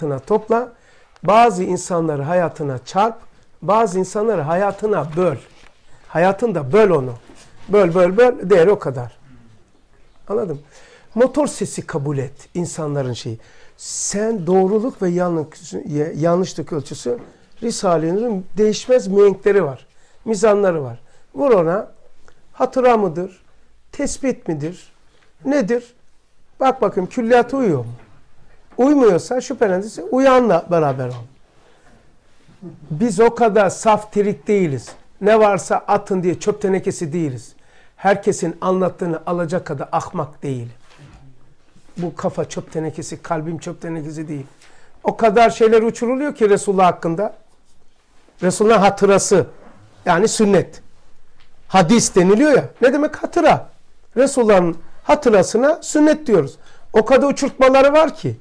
topla, bazı insanları hayatına çarp, bazı insanları hayatına böl. Hayatında böl onu. Böl, değeri o kadar. Anladın mı? Motor sesi kabul et insanların şeyi. Sen doğruluk ve yanlışlık ölçüsü, Risale-i değişmez mihenkleri var. Mizanları var. Vur ona. Hatıra mıdır? Tespit midir? Nedir? Bak bakayım külliyatı uyuyor mu? Uymuyorsa şüphelendiyse uyanla beraber ol. Biz o kadar saf tirik değiliz. Ne varsa atın diye çöp tenekesi değiliz. Herkesin anlattığını alacak kadar ahmak değil. Bu kafa çöp tenekesi, kalbim çöp tenekesi değil. O kadar şeyler uçuruluyor ki Resulullah hakkında. Resulullah'ın hatırası. Yani sünnet. Hadis deniliyor ya. Ne demek hatıra? Resulullah'ın hatırasına sünnet diyoruz. O kadar uçurtmaları var ki.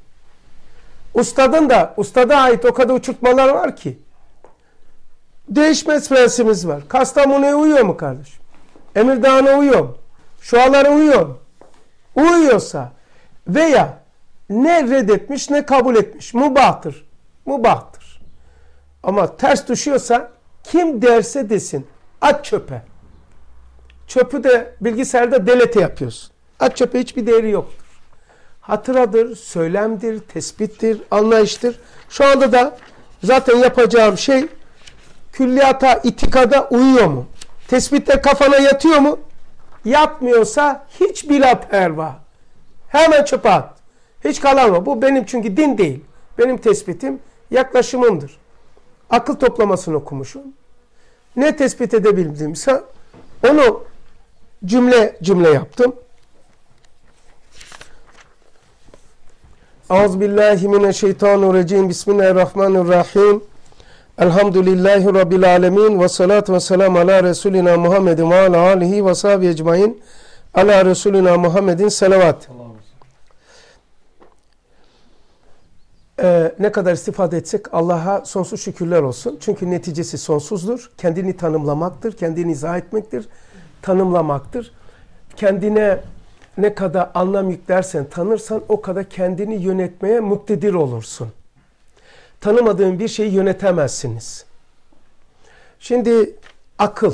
Ustada ait o kadar uçurtmalar var ki. Değişmez prensibimiz var. Kastamonu'ya uyuyor mu kardeşim? Emirdağ'a uyuyor mu? Şualara uyuyor mu? Uyuyorsa veya ne reddetmiş ne kabul etmiş. Mubahtır. Mubahtır. Ama ters düşüyorsa kim derse desin at çöpe. Çöpü de bilgisayarda delete yapıyorsun. At çöpe, hiçbir değeri yoktur. Hatıradır, söylemdir, tespittir, anlayıştır. Şu anda da zaten yapacağım şey külliyata, itikada uyuyor mu? Tespitte kafana yatıyor mu? Yatmıyorsa hiç bila perva. Hemen çöpe at. Hiç kalama. Bu benim çünkü din değil. Benim tespitim yaklaşımımdır. Akıl toplamasını okumuşum. Ne tespit edebildiğimse onu cümle yaptım. Euzubillahimineşşeytanirracim. Bismillahirrahmanirrahim. Elhamdülillahi Rabbil alemin. Ve salatu ve selamu ala Resulina Muhammedin ve ala alihi ve sahbihi ecmain. Ala Resulina Muhammedin selavat. Ne kadar istifade etsek Allah'a sonsuz şükürler olsun. Çünkü neticesi sonsuzdur. Kendini tanımlamaktır. Kendini izah etmektir. Tanımlamaktır. Kendine ne kadar anlam yüklersen, tanırsan o kadar kendini yönetmeye muktedir olursun. Tanımadığın bir şeyi yönetemezsiniz. Şimdi akıl.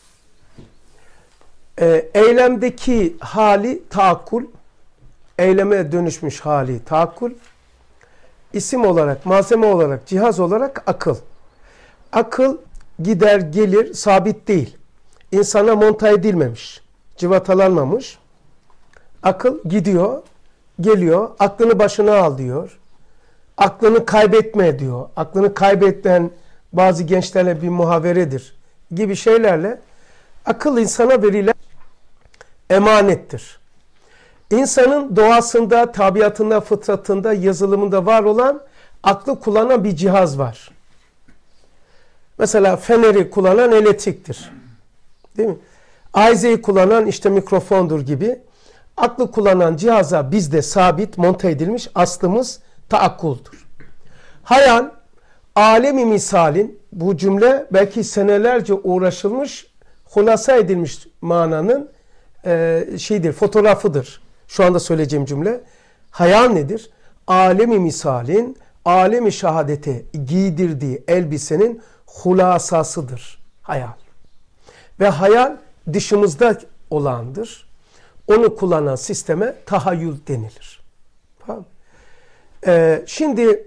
Eylemdeki hali taakkul. Eyleme dönüşmüş hali taakkul. İsim olarak, malzeme olarak, cihaz olarak akıl. Akıl gider gelir, sabit değil. İnsana monta edilmemiş, cıvatalanmamış. Akıl gidiyor, geliyor, aklını başına al diyor. Aklını kaybetme diyor. Aklını kaybeden bazı gençlerle bir muhaveredir gibi şeylerle akıl insana verilen emanettir. İnsanın doğasında, tabiatında, fıtratında, yazılımında var olan aklı kullanan bir cihaz var. Mesela feneri kullanan elektriktir. Değil mi? Ayizeyi kullanan işte mikrofondur gibi. Aklı kullanan cihaza bizde sabit, monte edilmiş aslımız taakkuldur. Hayal, alemi misalin, bu cümle belki senelerce uğraşılmış, hulasa edilmiş mananın fotoğrafıdır. Şu anda söyleyeceğim cümle. Hayal nedir? Alemi misalin, alemi şahadete giydirdiği elbisenin hulasasıdır. Hayal. Ve hayal dışımızda olandır. Onu kullanan sisteme tahayyül denilir. Tamam. Şimdi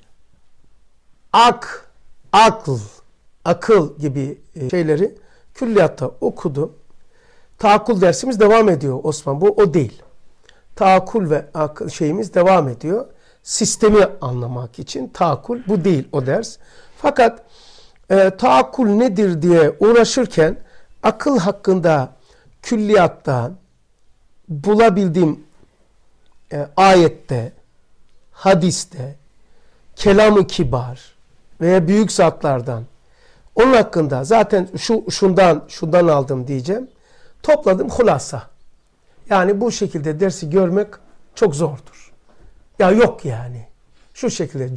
akıl gibi şeyleri külliyatta okudum. Taakkul dersimiz devam ediyor Osman. Bu o değil. Taakkul ve akıl şeyimiz devam ediyor. Sistemi anlamak için taakkul bu değil o ders. Fakat taakkul nedir diye uğraşırken akıl hakkında külliyatta bulabildiğim ayette, hadiste, kelam-ı kibar veya büyük zatlardan onun hakkında zaten şundan aldım diyeceğim. Topladım hulasa. Yani bu şekilde dersi görmek çok zordur. Ya yok yani. Şu şekilde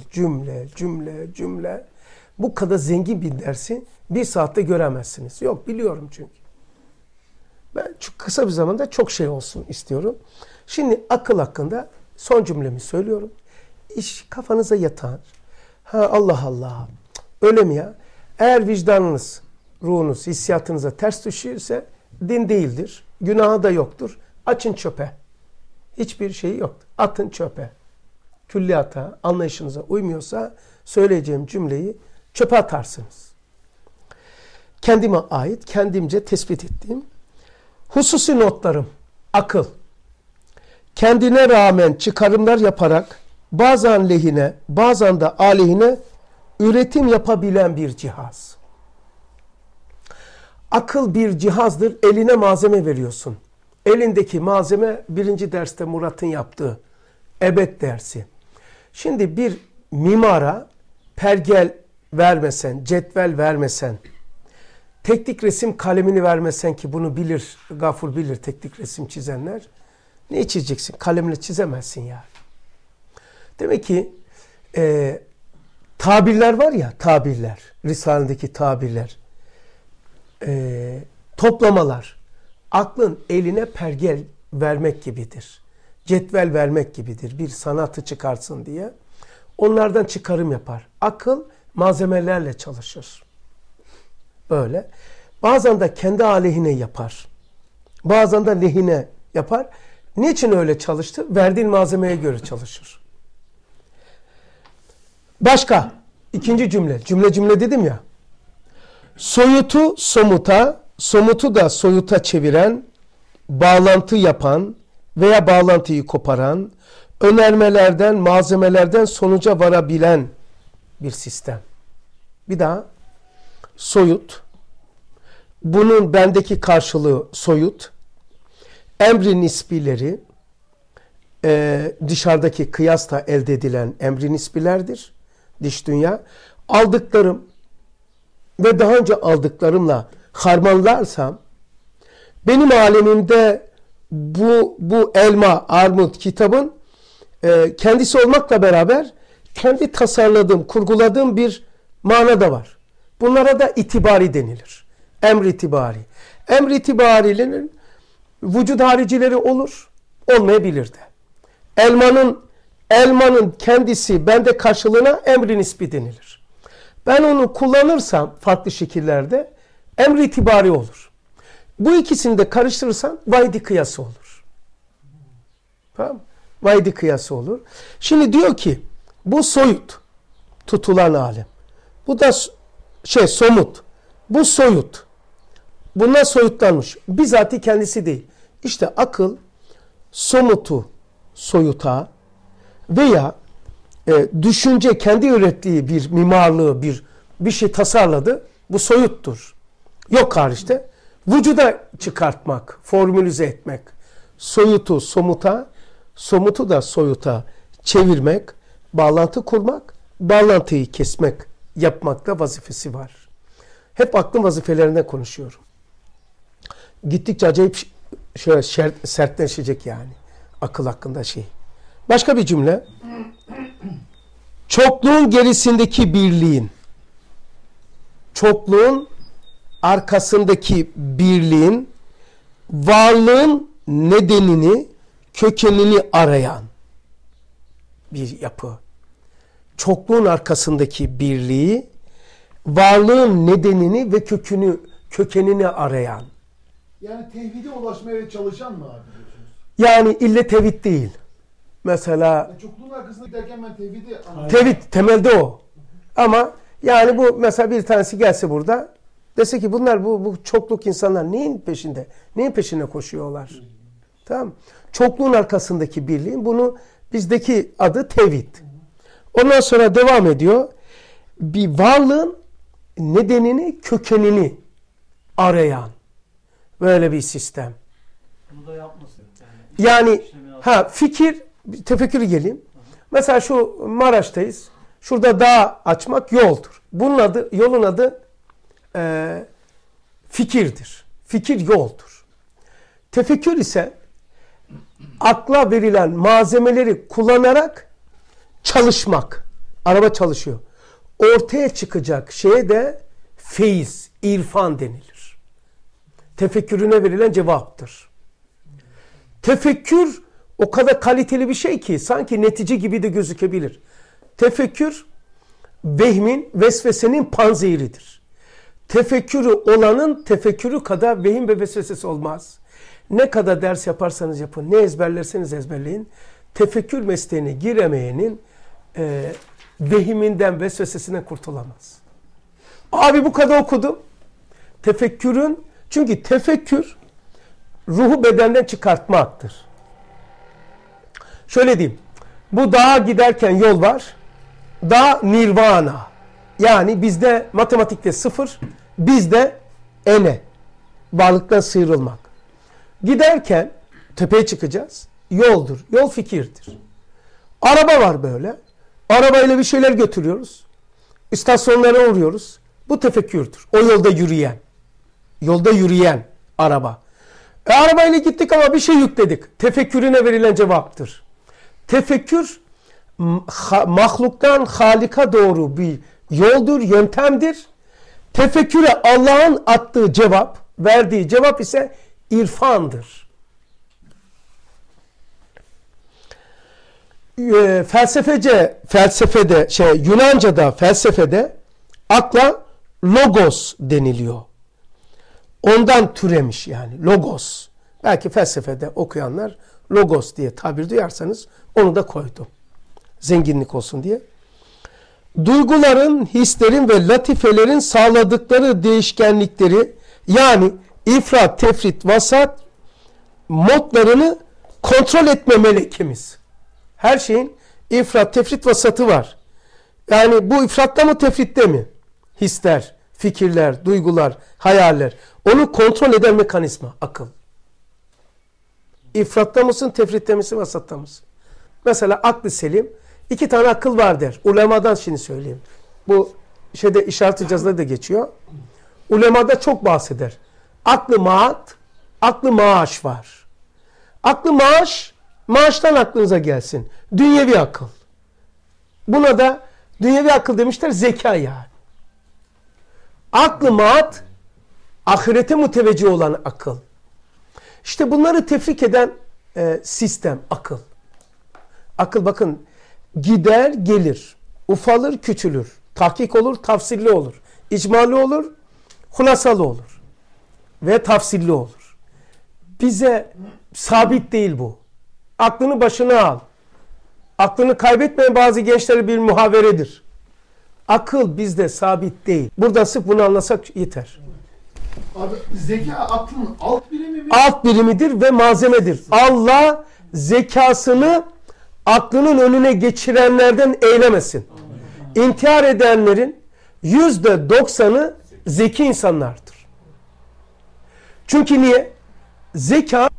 cümle. Bu kadar zengin bir dersi bir saatte göremezsiniz. Yok, biliyorum çünkü. Ben kısa bir zamanda çok şey olsun istiyorum. Şimdi akıl hakkında son cümlemi söylüyorum. iş kafanıza yatar. Ha Allah Allah. Öyle mi ya? Eğer vicdanınız, ruhunuz, hissiyatınıza ters düşüyorsa din değildir. Günahı da yoktur. Açın çöpe. Hiçbir şey yok. Atın çöpe. Külliyata, anlayışınıza uymuyorsa söyleyeceğim cümleyi çöpe atarsınız. Kendime ait, kendimce tespit ettiğim hususi notlarım. Akıl. Kendine rağmen çıkarımlar yaparak bazen lehine, bazen de aleyhine üretim yapabilen bir cihaz. Akıl bir cihazdır. Eline malzeme veriyorsun. Elindeki malzeme birinci derste Murat'ın yaptığı ebed dersi. Şimdi bir mimara pergel vermesen, cetvel vermesen, teknik resim kalemini vermesen ki bunu bilir, Gafur bilir teknik resim çizenler. Ne çizeceksin? Kalemle çizemezsin yani. Demek ki tabirler var ya, tabirler, Risale'deki tabirler, toplamalar, aklın eline pergel vermek gibidir. Cetvel vermek gibidir. Bir sanatı çıkarsın diye. Onlardan çıkarım yapar. Akıl malzemelerle çalışır. Böyle. Bazen de kendi aleyhine yapar. Bazen de lehine yapar. Niçin öyle çalıştı? Verdiğin malzemeye göre çalışır. Başka. İkinci cümle. Cümle dedim ya. Soyutu somuta, somutu da soyuta çeviren, bağlantı yapan veya bağlantıyı koparan, önermelerden, malzemelerden sonuca varabilen bir sistem. Bir daha. Soyut. Bunun bendeki karşılığı soyut. Emri nisbileri dışarıdaki kıyasla elde edilen emri nisbilerdir. Dış dünya. Aldıklarım ve daha önce aldıklarımla harmanlarsam benim alemimde bu elma, armut kitabın kendisi olmakla beraber kendi tasarladığım, kurguladığım bir mana da var. Bunlara da itibari denilir. Emr itibari. Emr itibarilerin vücut haricileri olur, olmayabilir de. Elmanın kendisi bende karşılığına emri nisbi denilir. Ben onu kullanırsam farklı şekillerde emri itibari olur. Bu ikisini de karıştırırsan vaydi kıyası olur. Tamam? Vaydi kıyası olur. Şimdi diyor ki bu soyut tutulan alem. Bu da somut. Bu soyut. Bunlar soyutlanmış. Bizatihi kendisi değil. İşte akıl somutu soyuta veya düşünce kendi ürettiği bir mimarlığı, bir şey tasarladı. Bu soyuttur. Yok hariçte. Vücuda çıkartmak, formülize etmek. Soyutu somuta, somutu da soyuta çevirmek, bağlantı kurmak, bağlantıyı kesmek, yapmakta vazifesi var. Hep aklın vazifelerinden konuşuyorum. Gittikçe acayip şöyle sertleşecek yani. Akıl hakkında şey. Başka bir cümle. Çokluğun gerisindeki birliğin, çokluğun arkasındaki birliğin, varlığın nedenini, kökenini arayan bir yapı. Çokluğun arkasındaki birliği, varlığın nedenini ve kökenini arayan. Yani tevhide ulaşmaya çalışan mı abi diyorsunuz? Yani ille tevhid değil. Mesela Yani çokluğun arkasında giderken ben tevhidi tevhid temelde o. Ama yani bu mesela bir tanesi gelse burada dese ki bunlar bu çokluk insanlar neyin peşinde? Neyin peşine koşuyorlar? Tamam. Çokluğun arkasındaki birliğin bunu bizdeki adı tevhid. Ondan sonra devam ediyor. Bir varlığın nedenini, kökenini arayan böyle bir sistem. Bunu da yapmasın. Yani fikir, tefekkürü geleyim. Mesela şu Maraş'tayız. Şurada dağ açmak yoldur. Yolun adı fikirdir. Fikir yoldur. Tefekkür ise akla verilen malzemeleri kullanarak çalışmak. Araba çalışıyor. Ortaya çıkacak şeye de feyiz, irfan denilir. Tefekkürüne verilen cevaptır. Tefekkür o kadar kaliteli bir şey ki sanki netice gibi de gözükebilir. Tefekkür vehmin, vesvesenin panzehiridir. Tefekkürü olanın tefekkürü kadar vehim ve vesvesesi olmaz. Ne kadar ders yaparsanız yapın, ne ezberlerseniz ezberleyin. Tefekkür mesleğine giremeyenin vehiminden, vesvesesinden kurtulamaz. Abi bu kadar okudum. Çünkü tefekkür ruhu bedenden çıkartmaktır. Şöyle diyeyim. Bu dağa giderken yol var. Dağ nirvana. Yani bizde matematikte 0, bizde ene. Varlıktan sıyrılmak. Giderken tepeye çıkacağız. Yoldur. Yol fikirdir. Araba var böyle. Arabayla bir şeyler götürüyoruz. İstasyonlara uğruyoruz. Bu tefekkürdür. O yolda yürüyen. Yolda yürüyen araba. Arabayla gittik ama bir şey yükledik. Tefekkürüne verilen cevaptır. Tefekkür mahluktan Halik'a doğru bir yoldur, yöntemdir. Tefekküre Allah'ın attığı cevap, verdiği cevap ise irfandır. Yunanca'da felsefede akla logos deniliyor. Ondan türemiş yani logos. Belki felsefede okuyanlar logos diye tabir duyarsanız onu da koydum. Zenginlik olsun diye. Duyguların, hislerin ve latifelerin sağladıkları değişkenlikleri yani ifrat, tefrit, vasat modlarını kontrol etme melekimiz. Her şeyin ifrat, tefrit, vasatı var. Yani bu ifratta mı, tefritte mi? Hisler, fikirler, duygular, hayaller. Onu kontrol eden mekanizma, akıl. İfratta mısın, tefritte misin, vasatta mısın? Mesela aklı selim, 2 tane akıl var der. Ulemadan şimdi söyleyeyim. Bu işaret-i cazıda da geçiyor. Ulemada çok bahseder. Aklı maat, aklı maaş var. Aklı maaş, maaştan aklınıza gelsin. Dünyevi akıl. Buna da dünyevi akıl demişler, zeka yani. Aklı maat, ahirete müteveccih olan akıl. İşte bunları tefrik eden sistem, akıl. Akıl bakın, gider gelir, ufalır küçülür, tahkik olur, tafsilli olur, icmali olur, hulasalı olur ve tafsilli olur. Bize sabit değil bu. Aklını başına al. Aklını kaybetmeyen bazı gençlere bir muhaveredir. Akıl bizde sabit değil. Burada sırf bunu anlasak yeter. Abi zeka aklın alt birimi mi? Alt birimidir ve malzemedir. Allah zekasını aklının önüne geçirenlerden eylemesin. İntihar edenlerin %90'ı zeki insanlardır. Çünkü niye? Zeka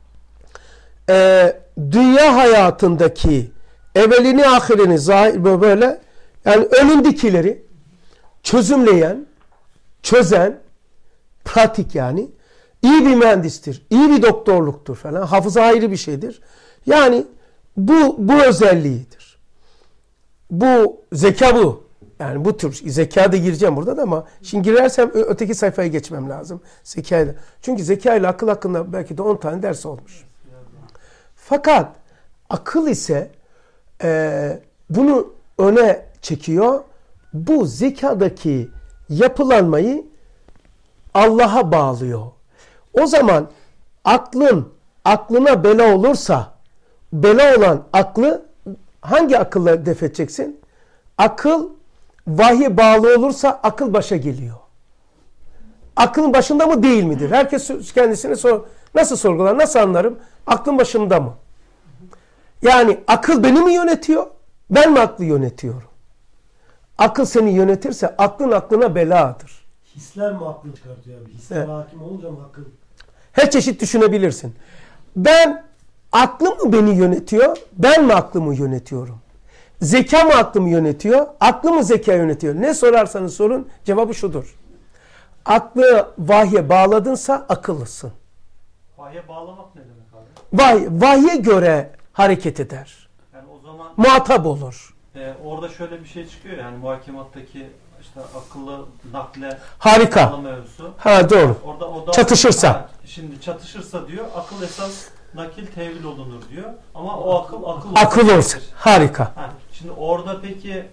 dünya hayatındaki evvelini ahirini zahir böyle yani önündekileri çözümleyen, çözen, pratik yani iyi bir mühendistir, iyi bir doktorluktur falan. Hafıza ayrı bir şeydir. Yani bu özelliğidir. Bu zeka bu. Yani bu tür zeka da gireceğim burada da ama şimdi girersem öteki sayfaya geçmem lazım. Zekayla. Çünkü zeka ile akıl hakkında belki de 10 tane ders olmuş. Fakat akıl ise bunu öne çekiyor. Bu zekadaki yapılanmayı Allah'a bağlıyor. O zaman aklına bela olursa bela olan aklı hangi akılla def edeceksin? Akıl vahye bağlı olursa akıl başa geliyor. Aklın başında mı değil midir? Herkes kendisine nasıl sorgular, nasıl anlarım? Aklın başında mı? Yani akıl beni mi yönetiyor? Ben mi aklı yönetiyorum? Akıl seni yönetirse aklın aklına beladır. Hisler mi aklını çıkartıyor abi? Hisler hakim olunca mı akıl? Her çeşit düşünebilirsin. Aklım mı beni yönetiyor? Ben mi aklımı yönetiyorum? Zeka mı aklımı yönetiyor? Aklı mı zeka yönetiyor? Ne sorarsanız sorun cevabı şudur. Aklı vahye bağladınsa akıllısın. Vahye bağlamak ne demek abi? Vahye göre hareket eder. Yani o zaman muhatap olur. Orada şöyle bir şey çıkıyor yani muhakemattaki işte akıllı nakle harika. bağlama mevzusu. Ha doğru. Orada çatışırsa. Şimdi çatışırsa diyor akıl esas nakil tevil olunur diyor. Ama o akıl olsun. Harika. Şimdi orada peki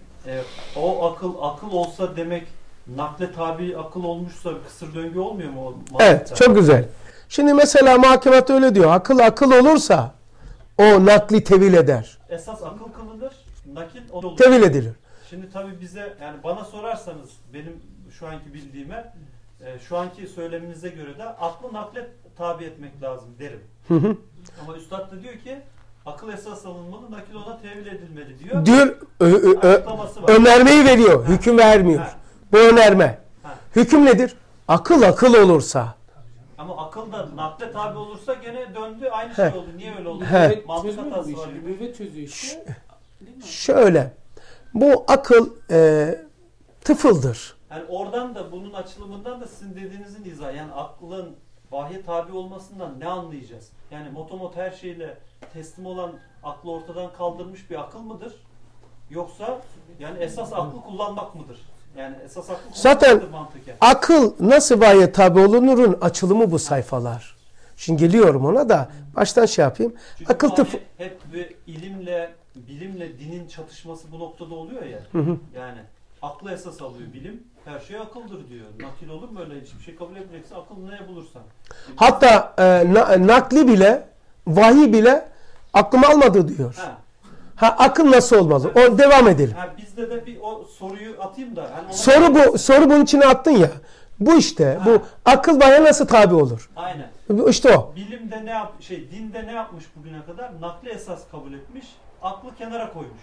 o akıl olsa demek nakle tabi akıl olmuşsa bir kısır döngü olmuyor mu? Evet, çok güzel. Şimdi mesela mahkemat öyle diyor. Akıl olursa o nakli tevil eder. Esas akıl kılınır, nakil o olur. Tevil edilir. Şimdi tabii bize, yani bana sorarsanız benim şu anki bildiğime, şu anki söyleminize göre de aklı nakle tabi etmek lazım derim. Hı hı. Ama üstad da diyor ki akıl esas alınmalı, nakil ona tevil edilmeli diyor. Diyor, Açıklaması var. önermeyi veriyor. Hüküm vermiyor. Ha. Bu önerme. Ha. Hüküm nedir? Akıl olursa. Ama akıl da nakle tabi olursa gene döndü aynı şey oldu. Niye öyle oldu? He. Mantık Çözmüyor bu hatası işi. var. Mürüvvet çözüyor işte. Değil mi? Şöyle. Bu akıl tıfıldır. Yani oradan da bunun açılımından da sizin dediğinizin izahı. Yani aklın vahye tabi olmasından ne anlayacağız? Yani motomot her şeyle teslim olan aklı ortadan kaldırmış bir akıl mıdır? Yoksa yani esas aklı kullanmak mıdır? Yani esas aklı kullanmak Zaten mıdır mantıken? akıl nasıl vahye tabi olunurun açılımı bu sayfalar. Şimdi geliyorum ona da baştan şey yapayım. Çünkü Akıl hani hep bir ilimle, bilimle dinin çatışması bu noktada oluyor ya. Yani aklı esas alıyor bilim. Her şey akıldır diyor. Nakil olur mu öyle? Hiçbir şey kabul etmeyecekse akıl ne bulursan. Hatta nakli bile, vahiy bile aklım almadı diyor. Ha. Akıl nasıl olmalı? O devam edelim. Ha, bizde de bir o soruyu atayım da. Hani Soru bunun içine attın ya. Bu işte. Bu akıl vahye nasıl tabi olur? Aynen. İşte o. Bilimde ne dinde ne yapmış bugüne kadar? Nakli esas kabul etmiş. Aklı kenara koymuş.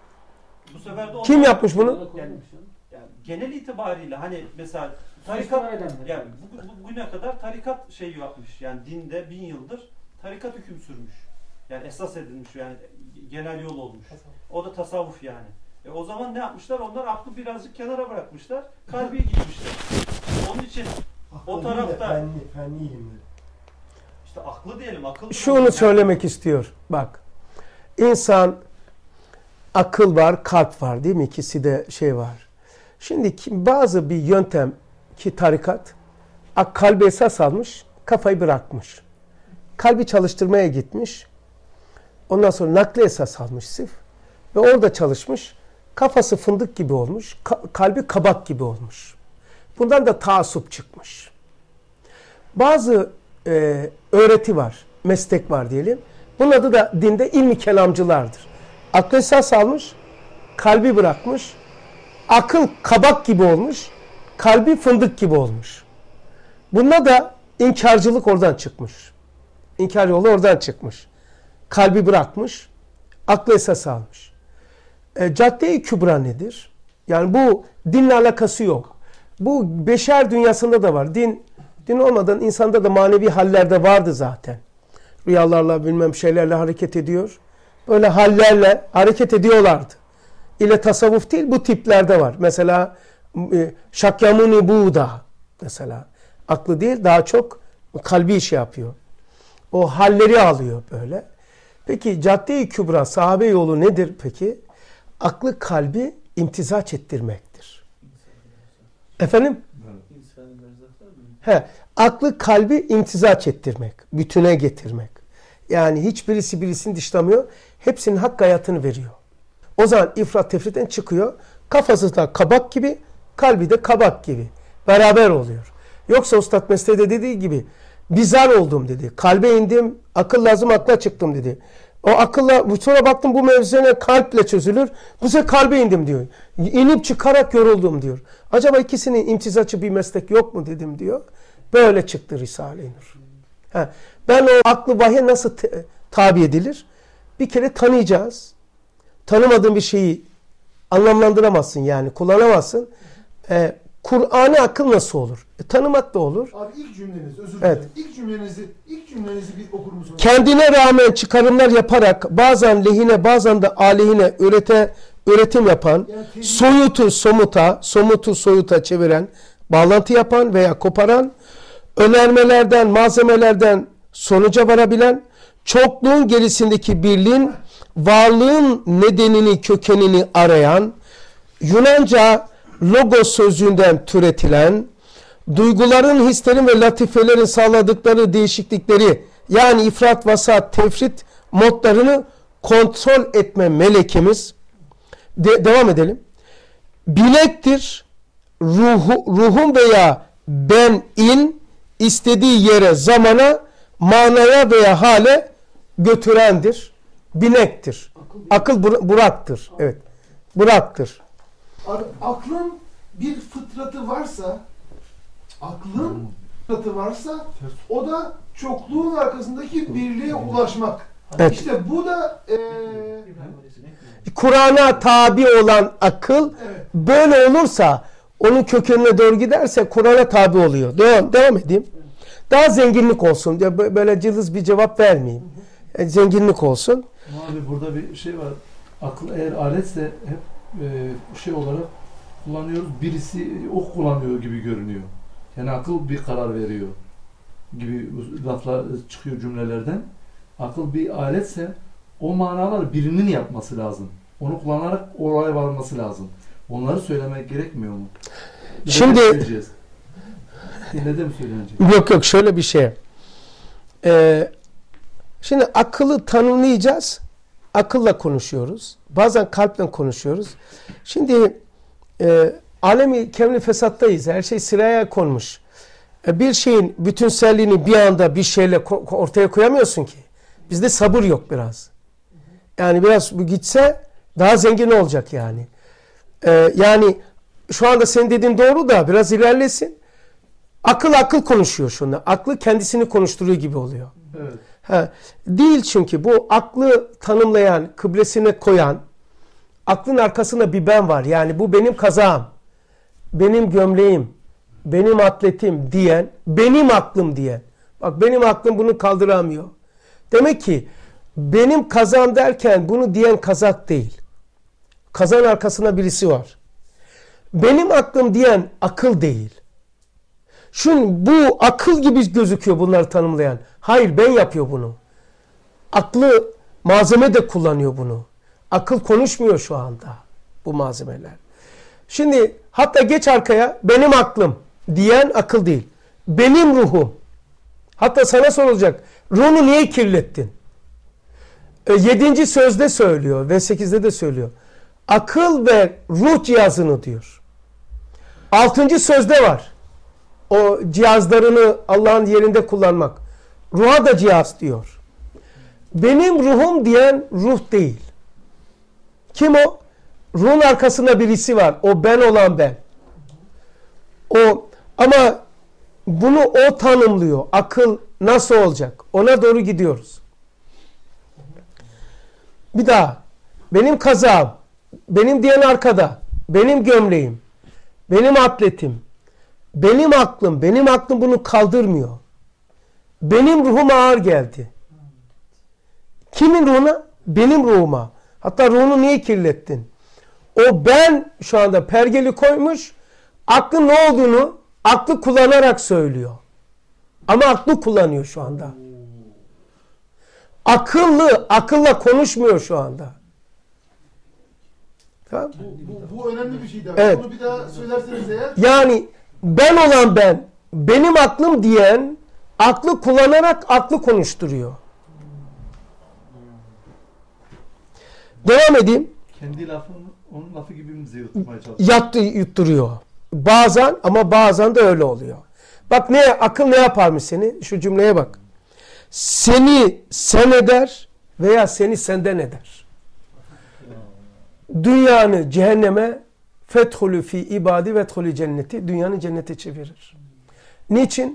Bu sefer de Kim yapmış bunu? Yani genel itibariyle hani mesela Tarikat tarikat yani bugüne kadar tarikat şey yapmış. Yani dinde 1000 yıldır tarikat hüküm sürmüş. Yani esas edilmiş, yani genel yol olmuş. O da tasavvuf yani. O zaman ne yapmışlar? Onlar aklı birazcık kenara bırakmışlar. Kalbiye gitmişler. Onun için o tarafta Fenni ilimler. işte aklı diyelim, akıl. Şunu söylemek istiyor. Bak. İnsan akıl var, kalp var değil mi? İkisi de şey var. Şimdi bazı bir yöntem ki tarikat kalbi esas almış, kafayı bırakmış. Kalbi çalıştırmaya gitmiş. Ondan sonra nakli esas almış sif. Ve orada çalışmış. Kafası fındık gibi olmuş. Kalbi kabak gibi olmuş. Bundan da taassup çıkmış. Bazı öğreti var. Meslek var diyelim. Bunun adı da dinde ilmi kelamcılardır. Aklı esas almış. Kalbi bırakmış. Akıl kabak gibi olmuş. Kalbi fındık gibi olmuş. Bunda da inkarcılık oradan çıkmış. İnkar yolu oradan çıkmış. Kalbi bırakmış. Aklı esas almış. Cadde-i kübra nedir? Yani bu dinle alakası yok. Bu beşer dünyasında da var. Din olmadan insanda da manevi hallerde vardı zaten. Rüyalarla bilmem şeylerle hareket ediyor. Böyle hallerle hareket ediyorlardı. İle tasavvuf değil, bu tiplerde var. Mesela Şakyamuni Buğda mesela. Aklı değil, daha çok kalbi şey yapıyor. O halleri alıyor böyle. Peki Cadde-i Kübra, sahabe yolu nedir peki? Aklı kalbi imtizaç ettirmektir. Efendim? Aklı kalbi imtizaç ettirmek, bütüne getirmek. Yani hiçbirisi birisini dışlamıyor. Hepsinin hak hayatını veriyor. O zaman ifrat tefritten çıkıyor. Kafası da kabak gibi, kalbi de kabak gibi. Beraber oluyor. Yoksa Üstad Mesne'de dediği gibi bizar oldum dedi. Kalbe indim, akıl lazım akla çıktım dedi. O akılla, sonra baktım bu mevzune kalple çözülür. Bu sefer kalbe indim diyor. İnip çıkarak yoruldum diyor. Acaba ikisinin imtizacı bir meslek yok mu dedim diyor. Böyle çıktı Risale-i Nur. Ben o aklı vahye nasıl tabi edilir? Bir kere tanıyacağız. Tanımadığın bir şeyi anlamlandıramazsın yani kullanamazsın. Kur'an'ı akıl nasıl olur? Tanımak da olur. Abi ilk cümleniz, özür dilerim. Evet. İlk cümlenizi bir okur musunuz? Kendine rağmen çıkarımlar yaparak bazen lehine bazen de aleyhine üretim yapan, Yani soyutu somuta, somutu soyuta çeviren, bağlantı yapan veya koparan, önermelerden, malzemelerden sonuca varabilen, çokluğun gerisindeki birliğin, varlığın nedenini, kökenini arayan, Yunanca logos sözcüğünden türetilen, duyguların, hislerin ve latifelerin sağladıkları değişiklikleri, yani ifrat, vasat, tefrit modlarını kontrol etme melekimiz, Devam edelim. Bilektir ruhun veya ben'in istediği yere, zamana, manaya veya hale götürendir. Binektir. Akıl buraktır. Evet. Buraktır. Aklın bir fıtratı varsa o da çokluğun arkasındaki birliğe ulaşmak. Evet. İşte bu da Kur'an'a tabi olan akıl böyle olursa, onun kökenine doğru giderse Kur'an'a tabi oluyor. Devam edeyim. Daha zenginlik olsun. Böyle cılız bir cevap vermeyeyim. Zenginlik olsun. Abi burada bir şey var. Akıl eğer aletse hep şey olarak kullanıyoruz. Birisi ok kullanıyor gibi görünüyor. Yani akıl bir karar veriyor gibi laflar çıkıyor cümlelerden. Akıl bir aletse o manalar birinin yapması lazım. Onu kullanarak oraya varması lazım. Onları söylemek gerekmiyor mu? Şimdi ne de mi söylenecek? Yok şöyle bir şey. Şimdi akıllı tanımlayacağız. Akılla konuşuyoruz. Bazen kalple konuşuyoruz. Şimdi alemi kemli fesattayız. Her şey sıraya konmuş. Bir şeyin bütünselliğini bir anda bir şeyle ortaya koyamıyorsun ki. Bizde sabır yok biraz. Yani biraz bu gitse daha zengin olacak yani. Yani şu anda senin dediğin doğru da biraz ilerlesin. Akıl konuşuyor şu anda. Aklı kendisini konuşturuyor gibi oluyor. Evet. Değil çünkü bu aklı tanımlayan, kıblesine koyan, aklın arkasında bir ben var. Yani bu benim kazağım, benim gömleğim, benim atletim diyen, benim aklım diyen. Bak benim aklım bunu kaldıramıyor. Demek ki benim kazağım derken bunu diyen kazak değil. Kazağın arkasında birisi var. Benim aklım diyen akıl değil. Şimdi bu akıl gibi gözüküyor bunları tanımlayan. Hayır ben yapıyor bunu. Aklı malzeme de kullanıyor bunu. Akıl konuşmuyor şu anda bu malzemeler. Şimdi hatta geç arkaya benim aklım diyen akıl değil. Benim ruhum. Hatta sana sorulacak. Ruhunu niye kirlettin? 7. sözde söylüyor ve 8'de de söylüyor. Akıl ve ruh cihazını diyor. 6. sözde var. O cihazlarını Allah'ın yerinde kullanmak. Ruha da cihaz diyor. Benim ruhum diyen ruh değil. Kim o? Ruhun arkasında birisi var. O ben olan ben. Ama bunu o tanımlıyor. Akıl nasıl olacak? Ona doğru gidiyoruz. Bir daha. Benim kazağım, benim diyen arkada, benim gömleğim, benim atletim, benim aklım bunu kaldırmıyor. Benim ruhuma ağır geldi. Kimin ruhuna? Benim ruhuma. Hatta ruhunu niye kirlettin? O ben şu anda pergeli koymuş, aklın ne olduğunu aklı kullanarak söylüyor. Ama aklı kullanıyor şu anda. Akılla konuşmuyor şu anda. Tamam. Bu önemli bir şey daha. Evet. Bunu bir daha söylerseniz eğer. Yani ben olan ben, benim aklım diyen aklı kullanarak aklı konuşturuyor. Devam edeyim. Kendi lafını onun lafı gibi mi yutmaya çalışıyor? Yutturuyor. Bazen ama bazen de öyle oluyor. Bak akıl ne yaparmış seni? Şu cümleye bak. Seni sen eder veya seni senden eder. Dünyanı cehenneme fethulü fi ibadi vethulü cenneti, dünyanı cennete çevirir. Niçin?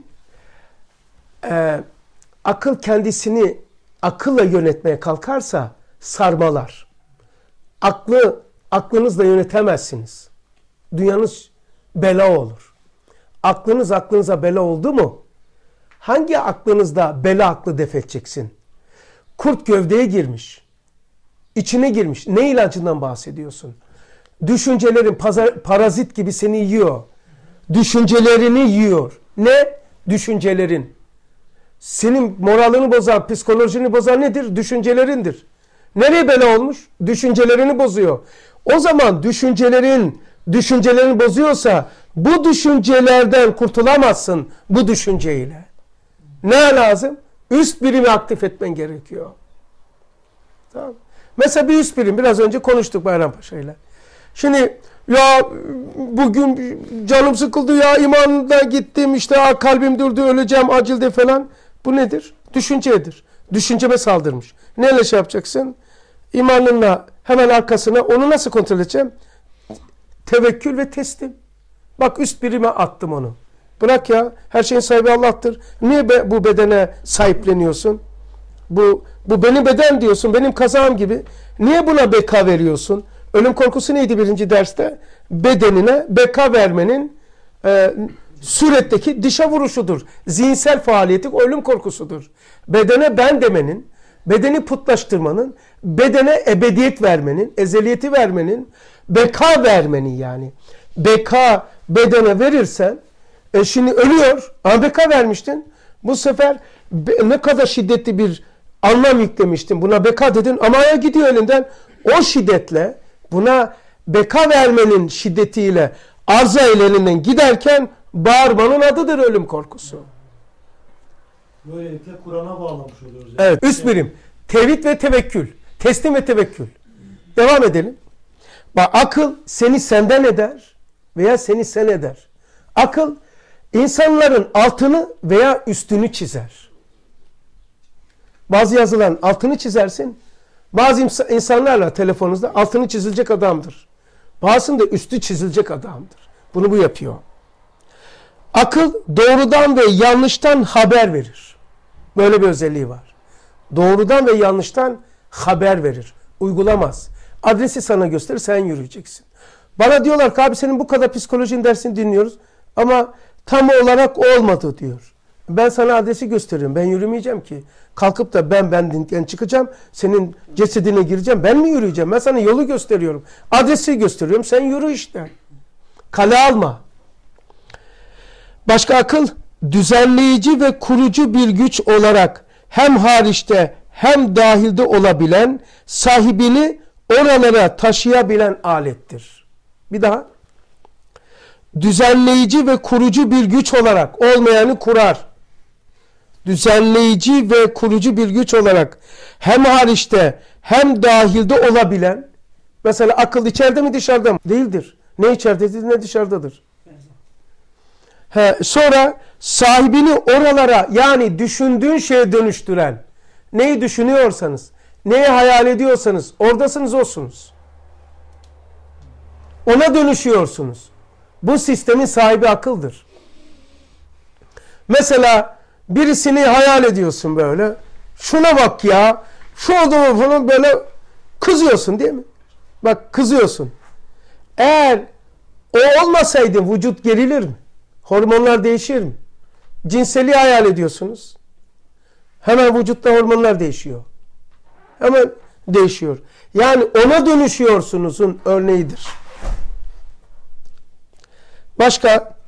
Akıl kendisini akılla yönetmeye kalkarsa sarmalar. Aklınızla yönetemezsiniz. Dünyanız bela olur. Aklınıza bela oldu mu? Hangi aklınızda bela aklı def edeceksin? Kurt gövdeye girmiş. İçine girmiş. Ne ilacından bahsediyorsun? Düşüncelerin parazit gibi seni yiyor. Düşüncelerini yiyor. Ne? Düşüncelerin. Senin moralini bozan, psikolojini bozan nedir? Düşüncelerindir. Nereye bela olmuş? Düşüncelerini bozuyor. O zaman düşüncelerini bozuyorsa bu düşüncelerden kurtulamazsın bu düşünceyle. Ne lazım? Üst birimi aktif etmen gerekiyor. Tamam. Mesela bir üst birim biraz önce konuştuk Bayrampaşa'yla. Şimdi ya bugün canım sıkıldı ya, imanımda gittim işte, kalbim durdu, öleceğim acilde falan. Bu nedir? Düşüncedir. Düşünceme saldırmış. Neyle şey yapacaksın? İmanınla hemen arkasına onu nasıl kontrol edeceğim? Tevekkül ve teslim. Bak üst birime attım onu. Bırak ya, her şeyin sahibi Allah'tır. Niye bu bedene sahipleniyorsun? Bu benim beden diyorsun, benim kazağım gibi. Niye buna beka veriyorsun? Ölüm korkusu neydi birinci derste? Bedenine beka vermenin suretteki dışa vuruşudur. Zihinsel faaliyeti ölüm korkusudur. Bedene ben demenin, bedeni putlaştırmanın, bedene ebediyet vermenin, ezeliyeti vermenin, beka vermenin yani. Beka bedene verirsen, şimdi ölüyor ama beka vermiştin. Bu sefer ne kadar şiddetli bir anlam yüklemiştin. Buna beka dedin ama ya gidiyor elinden. O şiddetle, buna beka vermenin şiddetiyle arıza elinden giderken bağırmanın adıdır ölüm korkusu. Böylelikle Kur'an'a bağlamış oluyoruz. Evet, üst birim. Tevhid ve tevekkül. Teslim ve tevekkül. Devam edelim. Bak, akıl seni senden eder veya seni sen eder. Akıl insanların altını veya üstünü çizer. Bazı yazıların altını çizersin. Bazı insanlarla telefonunuzda altını çizilecek adamdır. Bazısında üstü çizilecek adamdır. Bunu bu yapıyor. Akıl doğrudan ve yanlıştan haber verir. Böyle bir özelliği var. Doğrudan ve yanlıştan haber verir. Uygulamaz. Adresi sana gösterir, sen yürüyeceksin. Bana diyorlar ki abi senin bu kadar psikolojinin dersini dinliyoruz ama tam olarak olmadı diyor. Ben sana adresi gösteriyorum. Ben yürümeyeceğim ki. Kalkıp da ben çıkacağım. Senin cesedine gireceğim. Ben mi yürüyeceğim? Ben sana yolu gösteriyorum. Adresi gösteriyorum. Sen yürü işte. Kale alma. Başka akıl düzenleyici ve kurucu bir güç olarak hem hariçte hem dahilde olabilen, sahibini oralara taşıyabilen alettir. Bir daha. Düzenleyici ve kurucu bir güç olarak olmayanı kurar. Düzenleyici ve kurucu bir güç olarak hem hariçte hem dahilde olabilen, mesela akıl içeride mi dışarıda mı? Değildir. Ne içeridedir ne dışarıdadır. Sonra sahibini oralara, yani düşündüğün şeye dönüştüren, neyi düşünüyorsanız, neyi hayal ediyorsanız oradasınız, olsunuz. Ona dönüşüyorsunuz. Bu sistemin sahibi akıldır. Mesela birisini hayal ediyorsun böyle. Şuna bak ya. Şu adamı falan böyle kızıyorsun değil mi? Bak kızıyorsun. Eğer o olmasaydı vücut gerilir mi? Hormonlar değişir mi? Cinseli hayal ediyorsunuz. Hemen vücutta hormonlar değişiyor. Hemen değişiyor. Yani ona dönüşüyorsunuzun örneğidir. Başka,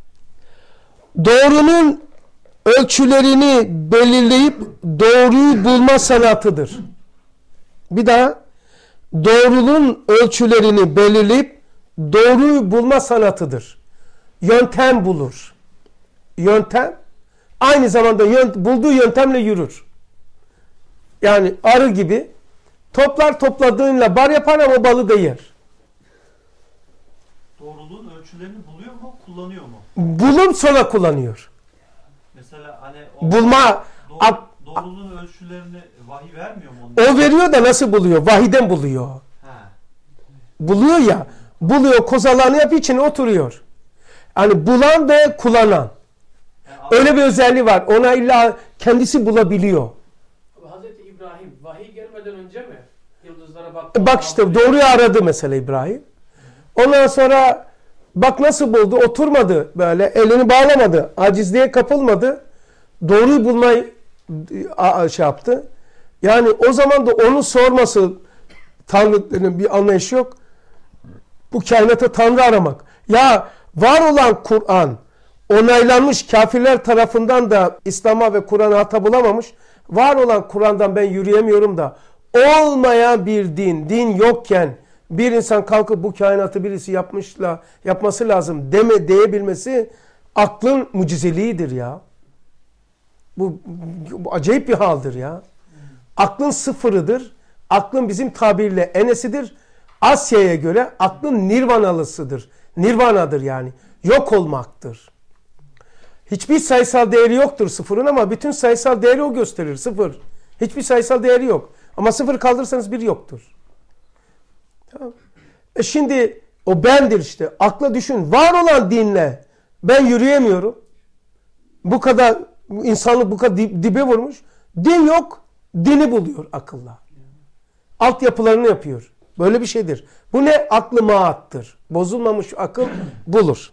doğrunun ölçülerini belirleyip doğruyu bulma sanatıdır. Bir daha, doğrunun ölçülerini belirleyip doğruyu bulma sanatıdır. Yöntem bulur. Yöntem, aynı zamanda bulduğu yöntemle yürür. Yani arı gibi topladığıyla bar yapar ama balı da yer. Doğruluğun ölçülerini buluyor mu, kullanıyor mu? Bulup sonra kullanıyor. Mesela hani Bulma, doğruluğun ölçülerini vahiy vermiyor mu? o veriyor da nasıl buluyor? Vahiden buluyor. Ha. Buluyor ya, buluyor, kozalarını yapıyor, içine oturuyor. Yani bulan ve kullanan. Öyle bir özelliği var. Ona illa kendisi bulabiliyor. Hazreti İbrahim vahiy gelmeden önce mi yıldızlara baktı? Bak işte doğruyu aradı mesela İbrahim. Ondan sonra bak nasıl buldu? Oturmadı böyle, elini bağlamadı. Acizliğe kapılmadı. Doğruyu bulmayı şey yaptı. Yani o zaman da onun sorması, Tanrı'nın bir anlayışı yok. Bu kainata Tanrı aramak. Ya var olan Kur'an onaylanmış, kafirler tarafından da İslam'a ve Kur'an'a hata bulamamış. Var olan Kur'an'dan ben yürüyemiyorum da olmayan bir din yokken bir insan kalkıp bu kainatı birisi yapması lazım diyebilmesi aklın mucizeliğidir ya. Bu acayip bir haldir ya. Aklın sıfırıdır. Aklın bizim tabirle enesidir. Asya'ya göre aklın nirvanalısıdır. Nirvanadır yani. Yok olmaktır. Hiçbir sayısal değeri yoktur sıfırın ama bütün sayısal değeri o gösterir. Sıfır. Hiçbir sayısal değeri yok. Ama sıfır kaldırırsanız bir yoktur. Tamam. Şimdi o bendir işte. Akla düşün. Var olan dinle ben yürüyemiyorum. Bu kadar insanlık bu kadar dibe vurmuş. Din yok. Dini buluyor akılla. Altyapılarını yapıyor. Böyle bir şeydir. Bu ne? Aklı maattır. Bozulmamış akıl bulur.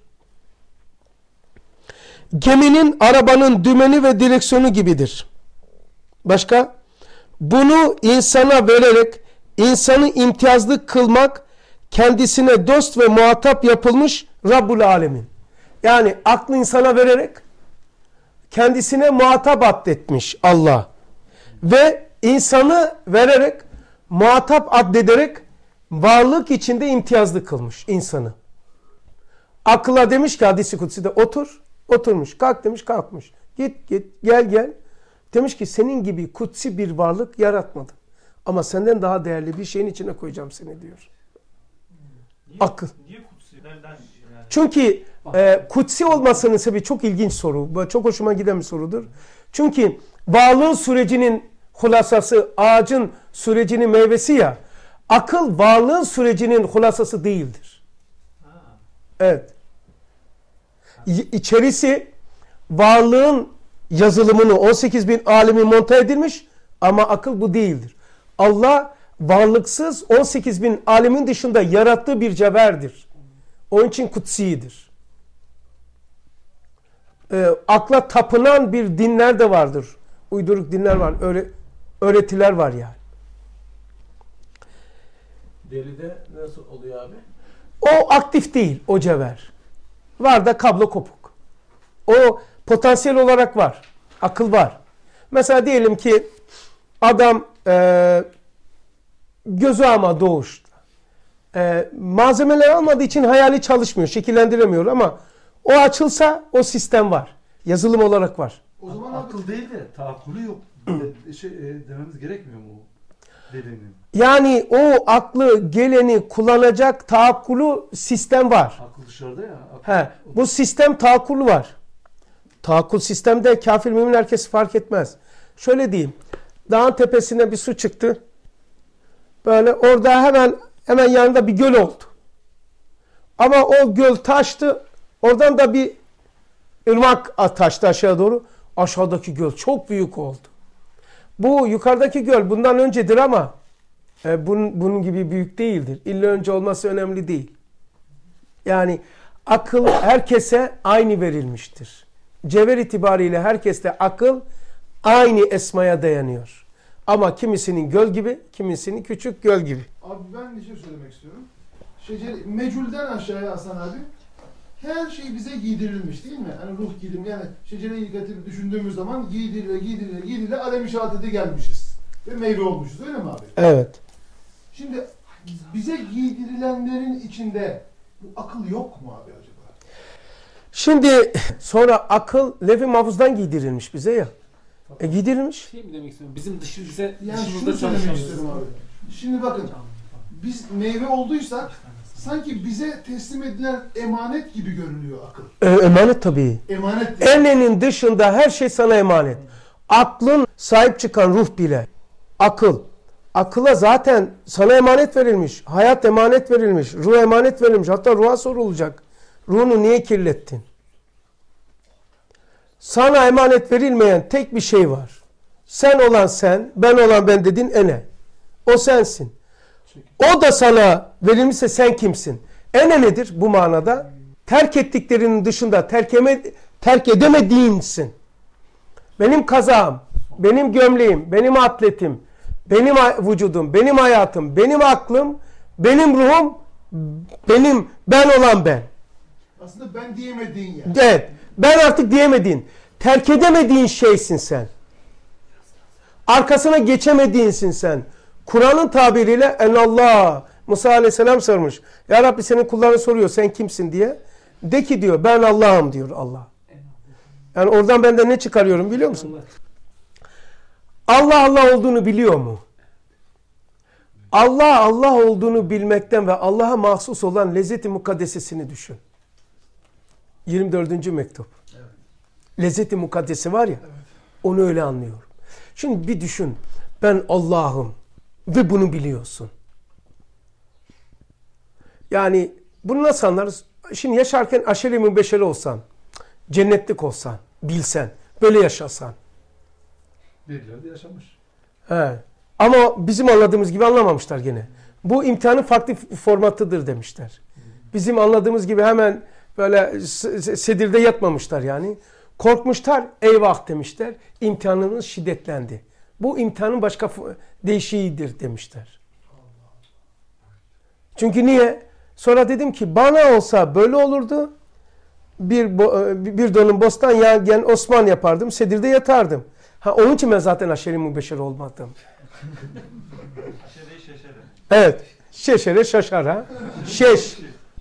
Geminin, arabanın dümeni ve direksiyonu gibidir. Başka? Bunu insana vererek insanı imtiyazlı kılmak kendisine dost ve muhatap yapılmış Rabbul Alemin. Yani aklı insana vererek kendisine muhatap addetmiş Allah. Ve insanı vererek muhatap addederek varlık içinde imtiyazlı kılmış insanı. Akılla demiş ki hadis-i kutsi'de otur, oturmuş. Kalk demiş, kalkmış. Git, gel. Demiş ki senin gibi kutsi bir varlık yaratmadım. Ama senden daha değerli bir şeyin içine koyacağım seni diyor. Akıl. Niye kutsi? Nereden yani? Çünkü kutsi olmasının sebebi çok ilginç soru. Çok hoşuma giden bir sorudur. Çünkü varlığın sürecinin hulasası, ağacın sürecinin meyvesi ya. Akıl varlığın sürecinin hulasası değildir. Evet. İçerisi varlığın yazılımını 18.000 alemi monte edilmiş ama akıl bu değildir. Allah varlıksız 18.000 alemin dışında yarattığı bir cevherdir. Onun için kutsidir. Akla tapınan bir dinler de vardır. Uyduruk dinler var. Öğretiler var yani. Delide nasıl oluyor abi? O aktif değil o cevher. Var da kablo kopuk. O potansiyel olarak var. Akıl var. Mesela diyelim ki adam gözü ama doğuşta. Malzemeler almadığı için hayali çalışmıyor. Şekillendiremiyor ama o açılsa o sistem var. Yazılım olarak var. O zaman Akıl değil de tahakkülü yok. Dememiz gerekmiyor mu o delinin? Yani o aklı geleni kullanacak tahakkülü sistem var. Akıl dışarıda ya. Akıl, Bu sistem tahakkülü var. Tahakkül sistemde kafir mümin herkes fark etmez. Şöyle diyeyim. Dağın tepesine bir su çıktı. Böyle orada hemen yanında bir göl oldu. Ama o göl taştı. Oradan da bir ırmak taştı aşağı doğru. Aşağıdaki göl çok büyük oldu. Bu yukarıdaki göl bundan öncedir ama bunun gibi büyük değildir. İlla önce olması önemli değil. Yani akıl herkese aynı verilmiştir. Cevher itibariyle herkeste akıl aynı esmaya dayanıyor. Ama kimisinin göl gibi, kimisinin küçük göl gibi. Abi ben bir şey söylemek istiyorum. Meculden aşağıya Hasan abi her şey bize giydirilmiş değil mi? Hani ruh giydim yani şecere-i ilkatı düşündüğümüz zaman giydirile alem-i şehadete gelmişiz. Ve meyve olmuşuz öyle mi abi? Evet. Şimdi bize giydirilenlerin içinde bu akıl yok mu abi acaba? Şimdi sonra akıl Levh-i Mahfuz'dan giydirilmiş bize ya. Giydirilmiş. Şey mi demek istiyorum? Bizim bize Yani dışımızda şunu söylemek çalışan. istiyorum abi. Şimdi bakın biz meyve olduysak sanki bize teslim edilen emanet gibi görünüyor akıl. Emanet tabii. Emanet. Enenin dışında her şey sana emanet. Aklın sahip çıkan ruh bile. Akıl. Akıla zaten sana emanet verilmiş. Hayat emanet verilmiş. Ruh emanet verilmiş. Hatta ruha sorulacak. Ruhunu niye kirlettin? Sana emanet verilmeyen tek bir şey var. Sen olan sen, ben olan ben dedin ene. O sensin. O da sana verilmişse sen kimsin? Ene nedir bu manada? Terk ettiklerinin dışında terk edemediğinsin. Benim kazağım, benim gömleğim, benim atletim, benim vücudum, benim hayatım, benim aklım, benim ruhum, ben olan ben. Aslında ben diyemediğin yer. Evet. Ben artık diyemediğin, terk edemediğin şeysin sen. Arkasına geçemediğinsin sen. Kur'an'ın tabiriyle enallah. Musa aleyhisselam sormuş. Ya Rabbi senin kulların soruyor sen kimsin diye. De ki diyor ben Allah'ım diyor Allah. Yani oradan ben de ne çıkarıyorum biliyor musun? Allah olduğunu biliyor mu? Allah olduğunu bilmekten ve Allah'a mahsus olan lezzet-i mukaddesesini düşün. 24. mektup. Evet. Lezzet-i mukaddesi var ya, onu öyle anlıyorum. Şimdi bir düşün, ben Allah'ım ve bunu biliyorsun. Yani bunu nasıl anlarız? Şimdi yaşarken aşere-i mübeşşere olsan, cennetlik olsan, bilsen, böyle yaşasan. Birileri de yaşamış. He. Ama bizim anladığımız gibi anlamamışlar gene. Bu imtihanın farklı formatıdır demişler. Bizim anladığımız gibi hemen böyle sedirde yatmamışlar yani. Korkmuşlar, eyvah demişler. İmtihanınız şiddetlendi. Bu imtihanın başka değişiğidir demişler. Çünkü niye? Sonra dedim ki bana olsa böyle olurdu. Bir dönüm bostan yagen Osman yapardım. Sedirde yatardım. Onun için ben zaten aşere-i mübeşşer olmadım. Aşereyi şeşere. Evet. Şeşere şaşara. Şeş.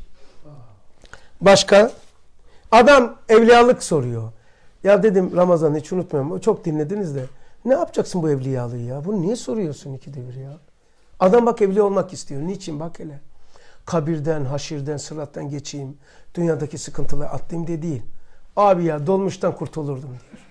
Başka? Adam evliyalık soruyor. Ya dedim Ramazan hiç unutmuyorum. Çok dinlediniz de. Ne yapacaksın bu evliyalığı ya? Bunu niye soruyorsun ikide bir ya? Adam bak evliya olmak istiyor. Niçin? Bak hele. Kabirden, haşirden, sırattan geçeyim. Dünyadaki sıkıntıları atlayayım diye değil. Abi ya dolmuştan kurtulurdum diyor.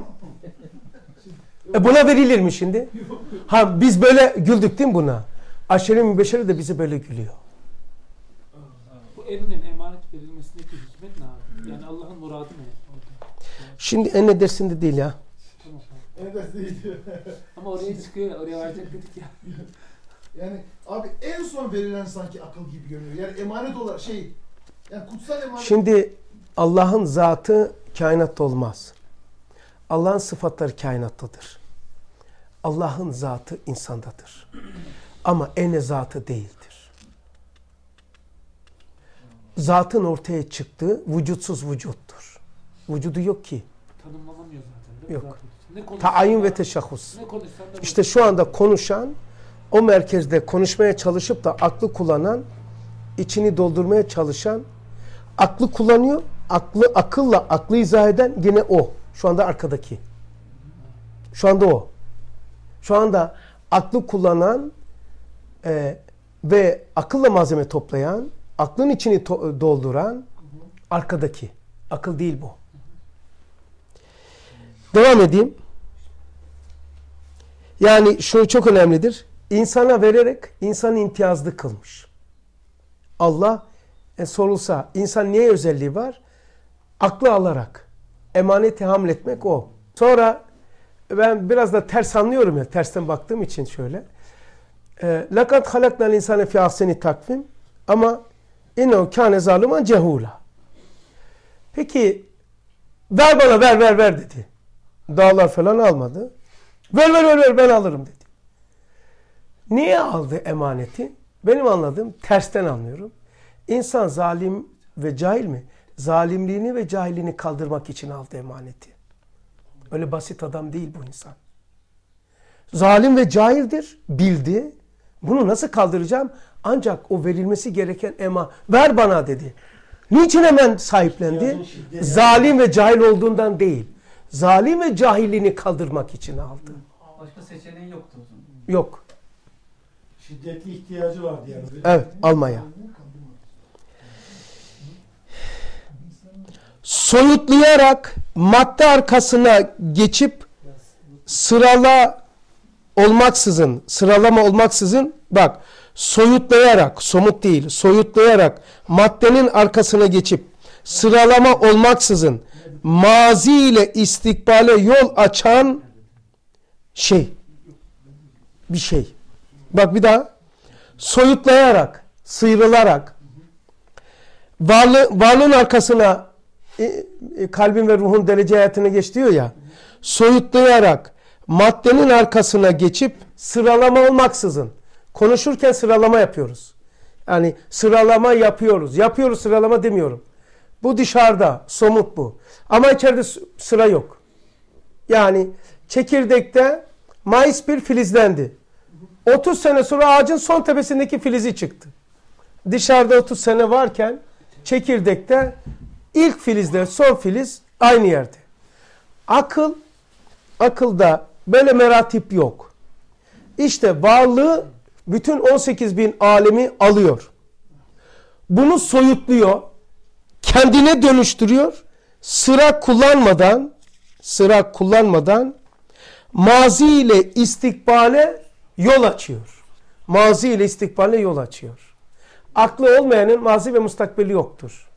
Buna verilir mi şimdi? Ha biz böyle güldük değil mi buna? Aşere-i mübeşşere de bize böyle gülüyor. Bu evinin emanet verilmesindeki hikmet ne abi? Yani Allah'ın muradı ne? Şimdi en dersinde değil ya. Tamam. Evet değil. Ama oraya çıkıyor, oraya varacak dedik ya. Yani abi en son verilen sanki akıl gibi görünüyor. Yani emanet olarak yani kutsal emanet. Şimdi Allah'ın zatı kainatta olmaz. Allah'ın sıfatları kainattadır. Allah'ın zatı insandadır. Ama ene zatı değildir. Zatın ortaya çıktığı vücutsuz vücuttur. Vücudu yok ki. Tanımlanamıyor zaten. Değil mi? Yok. Ne konuşsan Taayyün da- ve teşahhus. Ne konuşsan da İşte şu anda konuşan, o merkezde konuşmaya çalışıp da aklı kullanan, içini doldurmaya çalışan, aklı kullanıyor, akılla aklı izah eden gene o. Şu anda arkadaki. Şu anda o. Şu anda aklı kullanan ve akılla malzeme toplayan, aklın içini dolduran arkadaki. Akıl değil bu. Devam edeyim. Yani şu çok önemlidir. İnsana vererek insanı imtiyazlı kılmış. Allah sorulsa insan niye özelliği var? Aklı alarak. Emaneti hamletmek o. Sonra ben biraz da ters anlıyorum ya. Tersten baktığım için şöyle. لَقَدْ خَلَقْنَا الْاِنْسَانَ فِي اَحْسَنِ takvim ama اِنَّهُ كَانَ ظَالُمًا جَهُولًا. Peki ver bana ver dedi. Dağlar falan almadı. Ver ben alırım dedi. Niye aldı emaneti? Benim anladığım tersten anlıyorum. İnsan zalim ve cahil mi? Zalimliğini ve cahilliğini kaldırmak için aldı emaneti. Öyle basit adam değil bu insan. Zalim ve cahildir. Bildi. Bunu nasıl kaldıracağım? Ancak o verilmesi gereken ver bana dedi. Niçin hemen sahiplendi? Zalim ve cahil olduğundan değil. Zalim ve cahilliğini kaldırmak için aldı. Başka seçeneği yoktu o zaman. Yok. Şiddetli ihtiyacı vardı yani. Evet, almaya. Soyutlayarak madde arkasına geçip sıralama olmaksızın bak soyutlayarak, somut değil, soyutlayarak maddenin arkasına geçip sıralama olmaksızın mazi ile istikbale yol açan bir şey. Bak bir daha. Soyutlayarak, sıyrılarak varlığın arkasına kalbin ve ruhun derece hayatına geç diyor ya. Soyutlayarak maddenin arkasına geçip sıralama olmaksızın. Konuşurken sıralama yapıyoruz. Yani sıralama yapıyoruz. Yapıyoruz sıralama demiyorum. Bu dışarıda. Somut bu. Ama içeride sıra yok. Yani çekirdekte mayıs bir filizlendi. 30 sene sonra ağacın son tepesindeki filizi çıktı. Dışarıda 30 sene varken çekirdekte ilk filizle son filiz aynı yerde. Akılda böyle meratip yok. İşte varlığı bütün 18 bin alemi alıyor. Bunu soyutluyor. Kendine dönüştürüyor. Sıra kullanmadan mazi ile istikbale yol açıyor. Mazi ile istikbale yol açıyor. Aklı olmayanın mazi ve mustakbeli yoktur.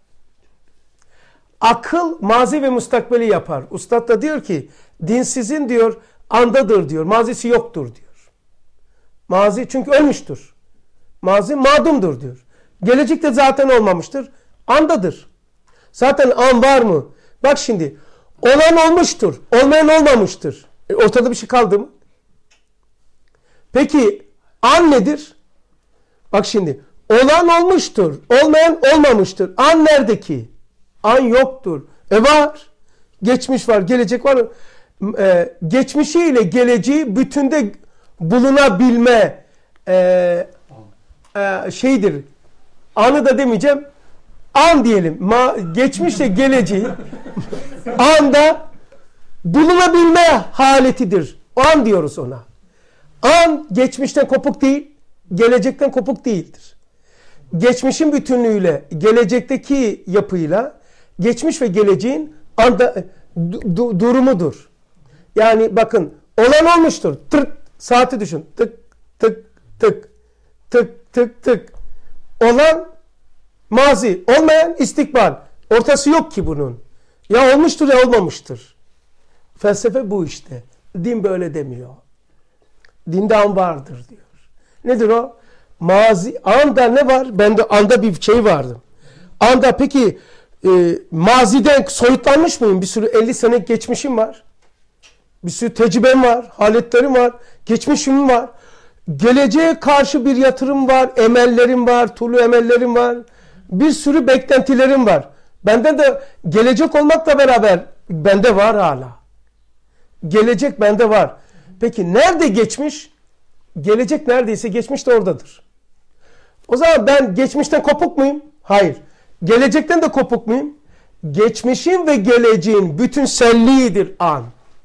Akıl mazi ve mustakbeli yapar. Ustad da diyor ki dinsizin diyor andadır diyor. Mazisi yoktur diyor. Mazi çünkü ölmüştür. Mazi madumdur diyor. Gelecek de zaten olmamıştır. Andadır. Zaten an var mı? Bak şimdi olan olmuştur. Olmayan olmamıştır. Ortada bir şey kaldı mı? Peki an nedir? Bak şimdi olan olmuştur. Olmayan olmamıştır. An nerede ki? An yoktur. Var. Geçmiş var. Gelecek var. Geçmişiyle geleceği bütünde bulunabilme şeydir. Anı da demeyeceğim. An diyelim. Geçmişle geleceği anda bulunabilme haletidir. An diyoruz ona. An geçmişten kopuk değil, gelecekten kopuk değildir. Geçmişin bütünlüğüyle, gelecekteki yapıyla, geçmiş ve geleceğin anda durumudur. Yani bakın, olan olmuştur. Tık, saati düşün. Tık, tık, tık, tık, tık, tık. Olan mazi, olmayan istikbal. Ortası yok ki bunun. Ya olmuştur ya olmamıştır. Felsefe bu işte. Din böyle demiyor. Dinde an vardır diyor. Nedir o? Mazi, anda ne var? Bende anda bir şey vardı. Anda peki maziden soyutlanmış mıyım? Bir sürü 50 sene geçmişim var. Bir sürü tecrübem var. Haletlerim var. Geçmişim var. Geleceğe karşı bir yatırım var. Emellerim var. Tulu emellerim var. Bir sürü beklentilerim var. Benden de gelecek olmakla beraber bende var hala. Gelecek bende var. Peki nerede geçmiş? Gelecek neredeyse geçmiş de oradadır. O zaman ben geçmişten kopuk muyum? Hayır. Gelecekten de kopuk muyum? Geçmişin ve geleceğin bütünselliğidir an.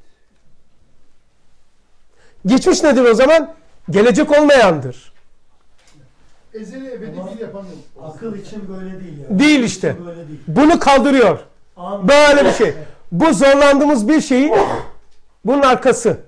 Geçmiş nedir o zaman? Gelecek olmayandır. Ezeli ebedi bir yapan yok. Akıl için böyle değil yani. Değil Akıl işte. için böyle değil. Bunu kaldırıyor. Böyle bir şey. Bu zorlandığımız bir şeyi bunun arkası.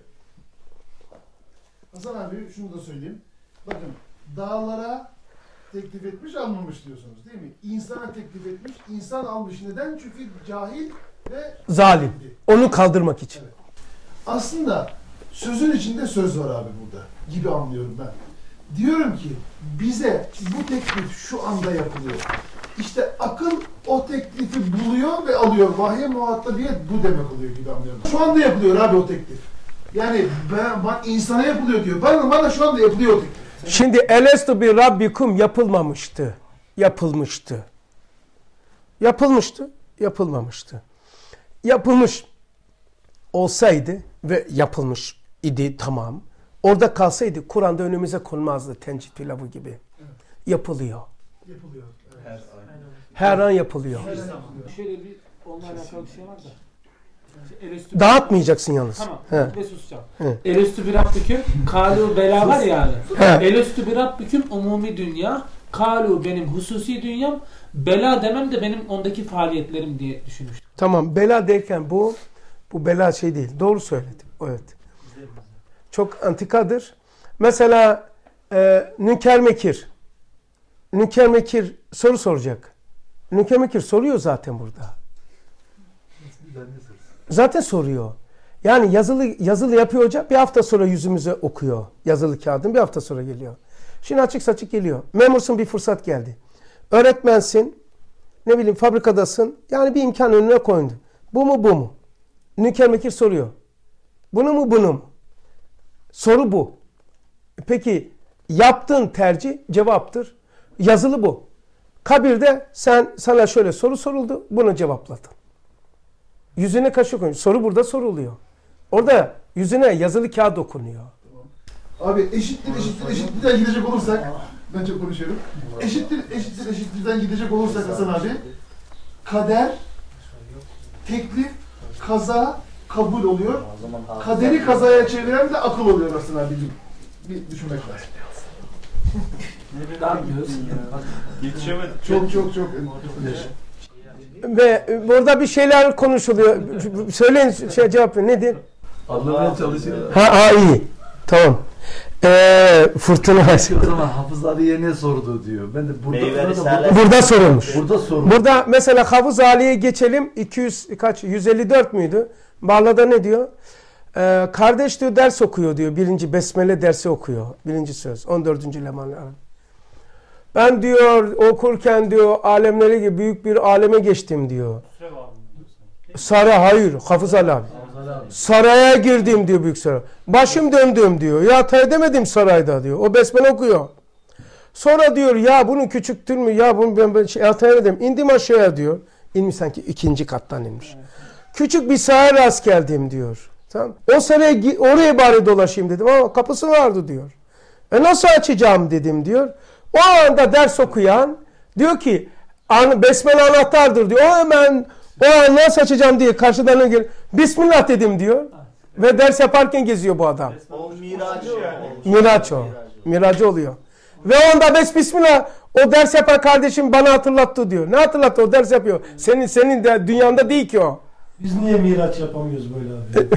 Hasan abi şunu da söyleyeyim. Bakın dağlara teklif etmiş almamış diyorsunuz değil mi? İnsana teklif etmiş, insan almış. Neden? Çünkü cahil ve Zalim. Onu kaldırmak için. Evet. Aslında sözün içinde söz var abi burada gibi anlıyorum ben. Diyorum ki bize bu teklif şu anda yapılıyor. İşte akıl o teklifi buluyor ve alıyor. Vahye muhatabiyet bu demek oluyor gibi anlıyorum. Şu anda yapılıyor abi o teklif. Yani ben insana yapılıyor diyor. Bana şu anda yapılıyor o teklif. Şimdi elestu bir rabbikum yapılmamıştı. Yapılmıştı. Yapılmıştı. Yapılmamıştı. Yapılmış olsaydı ve yapılmış idi tamam. Orada kalsaydı Kur'an'da önümüze konmazdı tencit pilavı gibi. Evet. Yapılıyor. Yapılıyor. Evet. Her an yapılıyor. Şöyle bir onunla alakalı bir şey var da. Elüstü Dağıtmayacaksın yalnız. Tamam. He. Ve susacağım. He. Elüstü bir rabbüküm. Kalu bela var yani. He. Elüstü bir rabbüküm umumi dünya. Kalu benim hususi dünyam. Bela demem de benim ondaki faaliyetlerim diye düşünmüştüm. Tamam. Bela derken bu bela şey değil. Doğru söyledim. Evet. Çok antikadır. Mesela Nünker Mekir. Nünker Mekir soru soracak. Nünker Mekir soruyor zaten burada. Zaten soruyor. Yani yazılı yapıyor hoca. Bir hafta sonra yüzümüze okuyor. Yazılı kağıdın bir hafta sonra geliyor. Şimdi açık saçık geliyor. Memursun bir fırsat geldi. Öğretmensin. Ne bileyim fabrikadasın. Yani bir imkan önüne koydu. Bu mu bu mu? Nünker Mekir soruyor. Bunu mu bunu mu? Soru bu. Peki yaptığın tercih cevaptır. Yazılı bu. Kabirde sana şöyle soru soruldu. Bunu cevapladın. Yüzüne kaşık koyuyor. Soru burada soruluyor. Orada yüzüne yazılı kağıt okunuyor. Abi eşittirden gidecek olursak ben çok konuşuyorum. Eşittirden gidecek olursak Hasan abi kader, teklif, kaza, kabul oluyor. Kaderi kazaya çeviren de akıl oluyor Hasan abi. Bir düşünmek lazım. Ne bileyim yetişemedik. Çok. Ve burada bir şeyler konuşuluyor. Söyleyin cevap verin. Nedir? Anlamaya çalışıyor. Ha iyi. Tamam. Fırtına. O zaman Hafız Ali'ye ne sordu diyor. Ben de Burada sorulmuş. Burada sorulmuş. Burada mesela Hafız Ali'ye geçelim. 154 müydü? Bağla'da ne diyor? Kardeş diyor ders okuyor diyor. Birinci Besmele dersi okuyor. Birinci söz. 14. Leman. Ben diyor okurken diyor alemleri gibi büyük bir aleme geçtim diyor. Saray hayır. Hafız Ali abi. Saraya girdim diyor büyük saray. Başım döndüm diyor. Ya edemedim sarayda diyor. O besmele okuyor. Sonra diyor ya bunun küçüktür mü? Ya bunu ben edemedim. İndim aşağıya diyor. İnmiş sanki 2. kattan inmiş. Küçük bir saraya rast geldim diyor. Tamam. O saraya oraya bari dolaşayım dedim ama kapısı vardı diyor. Nasıl açacağım dedim diyor. O anda ders okuyan diyor ki besmele anahtardır diyor. O hemen o an nasıl açacağım diye karşıdan gel. Bismillah dedim diyor. Ve ders yaparken geziyor bu adam. O miracı yani. Miraç o. Miracı oluyor. Ve onda bismillah o ders yapan kardeşim bana hatırlattı diyor. Ne hatırlattı? O ders yapıyor. Senin de dünyanda değil ki o. Biz niye miraç yapamıyoruz böyle abi?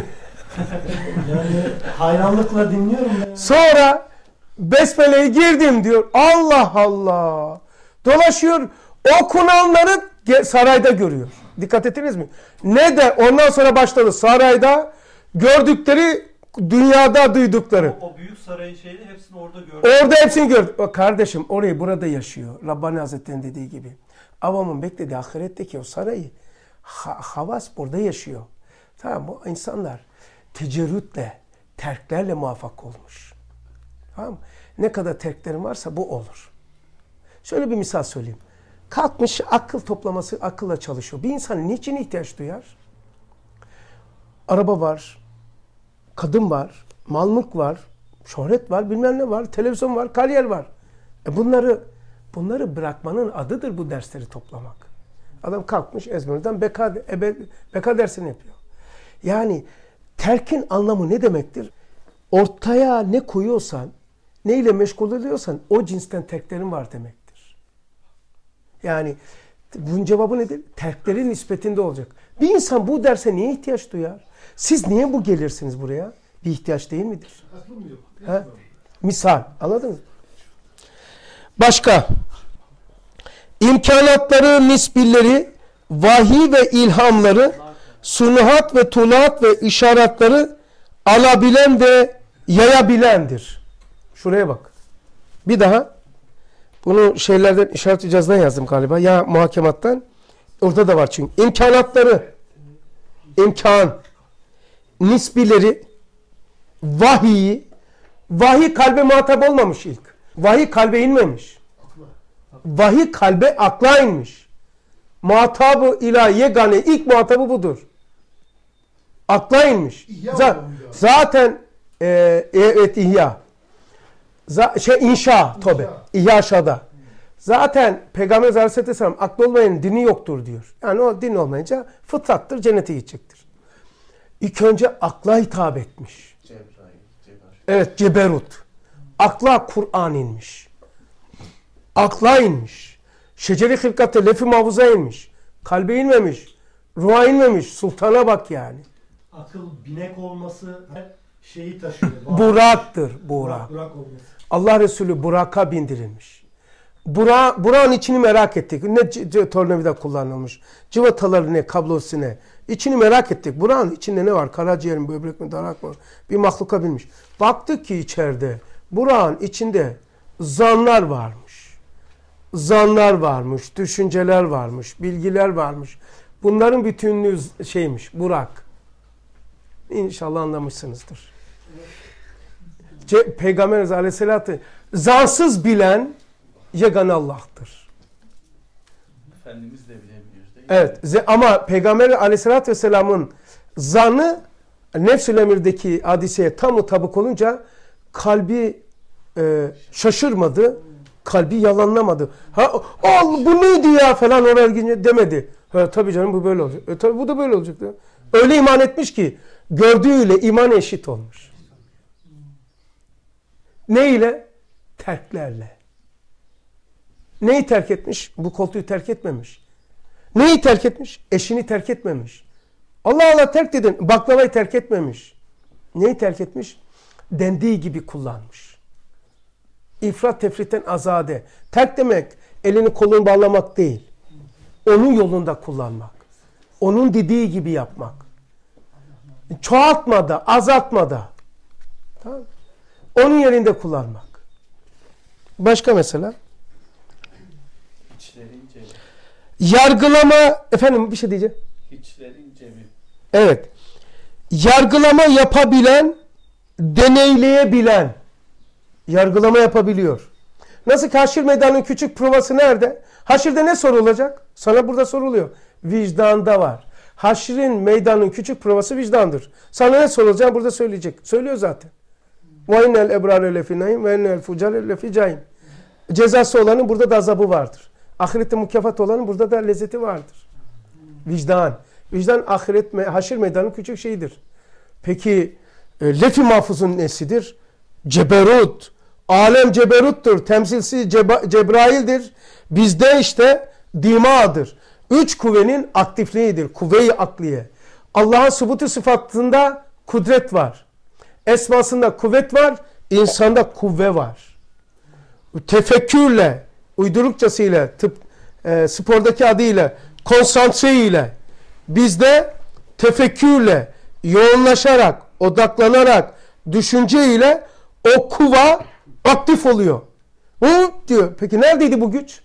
Yani hayranlıkla dinliyorum ya. Sonra besmele'ye girdim diyor. Allah Allah. Dolaşıyor. Okunanları sarayda görüyor. Dikkat ettiniz mi? Ne de ondan sonra başladı sarayda gördükleri dünyada duydukları. O büyük sarayın şeyini hepsini orada gördü. Orada hepsini gördü. O kardeşim orayı burada yaşıyor. Rabbani Hazretleri'nin dediği gibi. Avamın beklediği ahiretteki o sarayı havas burada yaşıyor. Tamam bu insanlar tecerrütle, terklerle muvaffak olmuş. Tamam mı? Ne kadar terklerin varsa bu olur. Şöyle bir misal söyleyeyim. Kalkmış akıl toplaması akılla çalışıyor. Bir insan niçin ihtiyaç duyar? Araba var, kadın var, mal mülk var, şöhret var, bilmem ne var, televizyon var, kariyer var. Bunları bırakmanın adıdır bu dersleri toplamak. Adam kalkmış ezberden beka dersini yapıyor. Yani terkin anlamı ne demektir? Ortaya ne koyuyorsan, neyle meşgul ediyorsan o cinsten terklerin var demektir. Yani bunun cevabı nedir? Terklerin nispetinde olacak. Bir insan bu derse niye ihtiyaç duyar? Siz niye bu gelirsiniz buraya? Bir ihtiyaç değil midir? Aklım yok. Ha? Misal. Anladın mı? Başka. İmkanatları, nisbilleri, vahiy ve ilhamları, sunuhat ve tulat ve işaretleri alabilen ve yayabilendir. Şuraya bak. Bir daha. Bunu şeylerden işaret icazdan yazdım galiba. Ya muhakemattan. Orada da var çünkü. İmkanatları, imkan, nisbileri, vahiy kalbe muhatap olmamış ilk. Vahiy kalbe inmemiş. Vahiy kalbe akla inmiş. Muhatabı ilahi yegane ilk muhatabı budur. Akla inmiş. Zaten evet ihya. İnşa tabi. İhya aşağıda. Zaten Peygamber Aleyhisselam aklı olmayan dini yoktur diyor. Yani o din olmayınca fıtrattır, cennete gidecektir. İlk önce akla hitap etmiş. Evet, ceberut. Akla Kur'an inmiş. Akla inmiş. Şeceri hilkatte lef-i mahfuza inmiş. Kalbe inmemiş. Ruha inmemiş. Sultana bak yani. Akıl binek olması şeyi taşıyor. Buraktır. Burak. Burak olması. Allah Resulü Burak'a bindirilmiş. Burak'ın içini merak ettik. Ne tornavida kullanılmış. Cıvataları ne, kablosu ne. İçini merak ettik. Burak'ın içinde ne var? Karaciğer mi, böbrek mi, darak mı? Bir mahluka binmiş. Baktık ki içeride Burak'ın içinde zanlar varmış. Zanlar varmış, düşünceler varmış, bilgiler varmış. Bunların bütünlüğü şeymiş, Burak. İnşallah anlamışsınızdır. Peygamber Aleyhisselatü zansız bilen yegane Allah'tır. Efendimiz de bilebiliyoruz değil mi? Evet ama Peygamber Aleyhisselatü Vesselam'ın zanı nefs-ül emirdeki hadiseye tam mutabık olunca kalbi şaşırmadı, kalbi yalanlamadı. Bu neydi ya falan oraya gidince demedi. Tabii canım bu böyle olacak. Tabii bu da böyle olacak. Öyle iman etmiş ki gördüğüyle iman eşit olmuş. Ne ile? terklerle. Neyi terk etmiş? Bu koltuğu terk etmemiş. Neyi terk etmiş? Eşini terk etmemiş. Allah Allah terk dedin. Baklavayı terk etmemiş. Neyi terk etmiş? Dendiği gibi kullanmış. İfrat tefritten azade. Terk demek elini kolunu bağlamak değil. Onun yolunda kullanmak. Onun dediği gibi yapmak. Çoğaltmada, azaltmada. Tamam. Onun yerinde kullanmak. Başka mesela? İçlerin cebi. Yargılama, efendim bir şey diyeceğim. İçlerin cebi. Evet. Yargılama yapabilen, deneyleyebilen. Yargılama yapabiliyor. Nasıl ki haşir meydanının küçük provası nerede? Haşirde ne sorulacak? Sana burada soruluyor. Vicdanda var. Haşrin meydanının küçük provası vicdandır. Sana ne sorulacak? Burada söyleyecek. Söylüyor zaten. وَاِنَّ الْاَبْرَارَ لَفِنَيْمْ وَاِنَّ الْفُجَارَ لَفِجَيْمْ. Cezası olanın burada da azabı vardır. Ahirette mükafat olanın burada da lezzeti vardır. Vicdan. Vicdan ahiret, haşir meydanının küçük şeyidir. Peki lef-i mahfuzun nesidir? Ceberut. Alem ceberuttur. Temsilsi Cebrail'dir. Bizde işte dima'dır. Üç kuvvenin aktifliğidir. Kuvve-i akliye. Allah'ın subutu sıfatında kudret var. Esmasında kuvvet var. İnsanda kuvve var. Tefekkürle, uydurukçasıyla, spordaki adıyla, konsantre ile, bizde tefekkürle, yoğunlaşarak, odaklanarak, düşünceyle o kuva aktif oluyor. Hı diyor. Peki neredeydi bu güç?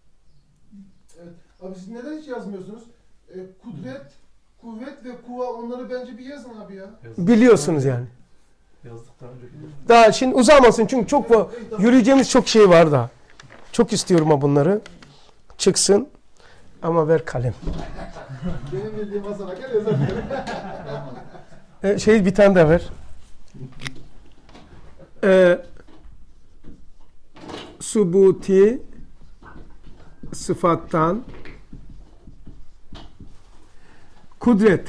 Evet. Abi siz neden hiç yazmıyorsunuz? Kudret, kuvvet ve kuva, onları bence bir yazın abi ya. Biliyorsunuz yani. Yazdık daha önce. Daha şimdi uzamasın çünkü çok yürüyeceğimiz çok şey var daha. Çok istiyorum ha bunları. Çıksın. Ama ver kalem. Benim bildiğim Hasan Akar yazar. Bir tane de ver. Subuti sıfattan kudret.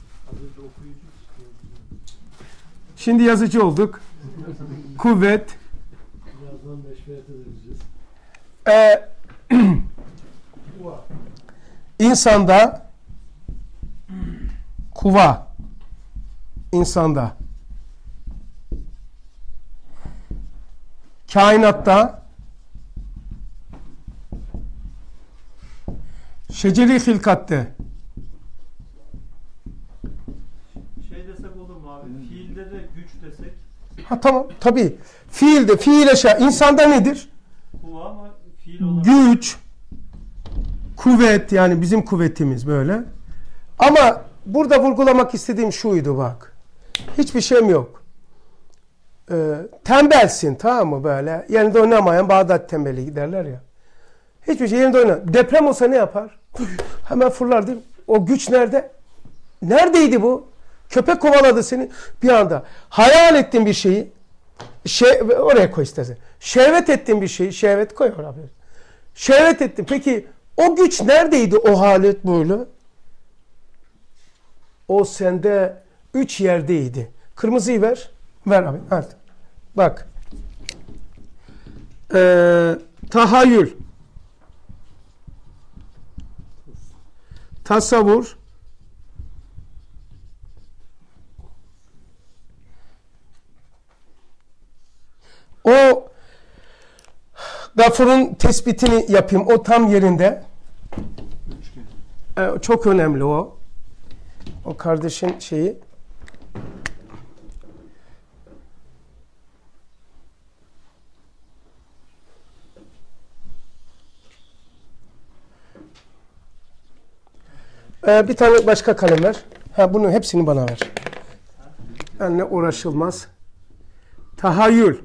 Şimdi yazıcı olduk. Kuvvet. Birazdan 5 fiyat edeceğiz. İnsanda kuva. İnsanda. Kainatta şeceri hilkatte Şey desek olur mu abi? Fiilde de güç desek. ha tamam tabii fiilde fiil eşya insanda nedir? Kuva ama fiil olarak. Güç, kuvvet yani bizim kuvvetimiz böyle. Ama burada vurgulamak istediğim şuydu bak. Hiçbir şeyim yok. Tembelsin tamam mı böyle? Yerinde oynamayan Bağdat tembeli derler ya. Hiçbir şey yerinde oynamıyor. Deprem olsa ne yapar? Hemen fırlar değil mi? O güç nerede? Neredeydi bu? Köpek kovaladı seni bir anda. Hayal ettin bir şeyi. Oraya koy istersen. Şehvet ettin bir şeyi. Şehvet koy oraya. Şehvet ettin. Peki o güç neredeydi o halet böyle? O sende 3 yerdeydi. Kırmızıyı ver. Ver abi. Hadi. Bak. Tahayyül. Tasavvur. O Gafur'un tespitini yapayım. O tam yerinde. Çok önemli o. O kardeşin şeyi. Bir tane başka kalem ver. Bunun hepsini bana ver. Benimle uğraşılmaz. Tahayyül.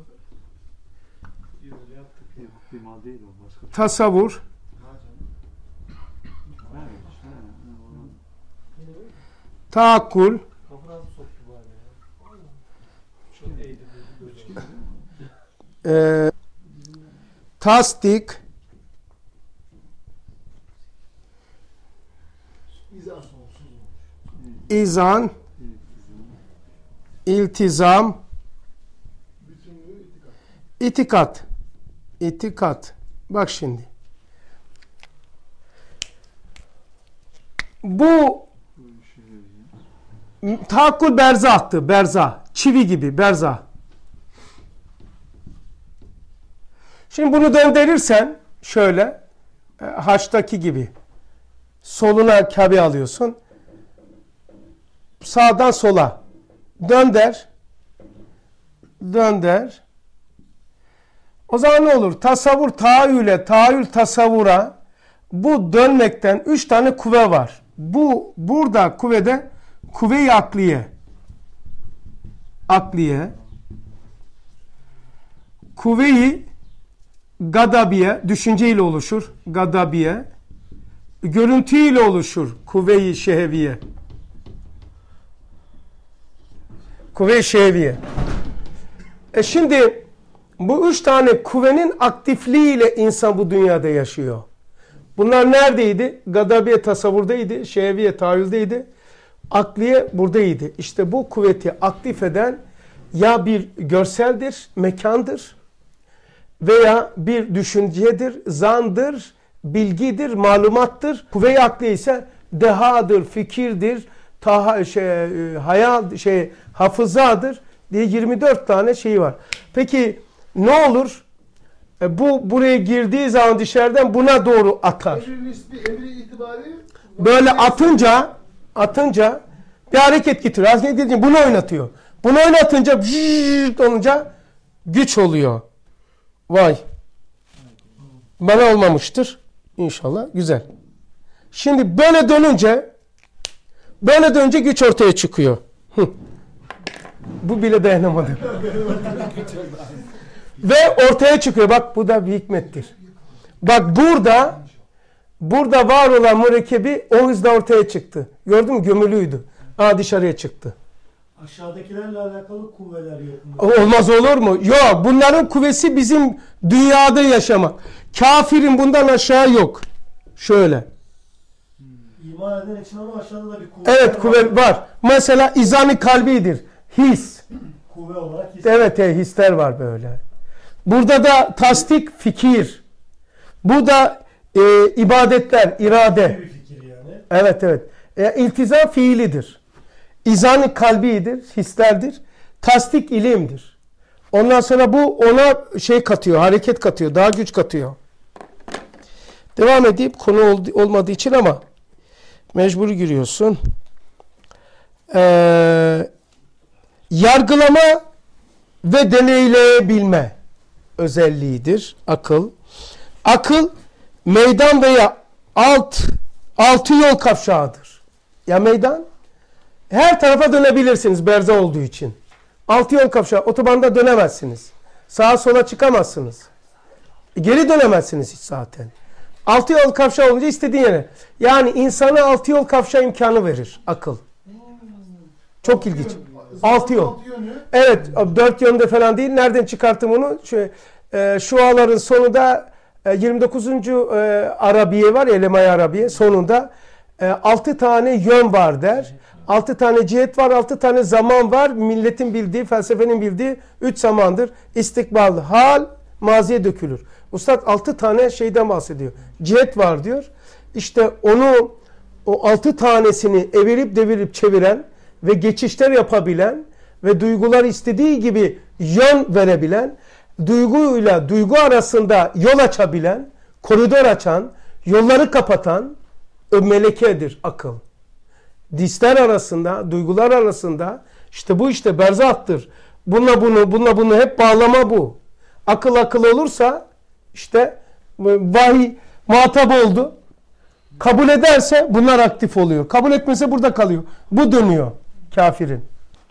Tasavvur. Taakkul. Tasdik. İzan. İltizam. İtikat. İtikat. Bak şimdi. Bu tahakkul berzahtı. Berzah. Çivi gibi berzah. Şimdi bunu döndürürsen şöyle haçtaki gibi soluna Kabe alıyorsun. Sağdan sola dönder. Dönder. O zaman ne olur? Tasavvur tahayyüle, tahayyül tasavvura bu dönmekten 3 tane kuvve var. Burada kuvvede kuvve-i akliye. Akliye. Kuvve-i gadabiye, düşünceyle oluşur. Gadabiye. Görüntüyle oluşur. Kuvve-i şeheviye. Kuvve-i şeheviye. Şimdi bu 3 tane kuvvenin aktifliğiyle insan bu dünyada yaşıyor. Bunlar neredeydi? Gadabiye tasavvurdaydı, şeheviye tahayyüldeydi, akliye buradaydı. İşte bu kuvveti aktif eden ya bir görseldir, mekandır veya bir düşüncedir, zandır, bilgidir, malumattır. Kuvve-i akliye ise dehadır, fikirdir, hayal, hafızadır diye 24 tane şeyi var. Peki ne olur? Bu buraya girdiği zaman dışarıdan buna doğru atar. Emri itibari Böyle atınca bir hareket getiriyor. Hareket getince bunu oynatıyor. Bunu oynatınca olunca güç oluyor. Vay. Bana olmamıştır. İnşallah. Güzel. Şimdi böyle dönünce güç ortaya çıkıyor. Bu bile dayanamadı. Ve ortaya çıkıyor. Bak bu da bir hikmettir. Bak burada var olan mürekkebi o hızda ortaya çıktı. Gördün mü? Gömülüydü. Dışarıya çıktı. Aşağıdakilerle alakalı kuvveler yok mu? Olmaz olur mu? Yok. Bunların kuvvesi bizim dünyada yaşamak. Kafirin bundan aşağı yok. Şöyle. İman eden için ama aşağıda da bir kuvve Evet kuvve var. Mesela izan-ı kalbidir. His. Kuvve olarak his. Evet hisler var böyle. Burada da tasdik, fikir. Bu da ibadetler, irade. Bir fikir yani. Evet. İltizam fiilidir. İzan-ı kalbidir, hislerdir. Tasdik ilimdir. Ondan sonra bu ona katıyor, hareket katıyor, daha güç katıyor. Devam edeyim, konu olmadığı için ama mecbur giriyorsun. Yargılama ve deneyleyebilme özelliğidir akıl. Akıl meydan veya altı yol kavşağıdır. Ya meydan her tarafa dönebilirsiniz berzah olduğu için. Altı yol kavşağı, otobanda dönemezsiniz. Sağa sola çıkamazsınız. Geri dönemezsiniz hiç zaten. Altı yol kavşağı olunca istediğin yere. Yani insana altı yol kavşağı imkanı verir akıl. Çok ilginç. Altı yol. Evet, 4 yönde falan değil. Nereden çıkarttım onu? Şuaların sonunda 29. Arabiye var, Elema-i Arabiye sonunda 6 tane yön var der. 6 tane cihet var, 6 tane zaman var. Milletin bildiği, felsefenin bildiği 3 zamandır. İstikbal, hal, maziye dökülür. Ustad 6 tane şeyden bahsediyor. Cihet var diyor. İşte o 6 tanesini evirip devirip çeviren ve geçişler yapabilen ve duygular istediği gibi yön verebilen, duyguyla duygu arasında yol açabilen, koridor açan, yolları kapatan melekedir akıl. Disler arasında, duygular arasında işte bu berzahtır. Bununla bunu hep bağlama bu. Akıl olursa işte vahiy muhatap oldu. Kabul ederse bunlar aktif oluyor. Kabul etmese burada kalıyor. Bu dönüyor kafirin.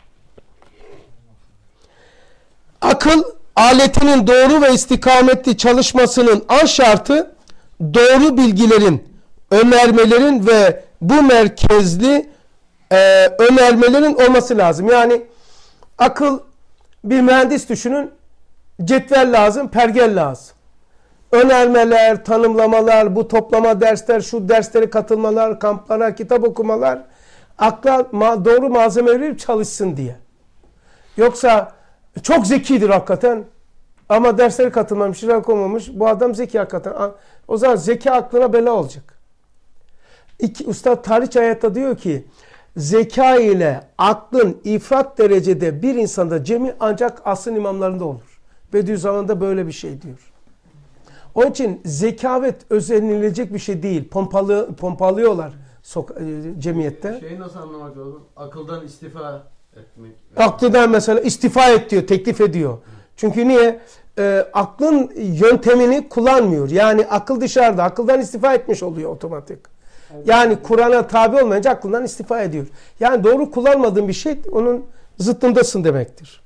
Akıl aletinin doğru ve istikametli çalışmasının an şartı doğru bilgilerin, önermelerin ve bu merkezli önermelerin olması lazım. Yani akıl, bir mühendis düşünün, cetvel lazım, pergel lazım. Önermeler, tanımlamalar, bu toplama dersler, şu derslere katılmalar, kamplara, kitap okumalar akla doğru malzeme verip çalışsın diye. Yoksa çok zekidir hakikaten. Ama derslere katılmamış, rank olmamış. Bu adam zeki hakikaten. O zaman zeka aklına bela olacak. Üstad tarih hayatta diyor ki zeka ile aklın ifrat derecede bir insanda cemi ancak asrın imamlarında olur. Bediüzzaman'da böyle bir şey diyor. Onun için zekavet özenilecek bir şey değil. Pompalıyorlar cemiyette. Şeyi nasıl anlamak lazım? Akıldan istifa etmek. Aklından mesela istifa et diyor, teklif ediyor. Çünkü niye? Aklın yöntemini kullanmıyor. Yani akıl dışarıda. Akıldan istifa etmiş oluyor otomatik. Yani Kur'an'a tabi olmayınca aklından istifa ediyor. Yani doğru kullanmadığın bir şey onun zıttındasın demektir.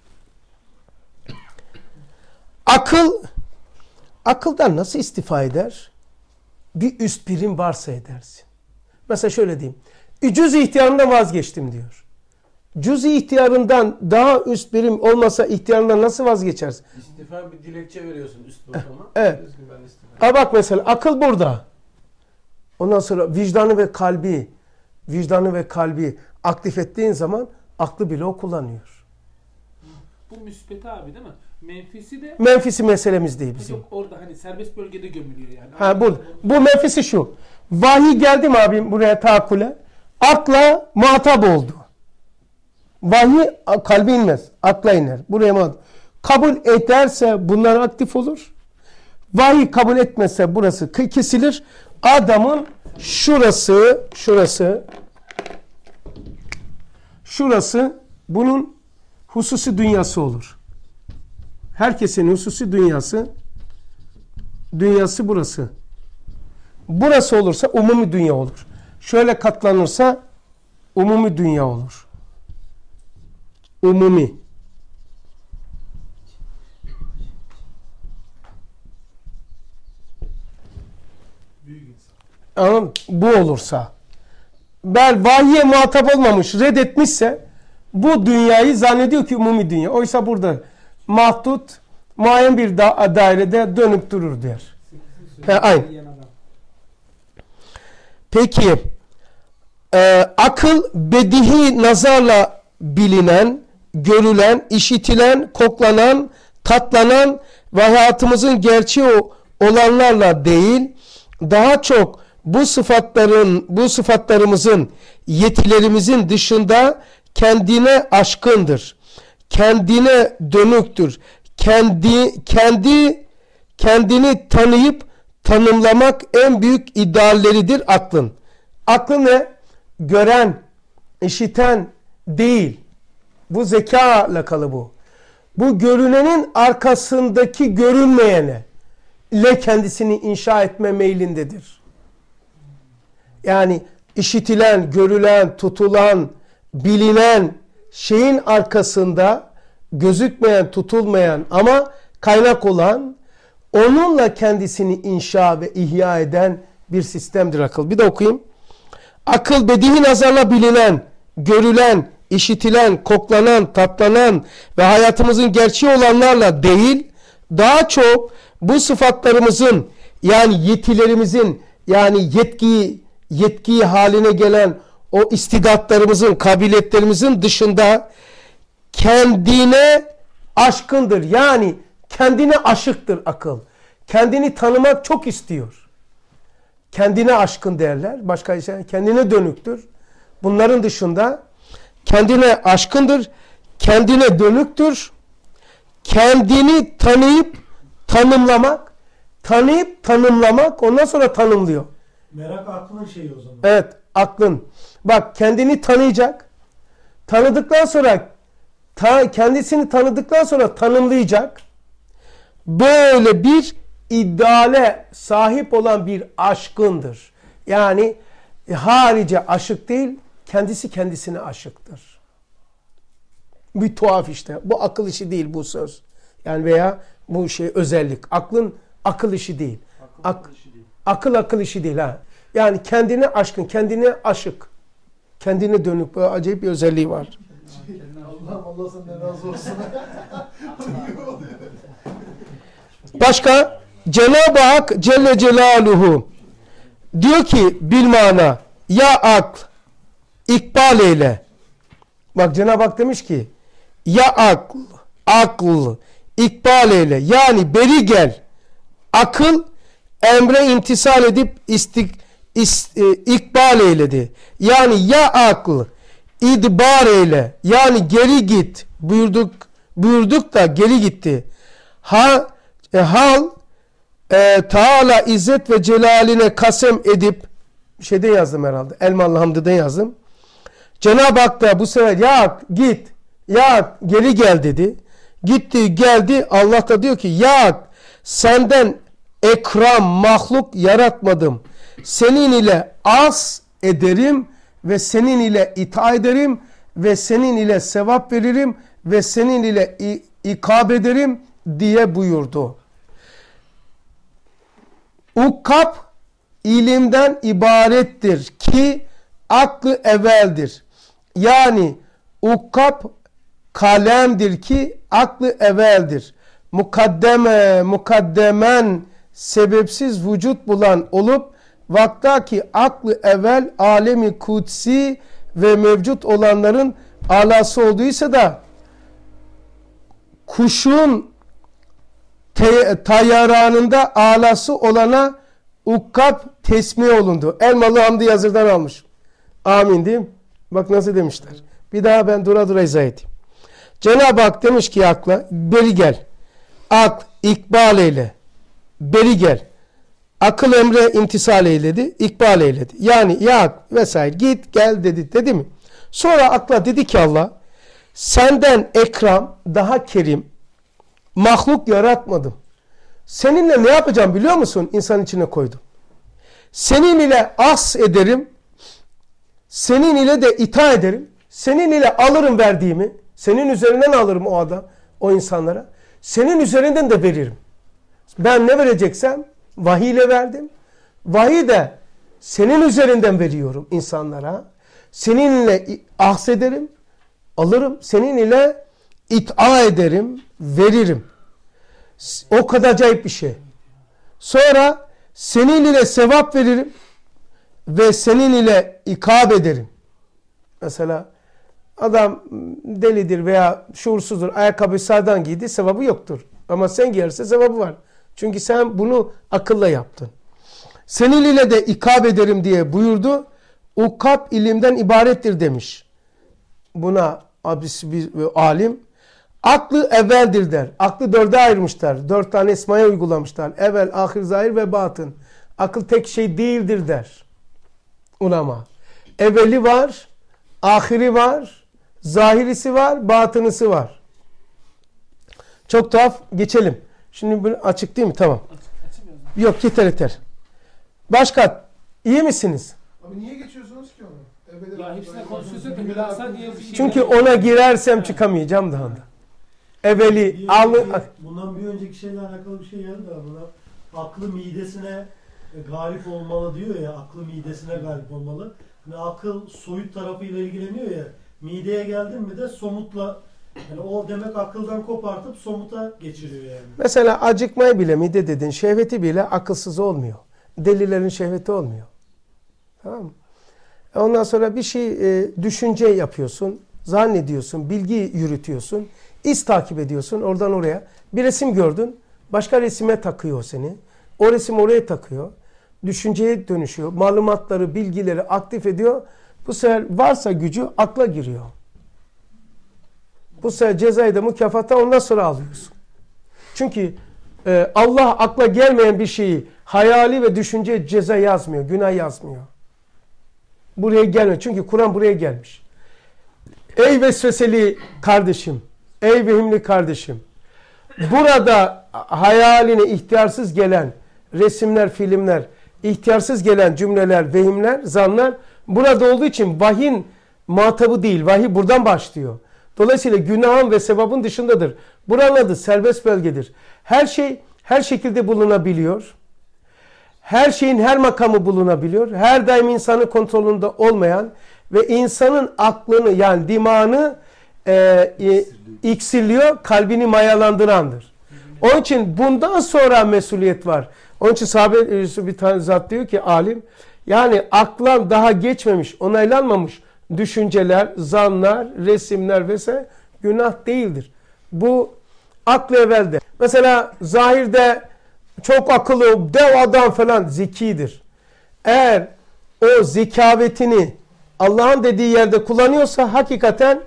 Akıldan nasıl istifa eder? Bir üst birim varsa edersin. Mesela şöyle diyeyim. Cüz-i ihtiyarından vazgeçtim diyor. Cüz-i ihtiyarından daha üst birim olmasa ihtiyarından nasıl vazgeçersin? İstifa bir dilekçe veriyorsun üst botoma. Evet. Bak mesela akıl burada. Ondan sonra vicdanı ve kalbi aktif ettiğin zaman aklı bile o kullanıyor. Bu müsbeti abi değil mi? Menfisi de Menfisi meselemiz değil bizim. yok orada hani serbest bölgede gömülüyor yani. Ha bu menfisi şu. Vahiy geldi mi abim buraya taakkule? Akla muhatap oldu. Vahiy kalbe inmez. Akla iner. Buraya muhatap. Kabul ederse bunlar aktif olur. Vahiy kabul etmezse burası kesilir. Adamın şurası bunun hususi dünyası olur. Herkesin hususi dünyası burası. Burası olursa umumi dünya olur. Şöyle katlanırsa umumi dünya olur. Umumi. Anladın? Bu olursa. Vahiye muhatap olmamış, reddetmişse bu dünyayı zannediyor ki umumi dünya. Oysa burada mahdut, muayyen bir dairede dönüp durur der. Aynı. Peki akıl bedihi nazarla bilinen, görülen, işitilen, koklanan, tatlanan ve hayatımızın gerçeği olanlarla değil, daha çok bu sıfatlarımızın, yetilerimizin dışında kendine aşkındır. Kendine dönüktür. Kendini tanıyıp tanımlamak en büyük idealleridir aklın. Aklın ne? Gören, işiten değil. Bu zeka alakalı bu. Bu görünenin arkasındaki görünmeyene ile kendisini inşa etme meylindedir. Yani işitilen, görülen, tutulan, bilinen şeyin arkasında gözükmeyen, tutulmayan ama kaynak olan, onunla kendisini inşa ve ihya eden bir sistemdir akıl. Bir de okuyayım. Akıl bedihi nazarla bilinen, görülen, işitilen, koklanan, tatlanan ve hayatımızın gerçeği olanlarla değil, daha çok bu sıfatlarımızın yani yetilerimizin yani yetki haline gelen o istidatlarımızın, kabiliyetlerimizin dışında kendine aşkındır. Yani kendine aşıktır akıl. Kendini tanımak çok istiyor. Kendine aşkın derler. Başka şey kendine dönüktür. Bunların dışında kendine aşkındır, kendine dönüktür. Kendini tanıyıp tanımlamak ondan sonra tanımlıyor. Merak aklın şeyi o zaman. Evet, aklın. Bak kendini tanıyacak. Tanıdıktan sonra kendisini tanıdıktan sonra tanımlayacak. Böyle bir ideale sahip olan bir aşkındır. Yani harice aşık değil, kendisi kendisine aşıktır. Bir tuhaf işte. Bu akıl işi değil bu söz. Yani veya bu şey özellik. Aklın akıl işi değil. Akıl işi değil ha. Yani kendine aşkın, kendine aşık. Kendine dönük böyle acayip bir özelliği var. Allah senden razı olsun. Başka Cenab-ı Hak Celle Celaluhu diyor ki bilmana ya akl ikbal eyle. Bak Cenab-ı Hak demiş ki ya akl ikbal eyle. Yani beri gel. Akıl emre imtisal edip ikbal eyledi. Yani ya akıl idbar eyle. Yani geri git. Buyurduk da geri gitti. Teala İzzet ve Celaline kasem edip şeyde yazdım herhalde. Elmalı Hamdi'de yazdım. Cenab-ı Hak da bu sefer ya git, ya geri gel dedi. Gitti geldi. Allah da diyor ki ya senden ekram mahluk yaratmadım. Senin ile az ederim ve senin ile itaat ederim ve senin ile sevap veririm ve senin ile ikab ederim diye buyurdu. Ukab ilimden ibarettir ki aklı evveldir. Yani ukab kalemdir ki aklı evveldir. Mukaddemen sebepsiz vücut bulan olup vaktaki aklı evvel alemi kutsi ve mevcut olanların alası olduysa da kuşun tayyaranında alası olana ukkab tesmiye olundu. Elmalı Hamdi Yazır'dan almış. Amin diyeyim. Bak nasıl demişler. Bir daha ben dura izah edeyim. Cenab-ı Hak demiş ki akla beri gel. Akl ikbal eyle. Beri gel. Akıl emre imtisal eyledi. İkbal eyledi. Yani ya vesaire git gel dedi mi? Sonra akla dedi ki Allah senden ekram daha kerim mahluk yaratmadım. Seninle ne yapacağım biliyor musun? İnsan içine koydum. Senin ile as ederim. Senin ile de itaat ederim. Senin ile alırım verdiğimi. Senin üzerinden alırım o insanlara. Senin üzerinden de veririm. Ben ne vereceksem vahiy ile verdim. Vahiy de senin üzerinden veriyorum insanlara. Seninle ahsederim, alırım. Senin ile itaat ederim, veririm. O kadar acayip bir şey. Sonra senin ile sevap veririm ve senin ile ikab ederim. Mesela adam delidir veya şuursuzdur, ayakkabı sağdan giydi, sevabı yoktur. Ama sen giyerse sevabı var. Çünkü sen bunu akılla yaptın. Senin ile de ikab ederim diye buyurdu. Ukab ilimden ibarettir demiş. Buna bir alim. Aklı evveldir der. Aklı dörde ayırmışlar. 4 tane esmaya uygulamışlar. Evvel, ahir, zahir ve batın. Akıl tek şey değildir der ulema. Evveli var, ahiri var, zahirisi var, batınısı var. Çok tuhaf. Geçelim. Şimdi bunu açık değil mi? Tamam. Yok yeter. Başka. İyi misiniz? Abi niye geçiyorsunuz ki onu? Ya hepsine konuşuyorsun ki mülaksa diye bir şey. Çünkü ona girersem çıkamayacağım daha da. Evveli bundan bir önceki şeyle alakalı bir şey geldi de buna aklı midesine galip olmalı diyor ya, aklı midesine galip olmalı. Yani akıl soyut tarafıyla ilgileniyor ya, mideye geldin mi de somutla, yani o demek akıldan kopartıp somuta geçiriyor yani. Mesela acıkmayı bile mide dedin, şehveti bile akılsız olmuyor. Delilerin şehveti olmuyor. Tamam mı? Ondan sonra bir şey düşünce yapıyorsun, zannediyorsun, bilgi yürütüyorsun, iz takip ediyorsun oradan oraya. Bir resim gördün, başka resime takıyor seni. O resim oraya takıyor. Düşünceye dönüşüyor. Malumatları, bilgileri aktif ediyor. Bu sefer varsa gücü akla giriyor. Bu sefer cezayı da mükafatı ondan sonra alıyorsun. Çünkü Allah akla gelmeyen bir şeyi hayali ve düşünce ceza yazmıyor, günah yazmıyor. Buraya gelmiyor. Çünkü Kur'an buraya gelmiş. Ey vesveseli kardeşim, ey vehimli kardeşim, burada hayaline ihtiyarsız gelen resimler, filmler, ihtiyarsız gelen cümleler, vehimler, zanlar burada olduğu için vahyin muhatabı değil. Vahiy buradan başlıyor. Dolayısıyla günahın ve sevabın dışındadır. Buranın adı serbest bölgedir. Her şey her şekilde bulunabiliyor. Her şeyin her makamı bulunabiliyor. Her daim insanın kontrolünde olmayan ve insanın aklını yani dimağını iksirliyor, kalbini mayalandırandır. Onun için bundan sonra mesuliyet var. Onun için sahabe bir tane zat diyor ki alim, yani aklan daha geçmemiş, onaylanmamış düşünceler, zanlar, resimler vesaire günah değildir. Bu Aklı evvelde. Mesela zahirde çok akıllı, dev adam falan zekidir. Eğer o zekavetini Allah'ın dediği yerde kullanıyorsa hakikaten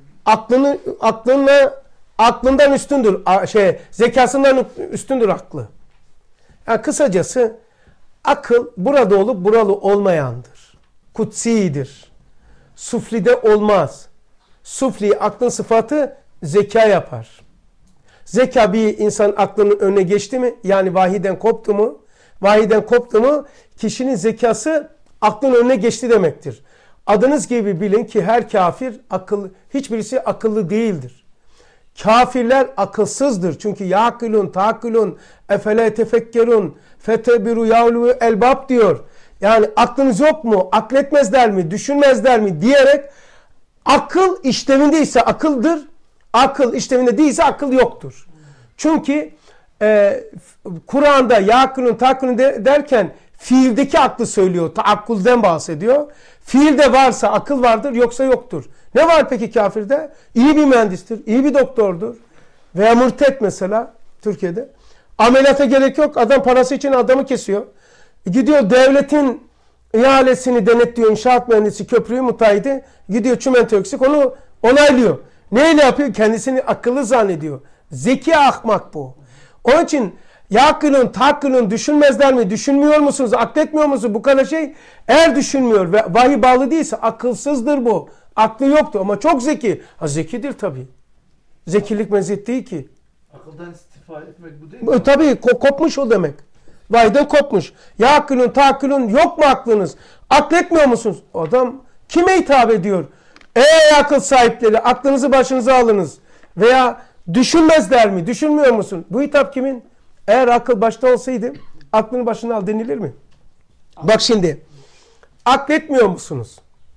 aklından üstündür. Zekasından üstündür aklı. Yani kısacası akıl burada olup buralı olmayandır. Kutsidir. Suflide olmaz. Sufli aklın sıfatı zeka yapar. Zeka bir insan aklının önüne geçti mi? Yani vahiden koptu mu? Vahiden koptu mu? Kişinin zekası aklın önüne geçti demektir. Adınız gibi bilin ki her kafir hiçbirisi akıllı değildir. Kafirler akılsızdır. Çünkü yakilun, takilun, efele tefekkerun, fetebiru yavlu elbab diyor. Yani aklınız yok mu? Akletmezler mi? Düşünmezler mi? Diyerek akıl işlevindeyse akıldır. Akıl işlevinde değilse akıl yoktur. Çünkü Kur'an'da yakilun, takilun derken fiildeki aklı söylüyor. Taakkulden bahsediyor. Fiilde varsa akıl vardır, yoksa yoktur. Ne var peki kafirde? İyi bir mühendistir, iyi bir doktordur. Veya mürtet mesela Türkiye'de. Ameliyata gerek yok. Adam parası için adamı kesiyor. Gidiyor devletin ihalesini denetliyor. İnşaat mühendisi, köprüyü müteahhidi. Gidiyor çimento eksik, onu onaylıyor. Neyle yapıyor? Kendisini akıllı zannediyor. Zeki ahmak bu. Onun için yakılın, takılın, düşünmezler mi? Düşünmüyor musunuz? Akletmiyor musunuz? Bu kadar şey. Eğer düşünmüyor ve vahiy bağlı değilse akılsızdır bu. Aklı yoktu ama çok zeki. Zekidir tabii. Zekilik meziyet değil ki. Akıldan istifa etmek bu değil mi? Tabii kopmuş o demek. Vahiden kopmuş. Yakılın, takılın, yok mu aklınız? Akletmiyor musunuz? Adam kime hitap ediyor? Ey akıl sahipleri, aklınızı başınıza alınız. Veya düşünmezler mi? Düşünmüyor musun? Bu hitap kimin? Eğer akıl başta olsaydı aklını başına al denilir mi? Bak şimdi. Akletmiyor musunuz?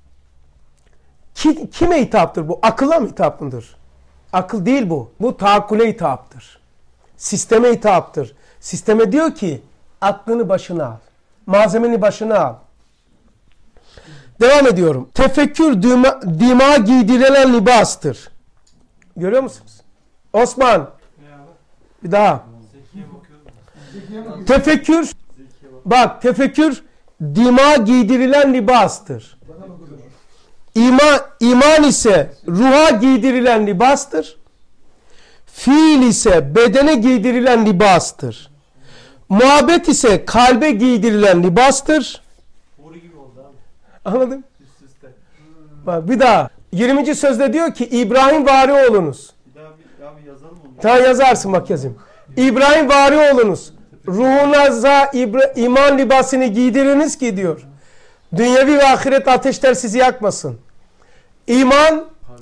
Kime hitaptır bu? Akılla mı hitaptır? Akıl değil bu. Bu taakkule hitaptır. Sisteme hitaptır. Sisteme diyor ki aklını başına al. Malzemeni başına al. Devam ediyorum. Tefekkür dima giydirilen libastır. Görüyor musunuz? Osman. Bir daha. Tefekkür. Bak tefekkür dima giydirilen libastır. İman ise ruha giydirilen libastır. Fiil ise bedene giydirilen libastır. Muhabbet ise kalbe giydirilen libastır. Anladın? Bak bir daha. 20. sözde diyor ki İbrahim vari olunuz. Bir yazalım onu. Tamam yazarsın bak yazayım. İbrahim vari olunuz. Ruhunuza iman libasını giydiriniz ki diyor. Dünyevi ve ahiret ateşler sizi yakmasın. İman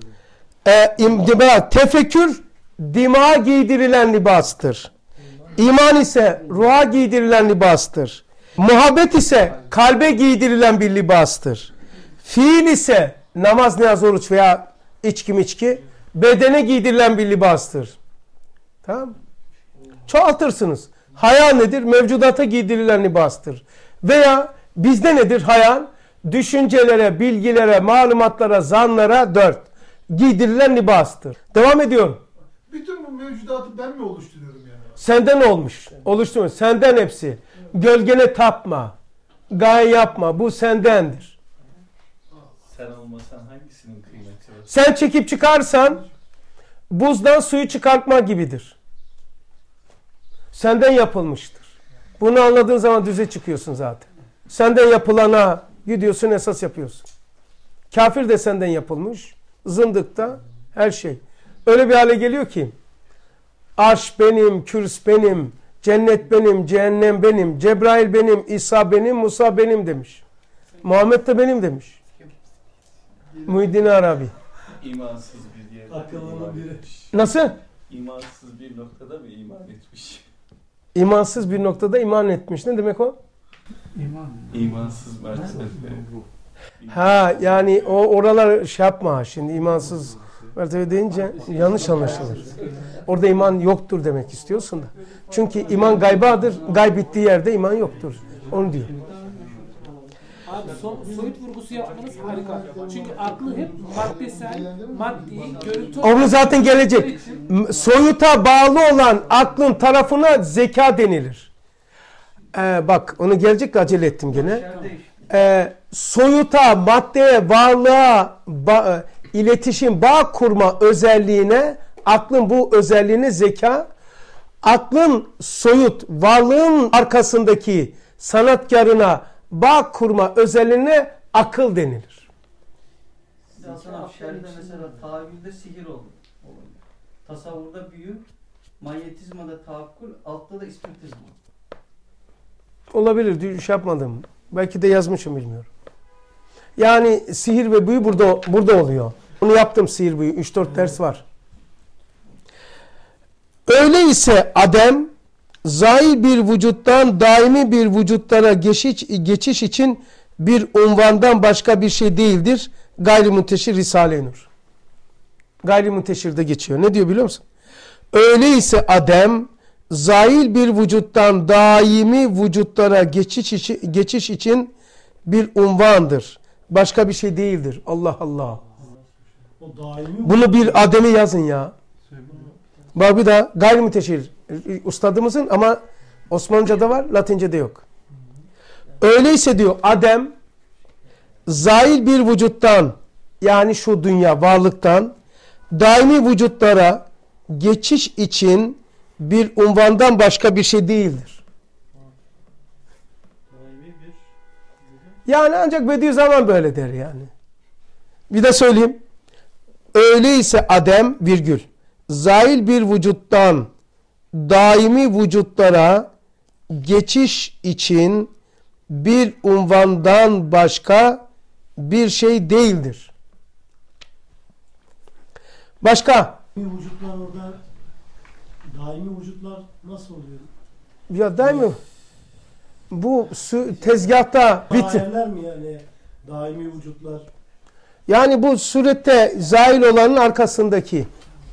tefekkür dima giydirilen libastır. İman ise ruha giydirilen libastır. Muhabbet ise kalbe giydirilen bir libastır. Fiil ise namaz, niyaz, oruç veya içki bedene giydirilen bir libastır. Tamam. Çoğaltırsınız. Haya nedir? Mevcudata giydirilen libastır. Veya bizde nedir haya? Düşüncelere, bilgilere, malumatlara, zanlara 4. Giydirilen libastır. Devam ediyorum. Bütün bu mevcudatı ben mi oluşturuyorum yani? Senden olmuş. Oluşturmuş. Senden hepsi. Gölgene tapma. Gaye yapma. Bu sendendir. Sen olmasan hangisinin kıymeti var? Sen çekip çıkarsan buzdan suyu çıkartma gibidir. Senden yapılmıştır. Bunu anladığın zaman düze çıkıyorsun zaten. Senden yapılana gidiyorsun esas yapıyorsun. Kafir de senden yapılmış. Zındık da her şey. Öyle bir hale geliyor ki arş benim, kürs benim, cennet benim, cehennem benim, Cebrail benim, İsa benim, Musa benim demiş. Muhammed de benim demiş. Muhyiddin Arabi. İmansız bir yerde Akıllının biri. Nasıl? İmansız bir noktada mı iman etmiş? İmansız bir noktada iman etmiş. Ne demek o? İmansız mertebede. Ha yani oralar şey yapma şimdi imansız mertebe deyince yanlış anlaşılır. Orada iman yoktur demek istiyorsun da. Çünkü iman gaybadır. Gayb bittiği yerde iman yoktur. Onu diyor. Abi soyut vurgusu yapmanız harika. Çünkü aklı hep maddesel, maddi, görüntü Onu zaten gelecek. Soyuta bağlı olan aklın tarafına zeka denilir. Bak onu gelecek, acele ettim gene. Soyuta, maddeye, varlığa iletişim, bağ kurma özelliğine, aklın bu özelliğine zeka, aklın soyut, varlığın arkasındaki sanatkarına bağ kurma özelliğine akıl denilir. Hasan abi şerde mesela tahayyülde sihir olur. Tasavvurda büyü, manyetizmada tahakkül, altta da ispiritizma. Olabilir, şey yapmadım. Belki de yazmışım, bilmiyorum. Yani sihir ve büyü burada oluyor. Onu yaptım, sihir büyü. 3-4 ders var. Öyleyse Adem zail bir vücuttan daimi bir vücutlara geçiş için bir unvandan başka bir şey değildir. Gayrimunteşir Risale-i Nur. Gayrimunteşir'de geçiyor. Ne diyor biliyor musun? Öyleyse Adem zail bir vücuttan daimi vücutlara geçiş için bir unvandır. Başka bir şey değildir. Allah Allah. Bunu bir Adem'i yazın ya. Bak bir daha gayrimunteşir ustadımızın, ama Osmanlıca'da var, Latince'de yok. Öyleyse diyor Adem zail bir vücuttan, yani şu dünya varlıktan daimi vücutlara geçiş için bir unvandan başka bir şey değildir. Yani ancak Bediüzzaman böyle der yani. Bir de söyleyeyim. Öyleyse Adem virgül zail bir vücuttan daimi vücutlara geçiş için bir unvandan başka bir şey değildir. Başka? Vücutlar orada, daimi vücutlar nasıl oluyor? Ya daimi bu tezgahta Dairler mi yani daimi vücutlar? Yani bu surette zail olanın arkasındaki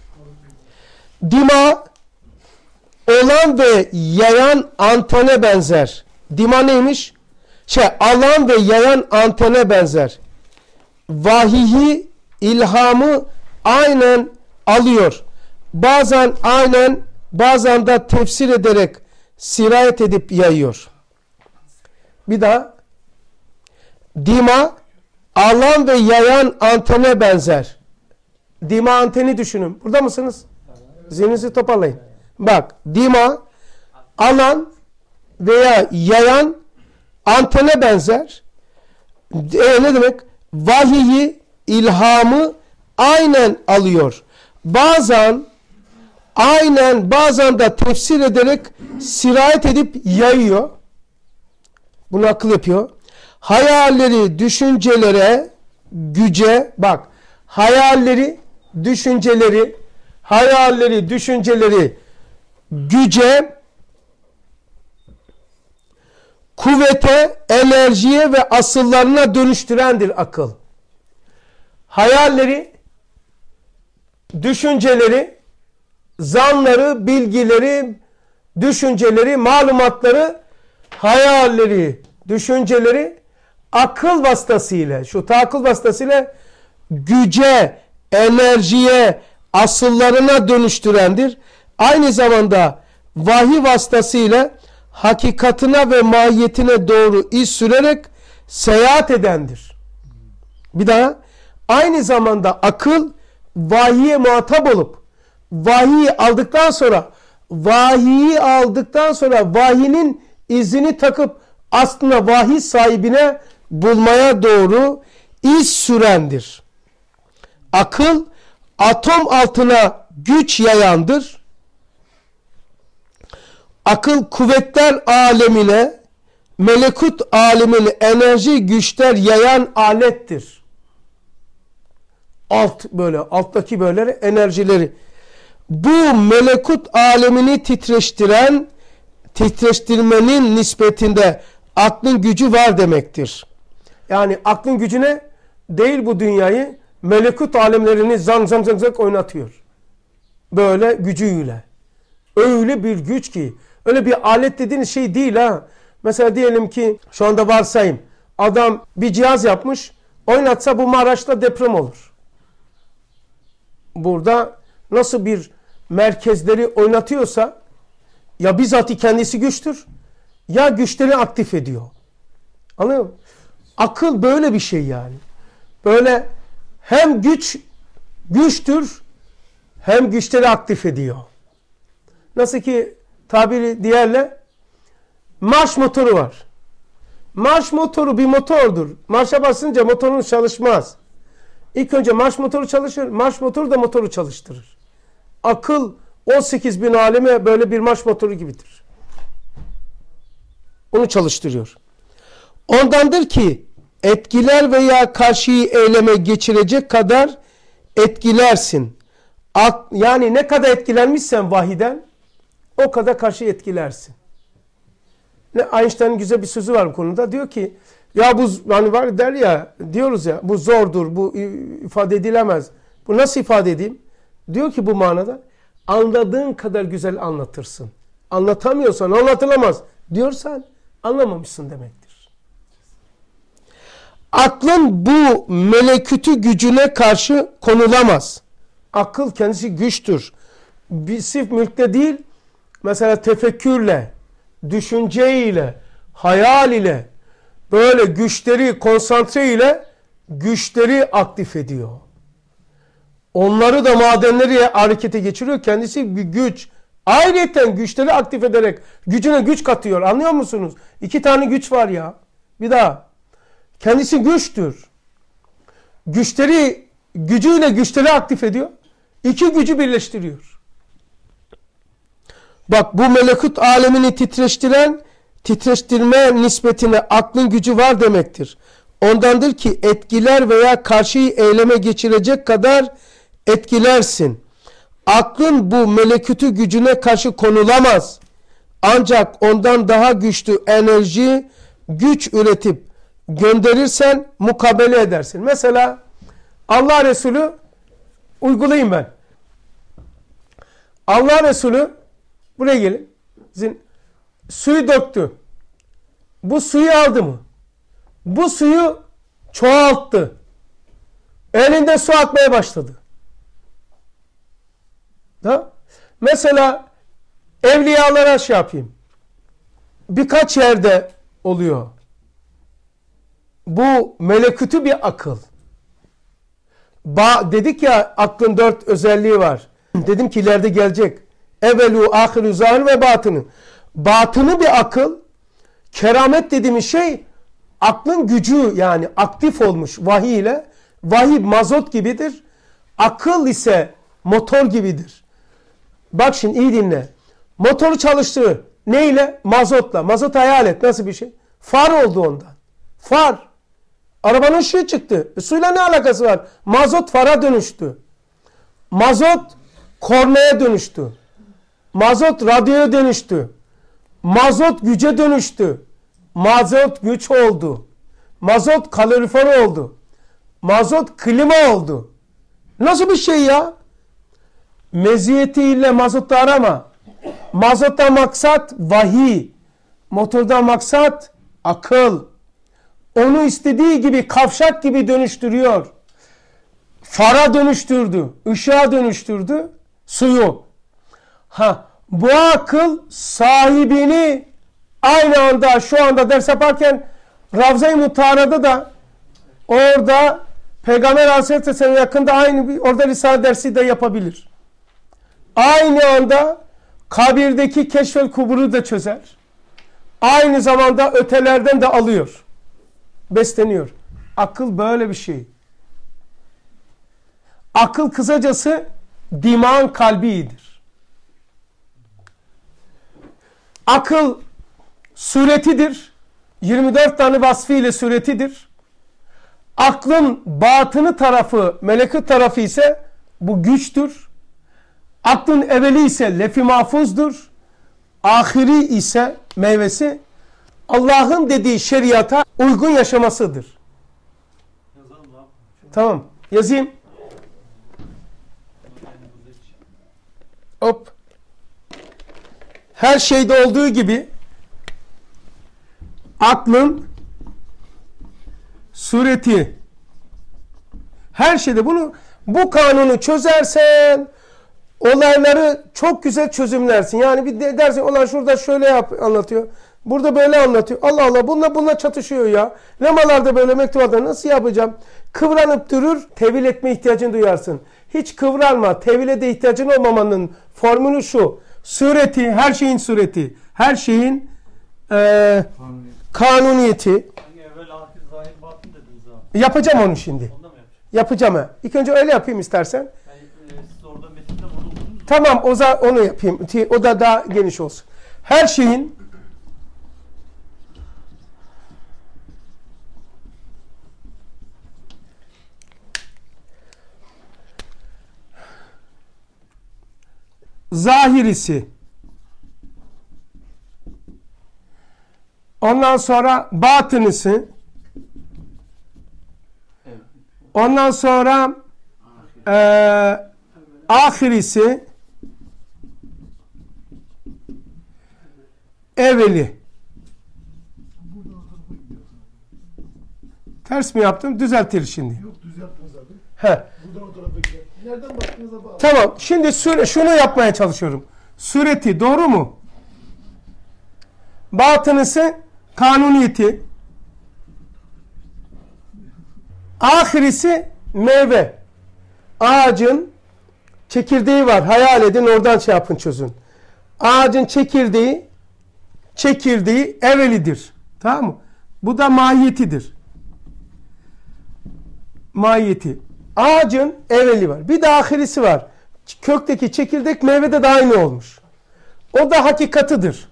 dima olan ve yayan antene benzer. Dima neymiş? Alan ve yayan antene benzer. Vahiyi, ilhamı aynen alıyor. Bazen aynen, bazen de tefsir ederek sirayet edip yayıyor. Bir daha. Dima alan ve yayan antene benzer. Dima anteni düşünün. Burada mısınız? Zihninizi toparlayın. Bak, dima alan veya yayan antene benzer. Ne demek? Vahiyi, ilhamı aynen alıyor. Bazen aynen, bazen de tefsir ederek sirayet edip yayıyor. Bunu akıl yapıyor. Hayalleri, düşüncelere, güce, bak, hayalleri, düşünceleri, güce, kuvvete, enerjiye ve asıllarına dönüştürendir akıl. Hayalleri, düşünceleri, zanları, bilgileri, düşünceleri, malumatları, hayalleri, düşünceleri akıl vasıtasıyla, şu tahakkül vasıtasıyla güce, enerjiye, asıllarına dönüştürendir. Aynı zamanda vahiy vasıtasıyla hakikatine ve mahiyetine doğru iz sürerek seyahat edendir. Bir daha, aynı zamanda akıl vahiye muhatap olup vahiyi aldıktan sonra vahinin izini takıp aslında vahiy sahibine bulmaya doğru iz sürendir. Akıl atom altına güç yayandır. Akıl kuvvetler alemine, melekut alemine enerji güçler yayan alettir. Alttaki böyle enerjileri. Bu melekut alemini titreştirmenin nispetinde aklın gücü var demektir. Yani aklın gücüne değil, bu dünyayı melekut alemlerini zang zang zang zang oynatıyor. Böyle gücüyle. Öyle bir güç ki, öyle bir alet dediğiniz şey değil ha. Mesela diyelim ki şu anda varsayım Adam bir cihaz yapmış. Oynatsa bu Maraş'ta deprem olur. Burada nasıl bir merkezleri oynatıyorsa ya bizatihi kendisi güçtür ya güçleri aktif ediyor. Anlıyor musun? Akıl böyle bir şey yani. Böyle hem güçtür hem güçleri aktif ediyor. Nasıl ki tabiri diğerle marş motoru var. Marş motoru bir motordur. Marşa basınca motorun çalışmaz. İlk önce marş motoru çalışır. Marş motoru da motoru çalıştırır. Akıl 18 bin aleme böyle bir marş motoru gibidir. Onu çalıştırıyor. Ondandır ki etkiler veya karşıyı eyleme geçirecek kadar etkilersin. Yani ne kadar etkilenmişsen vahiden o kadar karşı etkilersin. Einstein'ın güzel bir sözü var bu konuda. Diyor ki ya bu hani var der ya diyoruz ya bu zordur, bu ifade edilemez. Bu nasıl ifade edeyim? Diyor ki bu manada anladığın kadar güzel anlatırsın. Anlatamıyorsan anlatılamaz diyorsan anlamamışsın demektir. Aklın bu melekütü gücüne karşı konulamaz. Akıl kendisi güçtür. Bir sırf mülkte değil, mesela tefekkürle, düşünceyle, hayal ile, böyle güçleri, konsantre ile güçleri aktif ediyor. Onları da madenleri harekete geçiriyor. Kendisi bir güç. Ayrıca güçleri aktif ederek gücüne güç katıyor. Anlıyor musunuz? 2 tane güç var ya. Bir daha. Kendisi güçtür. Gücüyle güçleri aktif ediyor. 2 gücü birleştiriyor. Bak bu melekut alemini titreştirme nispetine aklın gücü var demektir. Ondandır ki etkiler veya karşıyı eyleme geçirecek kadar etkilersin. Aklın bu melekütü gücüne karşı konulamaz. Ancak ondan daha güçlü enerji, güç üretip gönderirsen mukabele edersin. Mesela Allah Resulü uygulayayım ben. Allah Resulü buraya gelin. Suyu döktü. Bu suyu aldı mı? Bu suyu çoğalttı. Elinden su akmaya başladı. Da? Mesela evliyalara şey yapayım. Birkaç yerde oluyor. Bu melekütü bir akıl. Dedik ya aklın 4 özelliği var. Dedim ki ileride gelecek. Evvelu, ahiru, zahir ve batını. Batını bir akıl. Keramet dediğimiz şey aklın gücü yani aktif olmuş vahiy ile. Vahiy mazot gibidir. Akıl ise motor gibidir. Bak şimdi iyi dinle. Motoru çalıştırır. Neyle? Mazotla. Mazot hayal et. Nasıl bir şey? Far oldu ondan. Far. Arabanın ışığı çıktı. Suyla ne alakası var? Mazot fara dönüştü. Mazot kornaya dönüştü. Mazot radyoya dönüştü. Mazot güce dönüştü. Mazot güç oldu. Mazot kalorifer oldu. Mazot klima oldu. Nasıl bir şey ya? Meziyetiyle mazotta arama. Mazottan maksat vahiy. Motordan maksat akıl. Onu istediği gibi kavşak gibi dönüştürüyor. Fara dönüştürdü. Işığa dönüştürdü. Suyu. Bu akıl sahibini aynı anda şu anda ders yaparken Ravza-i Mutahara'da da orada Peygamber Aleyhisselam yakında orada Risale dersi de yapabilir. Aynı anda kabirdeki keşfel kuburu da çözer. Aynı zamanda ötelerden de alıyor. Besleniyor. Akıl böyle bir şey. Akıl kısacası dimağın kalbidir. Akıl suretidir. 24 tane vasfıyla suretidir. Aklın batını tarafı, melekut tarafı ise bu güçtür. Aklın evveli ise lef-i mahfuzdur. Ahiri ise meyvesi Allah'ın dediği şeriata uygun yaşamasıdır. Tamam. Yazayım. Hop. Her şeyde olduğu gibi aklın sureti, her şeyde bu kanunu çözersen olayları çok güzel çözümlersin. Yani bir dersin olan şurada şöyle anlatıyor. Burada böyle anlatıyor. Allah Allah bununla çatışıyor ya. Lemalarda böyle mektubatta nasıl yapacağım? Kıvranıp durur, tevil etme ihtiyacını duyarsın. Hiç kıvranma, tevile de ihtiyacın olmamanın formülü şu. Sureti, her şeyin sureti, her şeyin kanuniyeti. Hani evvel ahir zahir batın dediniz abi. Yapacağım onu şimdi. Onda mı yapacağım? Yapacağım ha. İlk önce öyle yapayım istersen. Yani siz orada metinde bunu okudunuz mu? Tamam onu yapayım. O da daha geniş olsun. Her şeyin zahirisi, ondan sonra batınısı, ondan sonra ahirisi, evveli. Ters mi yaptım? Düzeltir şimdi. Yok düzelttiniz abi. He. Buradan o tarafa gidelim. Nereden baktığınıza bağlı. Tamam. Şimdi şunu yapmaya çalışıyorum. Sureti doğru mu? Batınısı kanuniyeti. Ahirisi meyve. Ağacın çekirdeği var. Hayal edin oradan şey yapın çözün. Ağacın çekirdeği evvelidir. Tamam mı? Bu da mahiyetidir. Mahiyeti. Ağacın evveli var. Bir de ahirisi var. Kökteki çekirdek meyvede de aynı olmuş. O da hakikatıdır.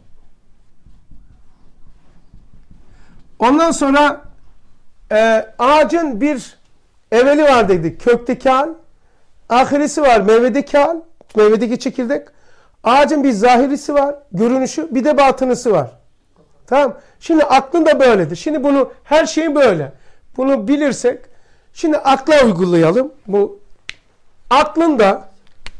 Ondan sonra ağacın bir evveli var dedik. Kökteki hal. Ahirisi var. Meyvedeki hal. Meyvedeki çekirdek. Ağacın bir zahirisi var. Görünüşü. Bir de batınısı var. Tamam. Şimdi aklın da böyledir. Şimdi her şey böyle. Bunu bilirsek şimdi akla uygulayalım. Bu aklında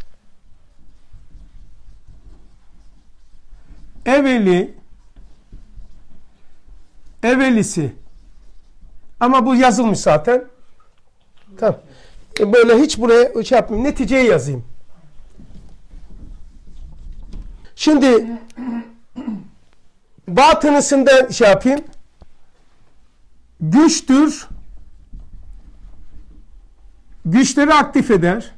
evvelisi ama bu yazılmış zaten. Tamam. Böyle hiç buraya şey yapmayayım. Neticeyi yazayım. Şimdi batınısında şey yapayım. Güçtür. Güçleri aktif eder.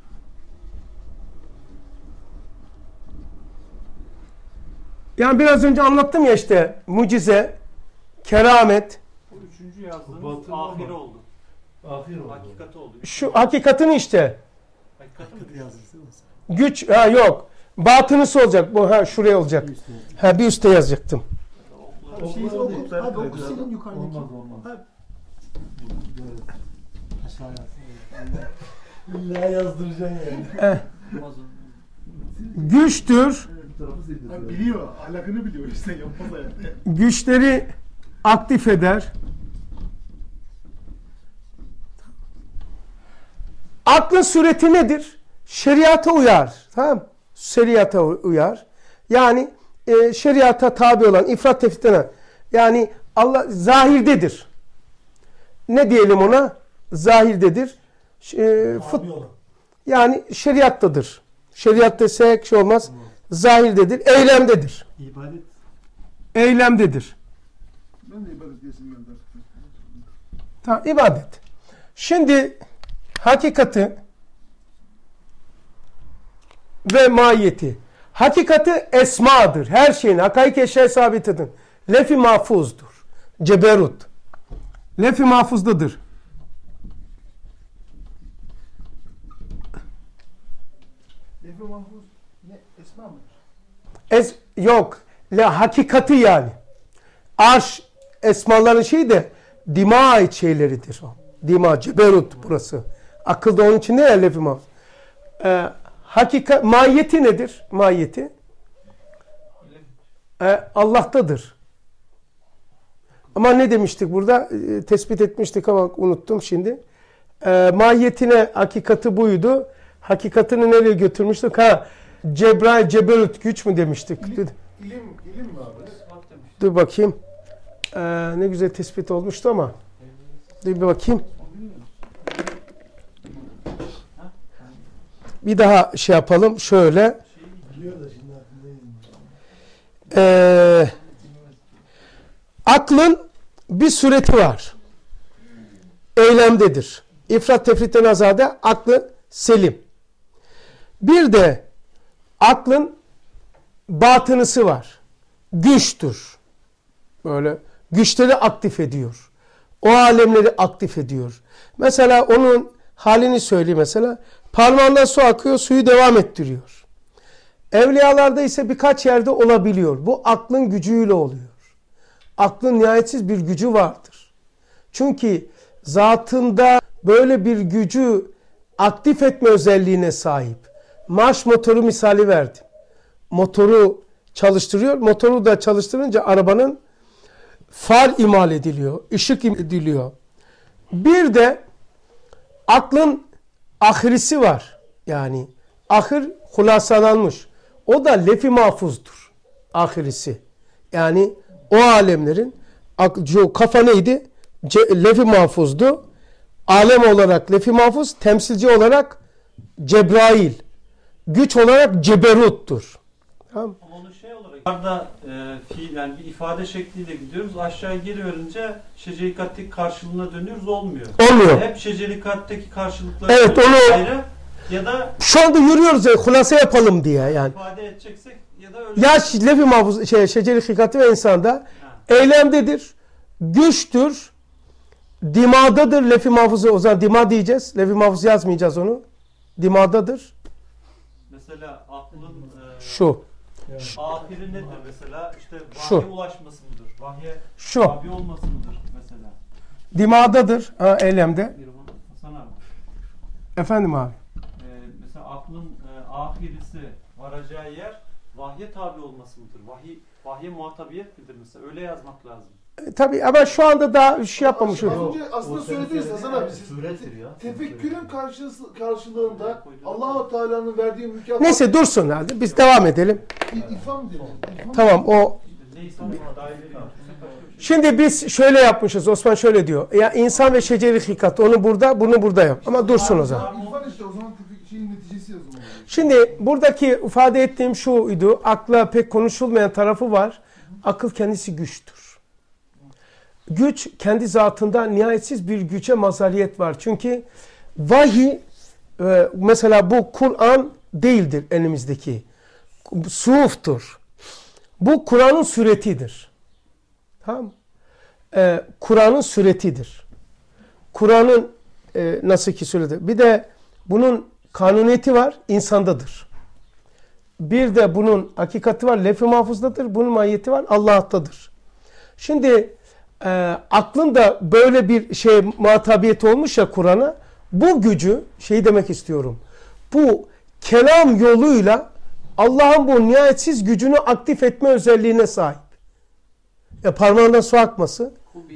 Yani biraz önce anlattım ya işte mucize, keramet. Bu üçüncü yazdığınız Batın ahiri ama. oldu. Ahir oldu. Hakikati oldu. Şu hakikatini işte. Hakikati mi? Güç yok. Batınısı olacak. Bu şuraya olacak. Bir üstte yazacaktım. Şeyi oku. Abi oku senin yukarıdaki. Olmaz. İlla yazdıracaksın yani. Güçtür. Abi biliyor. Ahlakını biliyor işte. Yapmaz hayatta. Güçleri aktif eder. Aklın sureti nedir? Şeriata uyar. Tamam? Şeriata uyar. Yani şeriata tabi olan ifrat tefritten yani Allah zahirdedir. Ne diyelim ona? Zahirdedir. Yani şeriattadır. Şeriat desek şey olmaz. Zahirdedir. Eylemdedir. İbadet. Eylemdedir. Ben de ibadet diyesim geldi. Tamam, ibadet. Şimdi hakikati ve mahiyeti. Hakikati esmadır. Her şeyin hakaik eşya sabitidir. Lef-i mahfuzdur. Ceberut. Lef-i mahfuzdadır. Lef-i mahfuz ne? Esma mıdır? Yok. Hakikati yani. Arş esmaların şeyi de dima ait şeyleridir. Dima, ceberut burası. Akılda onun içinde ya lef-i mahfuz. Mahiyeti nedir? Mahiyeti Allah'tadır. Ama ne demiştik burada? Tespit etmiştik ama unuttum şimdi. Mahiyetine hakikati buydu. Hakikatini nereye götürmüştük? Cebrail, ceberut güç mü demiştik? İlim mi abi? Dur bakayım. Ne güzel tespit olmuştu ama. Bir bakayım. Bir daha şey yapalım. Şöyle. Aklın bir sureti var. Eylemdedir. İfrat tefritten azade, aklı selim. Bir de aklın batınısı var. Güçtür. Böyle güçleri aktif ediyor. O alemleri aktif ediyor. Mesela onun halini söyleyeyim mesela. Parmağından su akıyor, suyu devam ettiriyor. Evliyalarda ise birkaç yerde olabiliyor. Bu aklın gücüyle oluyor. Aklın nihayetsiz bir gücü vardır. Çünkü zatında böyle bir gücü aktif etme özelliğine sahip. Marş motoru misali verdim. Motoru çalıştırıyor. Motoru da çalıştırınca arabanın far imal ediliyor. Işık ediliyor. Bir de aklın ahirisi var. Yani ahir hulasalanmış. O da lef-i mahfuzdur. Ahirisi. Yani o alemlerin kafa neydi? Lef-i mahfuzdu. Alem olarak lef-i mahfuz, temsilci olarak Cebrail. Güç olarak Ceberut'tur. Tamam. Ama onu şey olarak yukarıda fiil yani bir ifade şekliyle gidiyoruz. Aşağıya geri verince şeceri katteki karşılığına dönüyoruz, olmuyor. Olmuyor. Hep şeceri katteki karşılıkları Evet, onu ayrı ya da şu anda yürüyoruz ya, hulasa yapalım diye yani. ifade edeceksek ya da öyle. Ya lef-i mahfuz, şeceri hikati ve insanda eylemdedir, güçtür, dimadadır lef-i mahfuzu. O zaman dima diyeceğiz. Lef-i mahfuz yazmayacağız onu. Dimadadır. Mesela aklın Şu. ahiri nedir mesela? İşte Şu. vahye ulaşması mıdır? Vahye Şu. tabi olması mıdır mesela? Dimadadır. Eylemde. Hasan abi. Efendim abi. Mesela aklın ahirisi varacağı yer vahye tabi olması mıdır? Vahye muhatabiyet midir mesela? Öyle yazmak lazım. Tabii ama şu anda daha şey yapmamışız. Az önce aslında söylediniz Hasan abi. Siz tefekkürün karşılığında Allah-u Teala'nın verdiği mükafat... Neyse dursun halde. Biz devam edelim. İfam diyor. Tamam o. Neyse daireleri Şimdi biz şöyle yapmışız. Osman şöyle diyor. Ya insan ve şeceri hikat. Onu burada, bunu burada yap. Ama dursun o zaman. İrfan işte o zaman şeyin neticesi o zaman. Şimdi buradaki ifade ettiğim şuydu. Akla pek konuşulmayan tarafı var. Akıl kendisi güçtür. Güç kendi zatında nihayetsiz bir güce mazhariyet var. Çünkü vahiy mesela bu Kur'an değildir elimizdeki. Suhuftur. Bu Kur'an'ın suretidir. Tamam. Kur'an'ın suretidir. Kur'an'ın nasıl ki sureti. Bir de bunun kanuniyeti var, insandadır. Bir de bunun hakikati var, lef-i mahfuzdadır. Bunun mahiyeti var, Allah'tadır. Şimdi aklın da böyle bir şey muhatabiyeti olmuş ya Kur'an'a. Bu gücü, şey demek istiyorum. Bu kelam yoluyla Allah'ın bu nihayetsiz gücünü aktif etme özelliğine sahip. Ya parmağından su akması.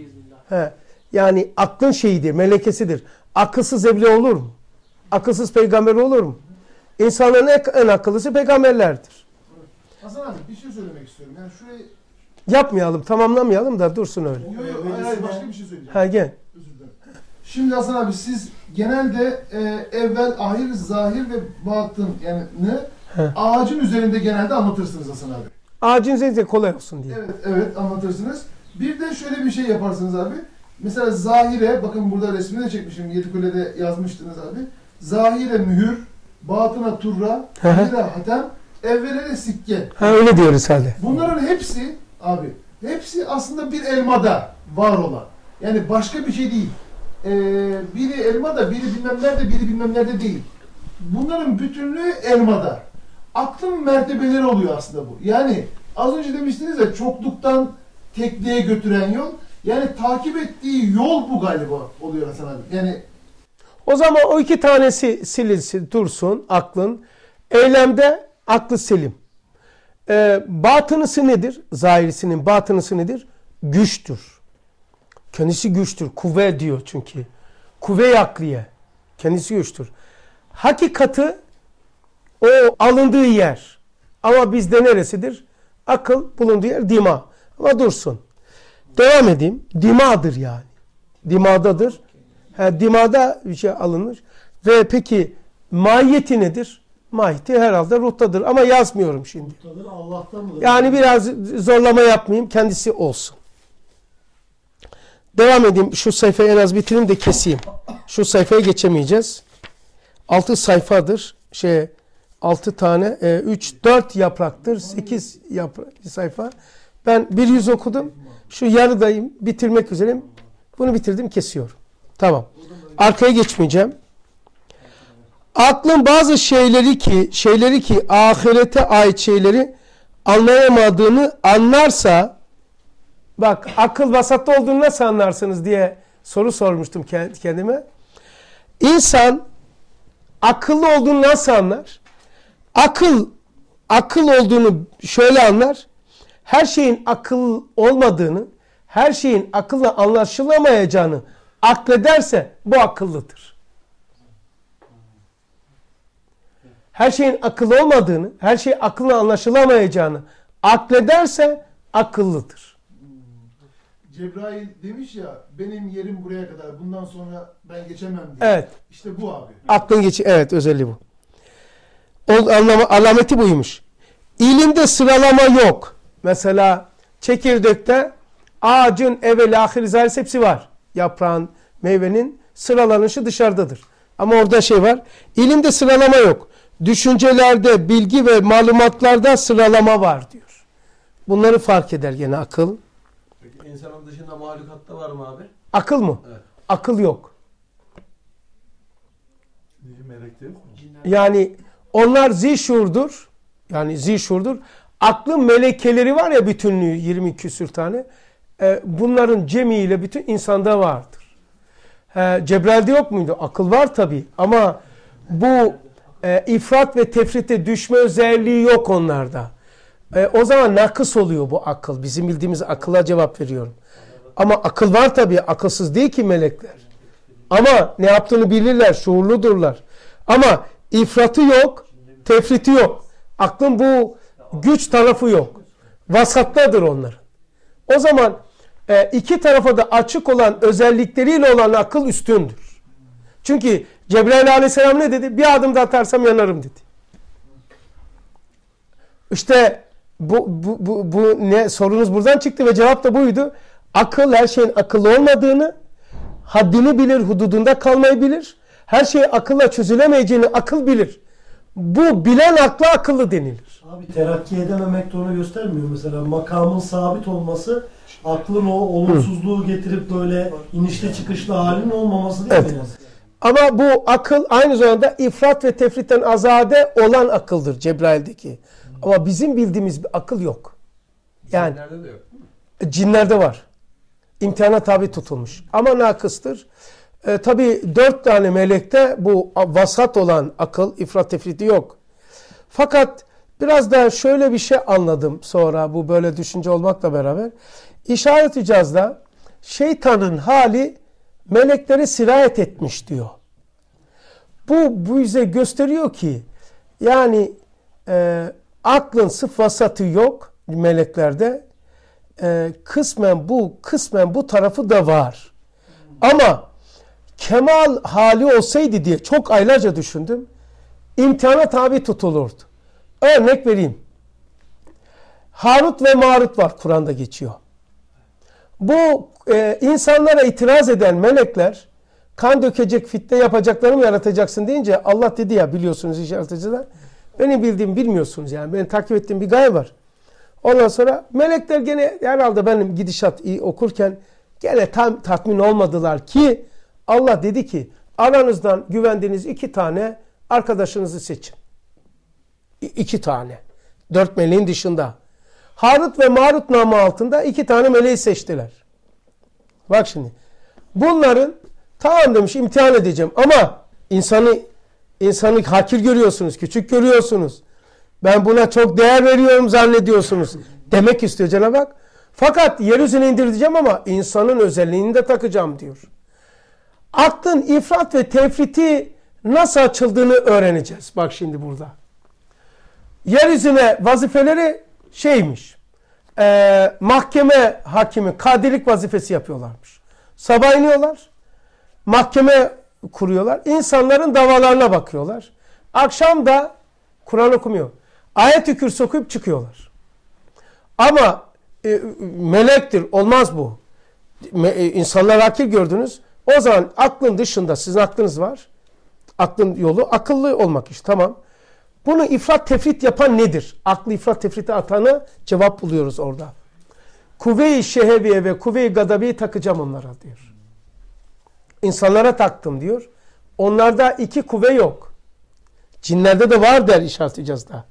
Yani aklın şeyidir, melekesidir. Akılsız evliya olur mu? Akılsız peygamber olur mu? İnsanların en akıllısı peygamberlerdir. Hasan abi bir şey söylemek istiyorum. Yani şurayı... Yapmayalım, tamamlamayalım da dursun öyle. Yok hayır başka bir şey söyleyeceğim. Ha gel. Özür dilerim. Şimdi Hasan abi siz genelde evvel, ahir, zahir ve batın yani ağacın üzerinde genelde anlatırsınız Hasan abi. Ağacın üzerinde kolay olsun diye. Evet anlatırsınız. Bir de şöyle bir şey yaparsınız abi. Mesela zahire, bakın burada resmini de çekmişim, Yedikule'de yazmıştınız abi. Zahire mühür, batına turra, ahire hatem, evvele de sikke. Ha öyle diyoruz hadi. Bunların hepsi abi, hepsi aslında bir elmada var olan. Yani başka bir şey değil. Biri elmada, biri bilmem nerede, biri bilmem nerede değil. Bunların bütünlüğü elmada. Aklın mertebeleri oluyor aslında bu. Yani az önce demiştiniz ya çokluktan tekliğe götüren yol. Yani takip ettiği yol bu galiba oluyor Hasan abi. Yani o zaman o iki tanesi silinsin, dursun aklın. Eylemde aklı selim. Batınısı nedir? Zahirisinin batınısı nedir? Güçtür. Kendisi güçtür. Kuvve diyor çünkü. Kuvve-i akliye. Kendisi güçtür. Hakikati o alındığı yer. Ama bizde neresidir? Akıl bulunduğu yer dima. Ama dursun. Devam edeyim. Dimadır yani. Dimağdadır. Dimağda bir şey alınır. Ve peki mahiyeti nedir? Mahiyeti herhalde ruhtadır ama yazmıyorum şimdi. Ruhtadır, Allah'tan mıdır? Yani biraz zorlama yapmayayım, kendisi olsun. Devam edeyim. Şu sayfayı en az bitireyim de keseyim. Şu sayfaya geçemeyeceğiz. 6 sayfadır. 6 tane, 4 yapraktır. 8 sayfa. Ben bir yüz okudum. Şu yarıdayım. Bitirmek üzereyim. Bunu bitirdim, kesiyorum. Tamam. Arkaya geçmeyeceğim. Aklın bazı şeyleri ki ahirete ait şeyleri anlayamadığını anlarsa, bak akıl vasatta olduğunu nasıl anlarsınız diye soru sormuştum kendime. İnsan akıllı olduğunu nasıl anlar? Akıl olduğunu şöyle anlar. Her şeyin akıl olmadığını, her şeyin akılla anlaşılamayacağını aklederse bu akıllıdır. Her şeyin akıl olmadığını, her şey akılla anlaşılamayacağını aklederse akıllıdır. Cebrail demiş ya, benim yerim buraya kadar, bundan sonra ben geçemem diye. Evet. İşte bu abi. Aklın geçi, evet, özelliği bu. Alameti buymuş. İlimde sıralama yok. Mesela çekirdekte ağacın evveli ahir zahir hepsi var. Yaprağın, meyvenin sıralanışı dışarıdadır. Ama orada şey var. İlimde sıralama yok. Düşüncelerde, bilgi ve malumatlarda sıralama var diyor. Bunları fark eder gene akıl. Peki insanın dışında mahlukatta var mı abi? Akıl mı? Evet. Akıl yok. Melekte yok mu? Yani onlar zişurdur. Yani zişurdur. Aklın melekeleri var ya, bütünlüğü 20 küsür tane. Bunların cemiyle bütün insanda vardır. Cebrail'de yok muydu? Akıl var tabii. Ama bu ifrat ve tefrite düşme özelliği yok onlarda. O zaman nakıs oluyor bu akıl. Bizim bildiğimiz akılla cevap veriyorum. Ama akıl var tabii. Akılsız değil ki melekler. Ama ne yaptığını bilirler. Şuurludurlar. Ama ifratı yok. Tefriti yok. Aklın bu güç tarafı yok. Vasattadır onların. O zaman iki tarafa da açık olan özellikleriyle olan akıl üstündür. Çünkü Cebrail aleyhisselam ne dedi? Bir adım da atarsam yanarım dedi. İşte bu ne sorunuz buradan çıktı ve cevap da buydu. Akıl her şeyin akıllı olmadığını, haddini bilir, hududunda kalmayı bilir. Her şey akılla çözülemeyeceğini akıl bilir. Bu bilen akla akıllı denilir. Abi terakki edememek de onu göstermiyor. Mesela makamın sabit olması aklın o olumsuzluğu getirip böyle inişli çıkışlı halinin olmaması değil mi? Ama bu akıl aynı zamanda ifrat ve tefritten azade olan akıldır Cebrail'deki. Ama bizim bildiğimiz bir akıl yok. Yani Cinlerde de yok. cinlerde var. İmtihana tabi tutulmuş. Ama nakıstır. Tabi 4 tane melekte bu vasat olan akıl, ifrat tefriti yok. Fakat biraz da şöyle bir şey anladım sonra bu böyle düşünce olmakla beraber. İşaret-i Caz'da şeytanın hali melekleri sirayet etmiş diyor. Bu bize gösteriyor ki yani aklın sırf vasatı yok meleklerde. Kısmen bu tarafı da var. Ama kemal hali olsaydı diye çok aylarca düşündüm. İmtihana tabi tutulurdu. Örnek vereyim. Harut ve Marut var, Kur'an'da geçiyor. Bu insanlara itiraz eden melekler kan dökecek, fitne yapacaklarını mı yaratacaksın deyince Allah dedi ya, biliyorsunuz işaretçiler. Benim bildiğim bilmiyorsunuz yani. Benim takip ettiğim bir gaye var. Ondan sonra melekler gene herhalde benim gidişat iyi okurken gene tam tatmin olmadılar ki Allah dedi ki aranızdan güvendiğiniz 2 tane arkadaşınızı seçin. 2 tane. 4 meleğin dışında. Harut ve Marut namı altında 2 tane meleği seçtiler. Bak şimdi. Bunların tamam demiş imtihan edeceğim ama insanı hakir görüyorsunuz, küçük görüyorsunuz. Ben buna çok değer veriyorum zannediyorsunuz. Demek istiyor Cenab-ı Hak. Fakat yeryüzüne indireceğim ama insanın özelliğini de takacağım diyor. Aklın ifrat ve tefriti nasıl açıldığını öğreneceğiz. Bak şimdi burada. Yeryüzüne vazifeleri şeymiş. Mahkeme hakimi, kadilik vazifesi yapıyorlarmış. Sabah iniyorlar. Mahkeme kuruyorlar. İnsanların davalarına bakıyorlar. Akşam da Kur'an okumuyor. Ayet-i Kürsü okuyup çıkıyorlar. Ama melektir. Olmaz bu. İnsanlar akıl gördünüz. O zaman aklın dışında sizin aklınız var. Aklın yolu akıllı olmak işte. Tamam. Bunu ifrat tefrit yapan nedir? Aklı ifrat tefrite atanı cevap buluyoruz orada. Kuvve-i şeheviye ve kuvve-i gadabiyi takacağım onlara diyor. İnsanlara taktım diyor. Onlarda iki kuvve yok. Cinlerde de var der İşaret-i İcaz'da.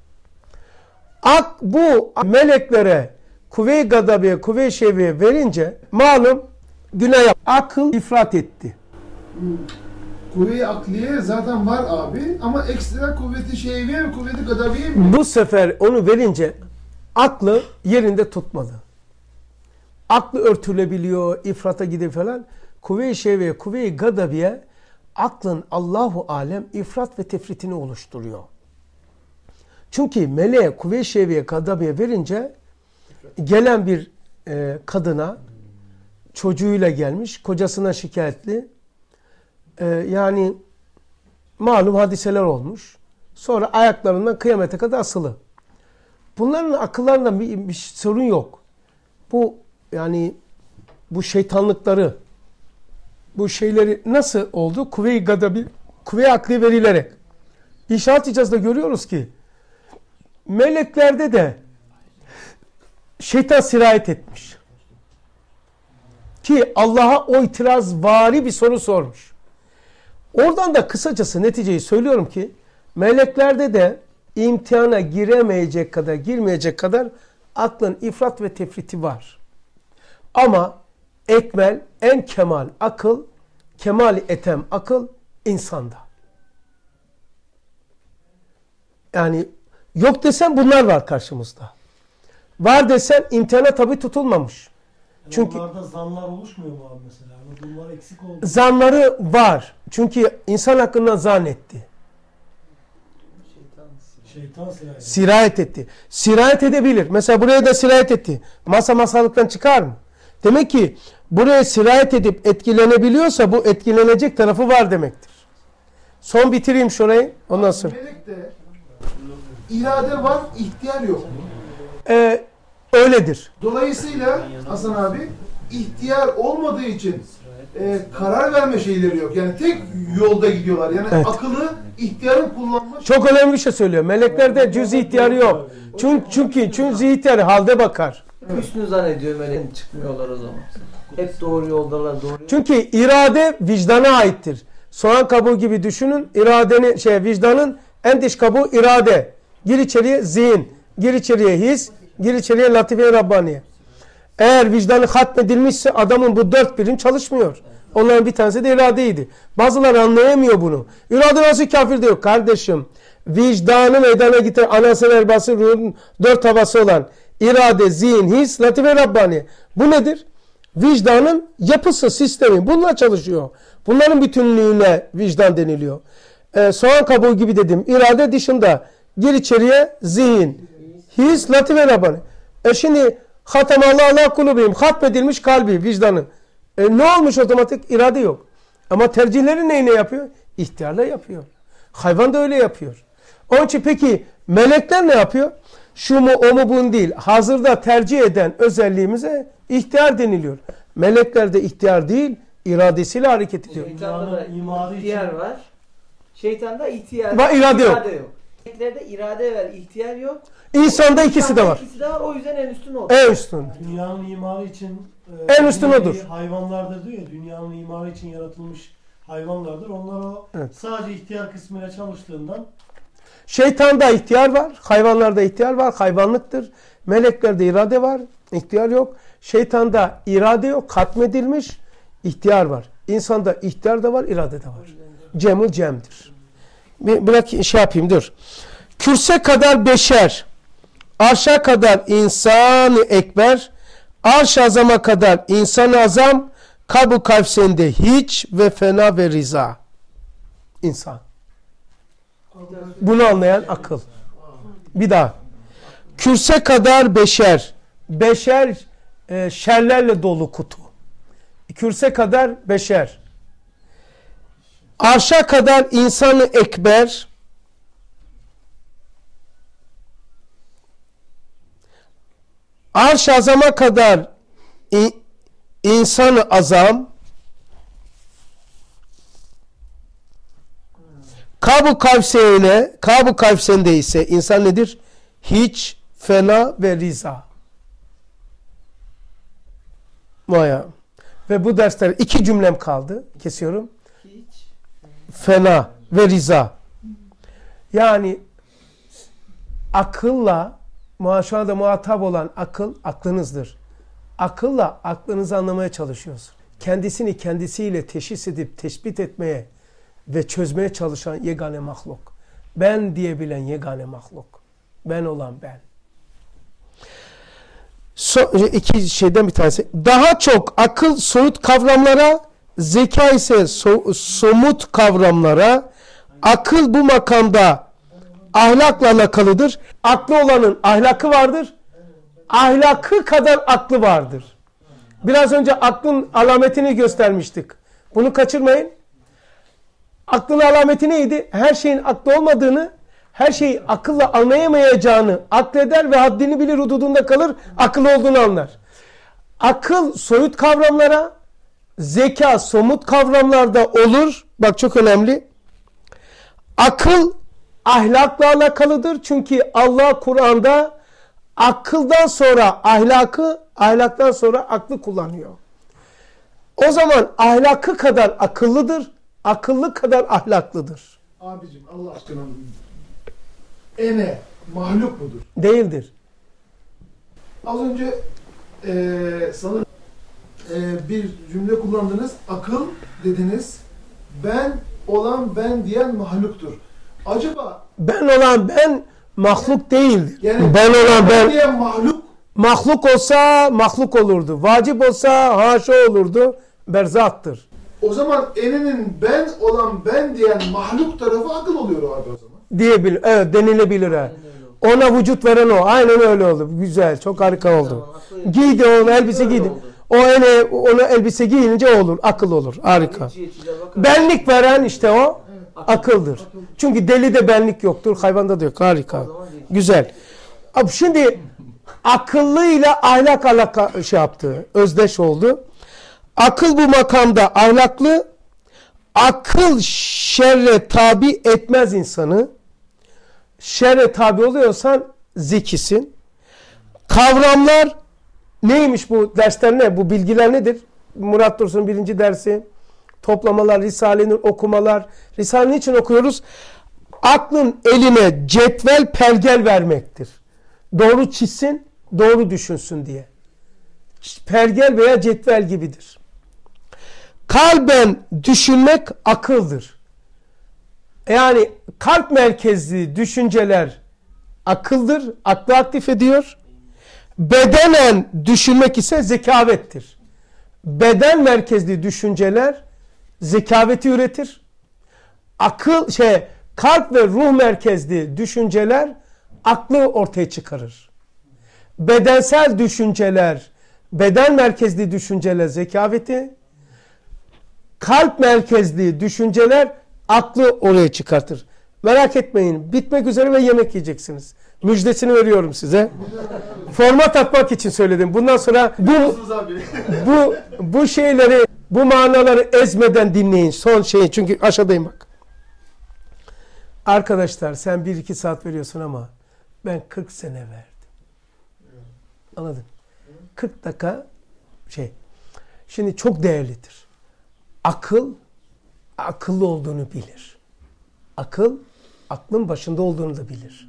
Bu meleklere kuvve-i gadabiye, kuvve-i şeheviye verince malum günah yap. Akıl ifrat etti. Kuvve-i akliye zaten var abi ama ekstra kuvveti şehviye ve kuvveti gadabiye mi? Bu sefer onu verince aklı yerinde tutmadı. Aklı örtülebiliyor, ifrata gidiyor falan. Kuvve-i şehviye, kuvve-i gadabiye aklın Allahu alem ifrat ve tefritini oluşturuyor. Çünkü meleğe kuvve-i şehviye, gadabiye verince gelen bir kadına çocuğuyla gelmiş, kocasına şikayetli. Yani malum hadiseler olmuş. Sonra ayaklarından kıyamete kadar asılı. Bunların akıllarında bir sorun yok. Bu yani bu şeytanlıkları, bu şeyleri nasıl oldu? Kuvve-i gadabi, kuvve-i akli verilerek. İşaret-i İcaz'da görüyoruz ki meleklerde de şeytan sirayet etmiş. Ki Allah'a o itirazvari bir soru sormuş. Oradan da kısacası neticeyi söylüyorum ki meleklerde de imtihana girmeyecek kadar aklın ifrat ve tefriti var. Ama ekmel, en kemal akıl, kemali etem akıl insanda. Yani yok desen bunlar var karşımızda. Var desen imtihana tabi tutulmamış. Yani çünkü onlarda zanlar oluşmuyor mu abi mesela? Yani bunlar eksik oldu. Zanları var. Çünkü insan hakkında zan etti. Şeytan Sirayet etti. Sirayet edebilir. Mesela buraya da sirayet etti. Masalıktan çıkar mı? Demek ki buraya sirayet edip etkilenebiliyorsa bu etkilenecek tarafı var demektir. Son bitireyim şurayı. Ondan sonra. Melekte irade var, ihtiyar yok. Öyledir. Dolayısıyla Hasan abi ihtiyar olmadığı için karar verme şeyleri yok. Yani tek yolda gidiyorlar. Yani Evet. akıllı ihtiyarın kullanma. Çok önemli bir şey söylüyor. Meleklerde cüz ihtiyarı yok. Çünkü ihtiyarı halde bakar. Hüsnü zannediyor melek, çıkmıyorlar o zaman. Hep doğru yoldalar, doğru. Çünkü irade vicdana aittir. Soğan kabuğu gibi düşünün. Vicdanın en dış kabuğu irade. Gir içeriye zihin, gir içeriye his, gir içeriye latife-i Rabbaniye. Eğer vicdanı hatmedilmişse adamın bu 4 birim çalışmıyor. Onların bir tanesi de iradeydi. Bazıları anlayamıyor bunu. İrade nasıl kafir diyor? Kardeşim, vicdanı meydana getiren anası verbası ruhun 4 havası olan irade, zihin, his, latife-i Rabbaniye. Bu nedir? Vicdanın yapısı, sistemi. Bunlar çalışıyor. Bunların bütünlüğüne vicdan deniliyor. Soğan kabuğu gibi dedim. İrade dışında gir içeriye zihin, his, latife-i Rabbaniye. Şimdi hatamallahu ala kulubihim, hatmedilmiş kalbi, vicdanı. Ne olmuş otomatik? İrade yok. Ama tercihleri neyine yapıyor? İhtiyarla yapıyor. Hayvan da öyle yapıyor. Onun için peki melekler ne yapıyor? Şu mu o mu bunu değil. Hazırda tercih eden özelliğimize ihtiyar deniliyor. Melekler de ihtiyar değil, iradesiyle hareket ediyor. Şeytanda da ihtiyar var. Şeytanda ihtiyar var. İrade yok. Meleklerde irade var, ihtiyar yok. İnsanda ikisi de var. İkisi de var. O yüzden en üstün oldu. En üstün. Dünyanın imarı için en üstün odur. Hayvanlardır diyor ya, dünyanın imarı için yaratılmış hayvanlardır. Onlar o sadece ihtiyar kısmıyla çalıştığından. Şeytanda ihtiyar var, hayvanlarda ihtiyar var, hayvanlıktır. Meleklerde irade var, ihtiyar yok. Şeytanda irade yok, katmedilmiş, ihtiyar var. İnsanda ihtiyar da var, irade de var. Cem'ül cem'dir. Bırak şey yapayım, dur. Kürse kadar beşer, arşa kadar insan-ı ekber, arş-ı azama kadar insan-ı azam, kabu kavsende hiç ve fena ve riza. İnsan. Bunu anlayan akıl. Bir daha. Kürse kadar beşer. Beşer şerlerle dolu kutu. kürse kadar beşer. Arşa kadar insanı ekber. Arş-ı azama kadar insanı azam. Kab-ı Kavsen'de ise insan nedir? Hiç, fena ve riza. Vaya. Ve bu dersler 2 cümlem kaldı. Kesiyorum. Hiç. Fena ve riza. Yani akılla şu anda muhatap olan akıl aklınızdır. Akılla aklınızı anlamaya çalışıyorsun. Kendisini kendisiyle teşhis edip tespit etmeye ve çözmeye çalışan yegane mahluk. Ben diyebilen yegane mahluk. Ben olan ben. İki şeyden bir tanesi. Daha çok akıl soyut kavramlara, zeka ise somut kavramlara, akıl bu makamda ahlakla alakalıdır. Aklı olanın ahlakı vardır. Ahlakı kadar aklı vardır. Biraz önce aklın alametini göstermiştik. Bunu kaçırmayın. Aklın alameti neydi? Her şeyin aklı olmadığını, her şeyi akılla anlayamayacağını akleder ve haddini bilir, hududunda kalır, akıllı olduğunu anlar. Akıl soyut kavramlara, zeka somut kavramlarda olur. Bak çok önemli. Akıl ahlakla alakalıdır. Çünkü Allah Kur'an'da akıldan sonra ahlakı, ahlaktan sonra aklı kullanıyor. O zaman ahlakı kadar akıllıdır, akıllı kadar ahlaklıdır. Abicim Allah aşkına ene mahluk mudur? Değildir. Az önce sanırım bir cümle kullandınız. Akıl dediniz. Ben olan ben diyen mahluktur. Acaba Ben olan ben mahluk değildir. yani Ben olan ben diyen mahluk olsa mahluk olurdu. Vacip olsa haşa olurdu. Berzattır. o zaman enenin ben olan ben diyen mahluk tarafı akıl oluyor abi o zaman. Diyebilir. Evet, denilebilir. Ha. Ona vücut veren o. Aynen öyle oldu. Güzel. Çok harika oldu. Giydi onu, elbise giydi. O ona elbise giyince olur. Akıl olur. Harika. Benlik veren işte o akıldır. Çünkü delide benlik yoktur. Hayvanda da yok. Harika. Güzel. Şimdi akıllıyla ahlak alaka şey yaptı. Özdeş oldu. Akıl bu makamda ahlaklı. Akıl şerre tabi etmez insanı. Şerre tabi oluyorsan zekisin. Kavramlar neymiş bu dersler ne? Bu bilgiler nedir? Murat Dursun'un 1. dersi. Toplamalar, Risale'nin okumalar. Risale'nin için okuyoruz? Aklın eline cetvel pergel vermektir. Doğru çizsin, doğru düşünsün diye. Pergel veya cetvel gibidir. Kalben düşünmek akıldır. Yani kalp merkezli düşünceler akıldır, aklı aktif ediyor. Bedenen düşünmek ise zekavettir. Beden merkezli düşünceler zekaveti üretir. Kalp ve ruh merkezli düşünceler aklı ortaya çıkarır. Bedensel düşünceler, beden merkezli düşünceler zekaveti, kalp merkezli düşünceler aklı oraya çıkartır. Merak etmeyin. Bitmek üzere ve yemek yiyeceksiniz. Müjdesini veriyorum size. Format atmak için söyledim. Bundan sonra bu şeyleri, bu manaları ezmeden dinleyin. Son şeyi, çünkü aşağıdayım bak. Arkadaşlar sen 1-2 saat veriyorsun ama ben 40 sene verdim. Anladın? 40 dakika Şimdi çok değerlidir. Akıl akıllı olduğunu bilir. Akıl aklın başında olduğunu da bilir.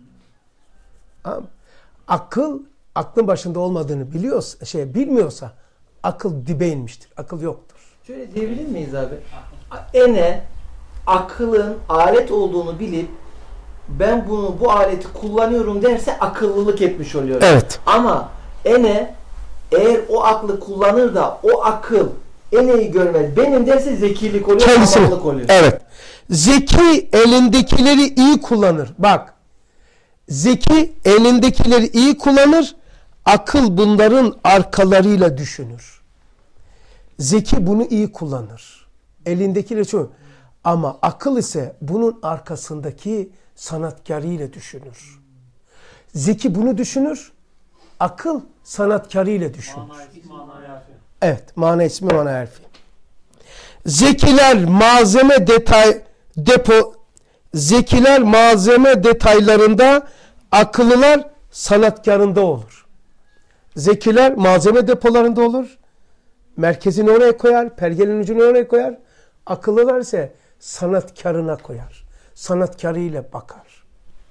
Akıl aklın başında olmadığını bilmiyorsa akıl dibe inmiştir. Akıl yoktur. Şöyle diyebilir miyiz abi? Ene akılın alet olduğunu bilip ben bu aleti kullanıyorum derse akıllılık etmiş oluyor. Evet. Ama ene eğer o aklı kullanır da o akıl eneyi görmez. Benim derse zekilik oluyor, hamallık oluyor. Evet. Zeki elindekileri iyi kullanır. Bak. Zeki elindekileri iyi kullanır. Akıl bunların arkalarıyla düşünür. Zeki bunu iyi kullanır. Elindekiyle çok. Ama akıl ise bunun arkasındaki sanatkarıyla düşünür. Zeki bunu düşünür. Akıl sanatkarıyla düşünür. Evet, mana ismi mana harfi. Zekiler malzeme detaylarında, akıllılar sanatkarında olur. Zekiler malzeme depolarında olur. Merkezini oraya koyar, pergelin ucunu oraya koyar. Akıllılar ise sanatkarına koyar. Sanatkarıyla bakar.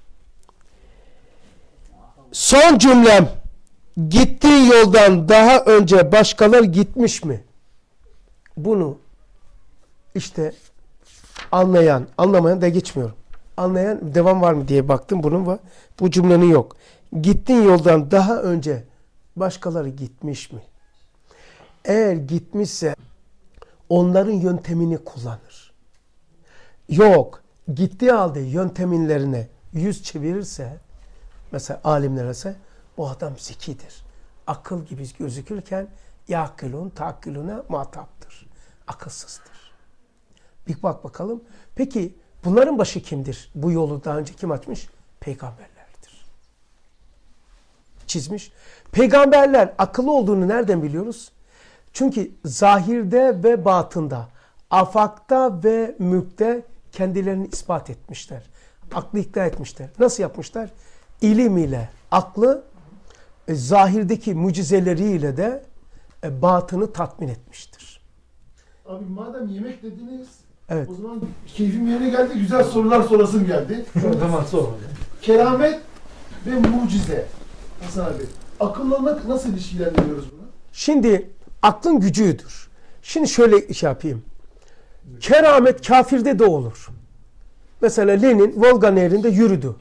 Son cümlem, gittiği yoldan daha önce başkaları gitmiş mi? Bunu işte anlamayan da geçmiyorum. Anlayan devam var mı diye baktım, bunun var. Bu cümlenin yok. Gittiğin yoldan daha önce başkaları gitmiş mi? Eğer gitmişse onların yöntemini kullanır. Yok, gittiği halde yöntemlerine yüz çevirirse, mesela alimler ise bu adam zekidir. Akıl gibi gözükürken yakilun takkiluna muhataptır. Akılsızdır. Bir bak bakalım. Peki bunların başı kimdir? Bu yolu daha önce kim açmış? Peygamberlerdir. Çizmiş. Peygamberler akıllı olduğunu nereden biliyoruz? Çünkü zahirde ve batında, afakta ve mülkte kendilerini ispat etmişler. Aklı ikna etmişler. Nasıl yapmışlar? İlim ile aklı, zahirdeki mucizeleriyle de batını tatmin etmiştir. Abi madem yemek dediniz, evet, o zaman keyfim yerine geldi, güzel sorular sorasım geldi. Tamam, sor. Keramet ve mucize. Hasan abi, akılla nasıl ilişkilendiriyoruz bunu? Şimdi aklın gücüdür. Şimdi şöyle iş yapayım. Keramet kafirde de olur. Mesela Lenin Volga Nehri'nde yürüdü.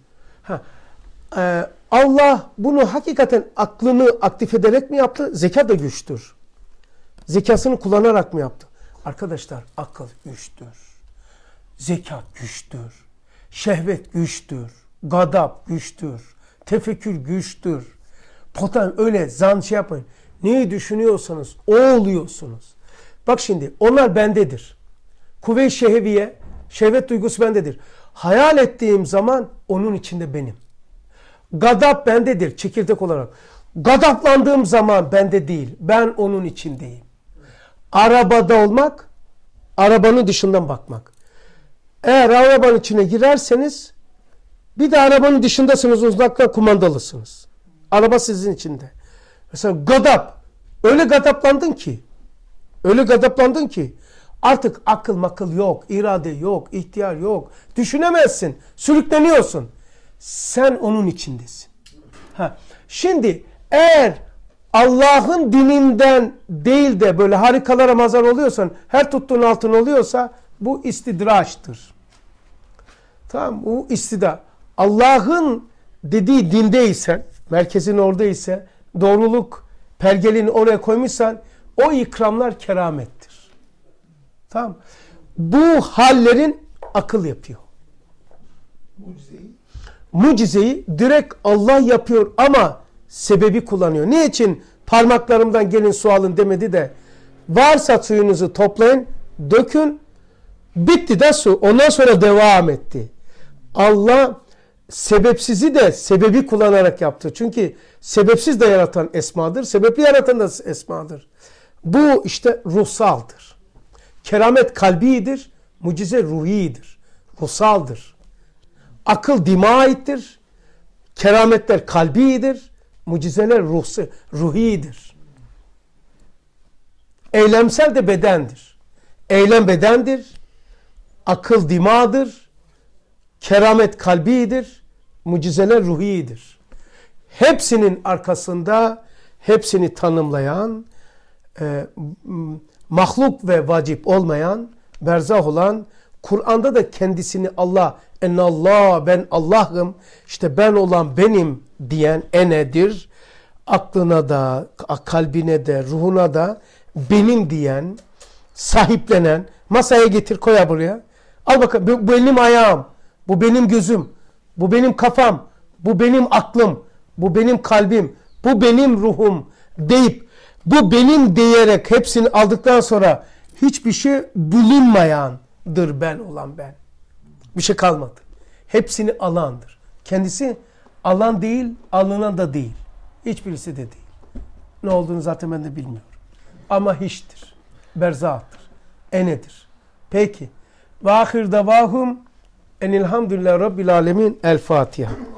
Allah bunu hakikaten aklını aktif ederek mi yaptı? Zeka da güçtür. Zekasını kullanarak mı yaptı? Arkadaşlar, akıl güçtür. Zeka güçtür. Şehvet güçtür. Gadap güçtür. Tefekkür güçtür. Öyle şey yapmayın. Neyi düşünüyorsanız o oluyorsunuz. Bak şimdi onlar bendedir. Kuvve-i şehviye, şehvet duygusu bendedir. Hayal ettiğim zaman onun içinde benim. Gadap bendedir çekirdek olarak. Gadaplandığım zaman bende değil. Ben onun içindeyim. Arabada olmak, arabanın dışından bakmak. Eğer arabanın içine girerseniz bir de arabanın dışındasınız, uzaktan kumandalısınız. Araba sizin içinde. Mesela gadap. Öyle gadaplandın ki artık akıl makıl yok, irade yok, ihtiyar yok. Düşünemezsin. Sürükleniyorsun. Sen onun içindesin. Şimdi eğer Allah'ın dininden değil de böyle harikalara mazhar oluyorsan, her tuttuğun altın oluyorsa bu istidraçtır. Tamam, bu istidra. Allah'ın dediği dindeysen, merkezin oradaysa, doğruluk pergelini oraya koymuşsan o ikramlar keramettir. Tamam. Bu hallerin akıl yapıyor. Mucizeyi direkt Allah yapıyor ama sebebi kullanıyor. Niçin parmaklarımdan gelin su alın demedi de varsa suyunuzu toplayın, dökün, bitti de su. Ondan sonra devam etti. Allah sebepsizi de sebebi kullanarak yaptı. Çünkü sebepsiz de yaratan esmadır, sebepli yaratan da esmadır. Bu işte ruhsaldır. Keramet kalbidir, mucize ruhidir, ruhsaldır. Akıl dima aittir, kerametler kalbidir, mucizeler ruhidir. Eylemsel de bedendir. Eylem bedendir, akıl dimadır, keramet kalbidir, mucizeler ruhidir. Hepsinin arkasında, hepsini tanımlayan, mahluk ve vacip olmayan, berzah olan, Kur'an'da da kendisini Allah, ennallah, ben Allah'ım, işte ben olan benim diyen enedir. Aklına da, kalbine de, ruhuna da benim diyen, sahiplenen, masaya getir koy buraya. Al bakalım, bu benim ayağım, bu benim gözüm, bu benim kafam, bu benim aklım, bu benim kalbim, bu benim ruhum deyip Bu benim diyerek hepsini aldıktan sonra hiçbir şey bulunmayandır ben olan ben. Bir şey kalmadı. Hepsini alandır. Kendisi alan değil, alınan da değil. Hiçbirisi de değil. Ne olduğunu zaten ben de bilmiyorum. Ama hiçtir. Berzahtır. Enedir. Peki. Ve ahir davahum enilhamdülillah rabbil alemin. El Fatiha.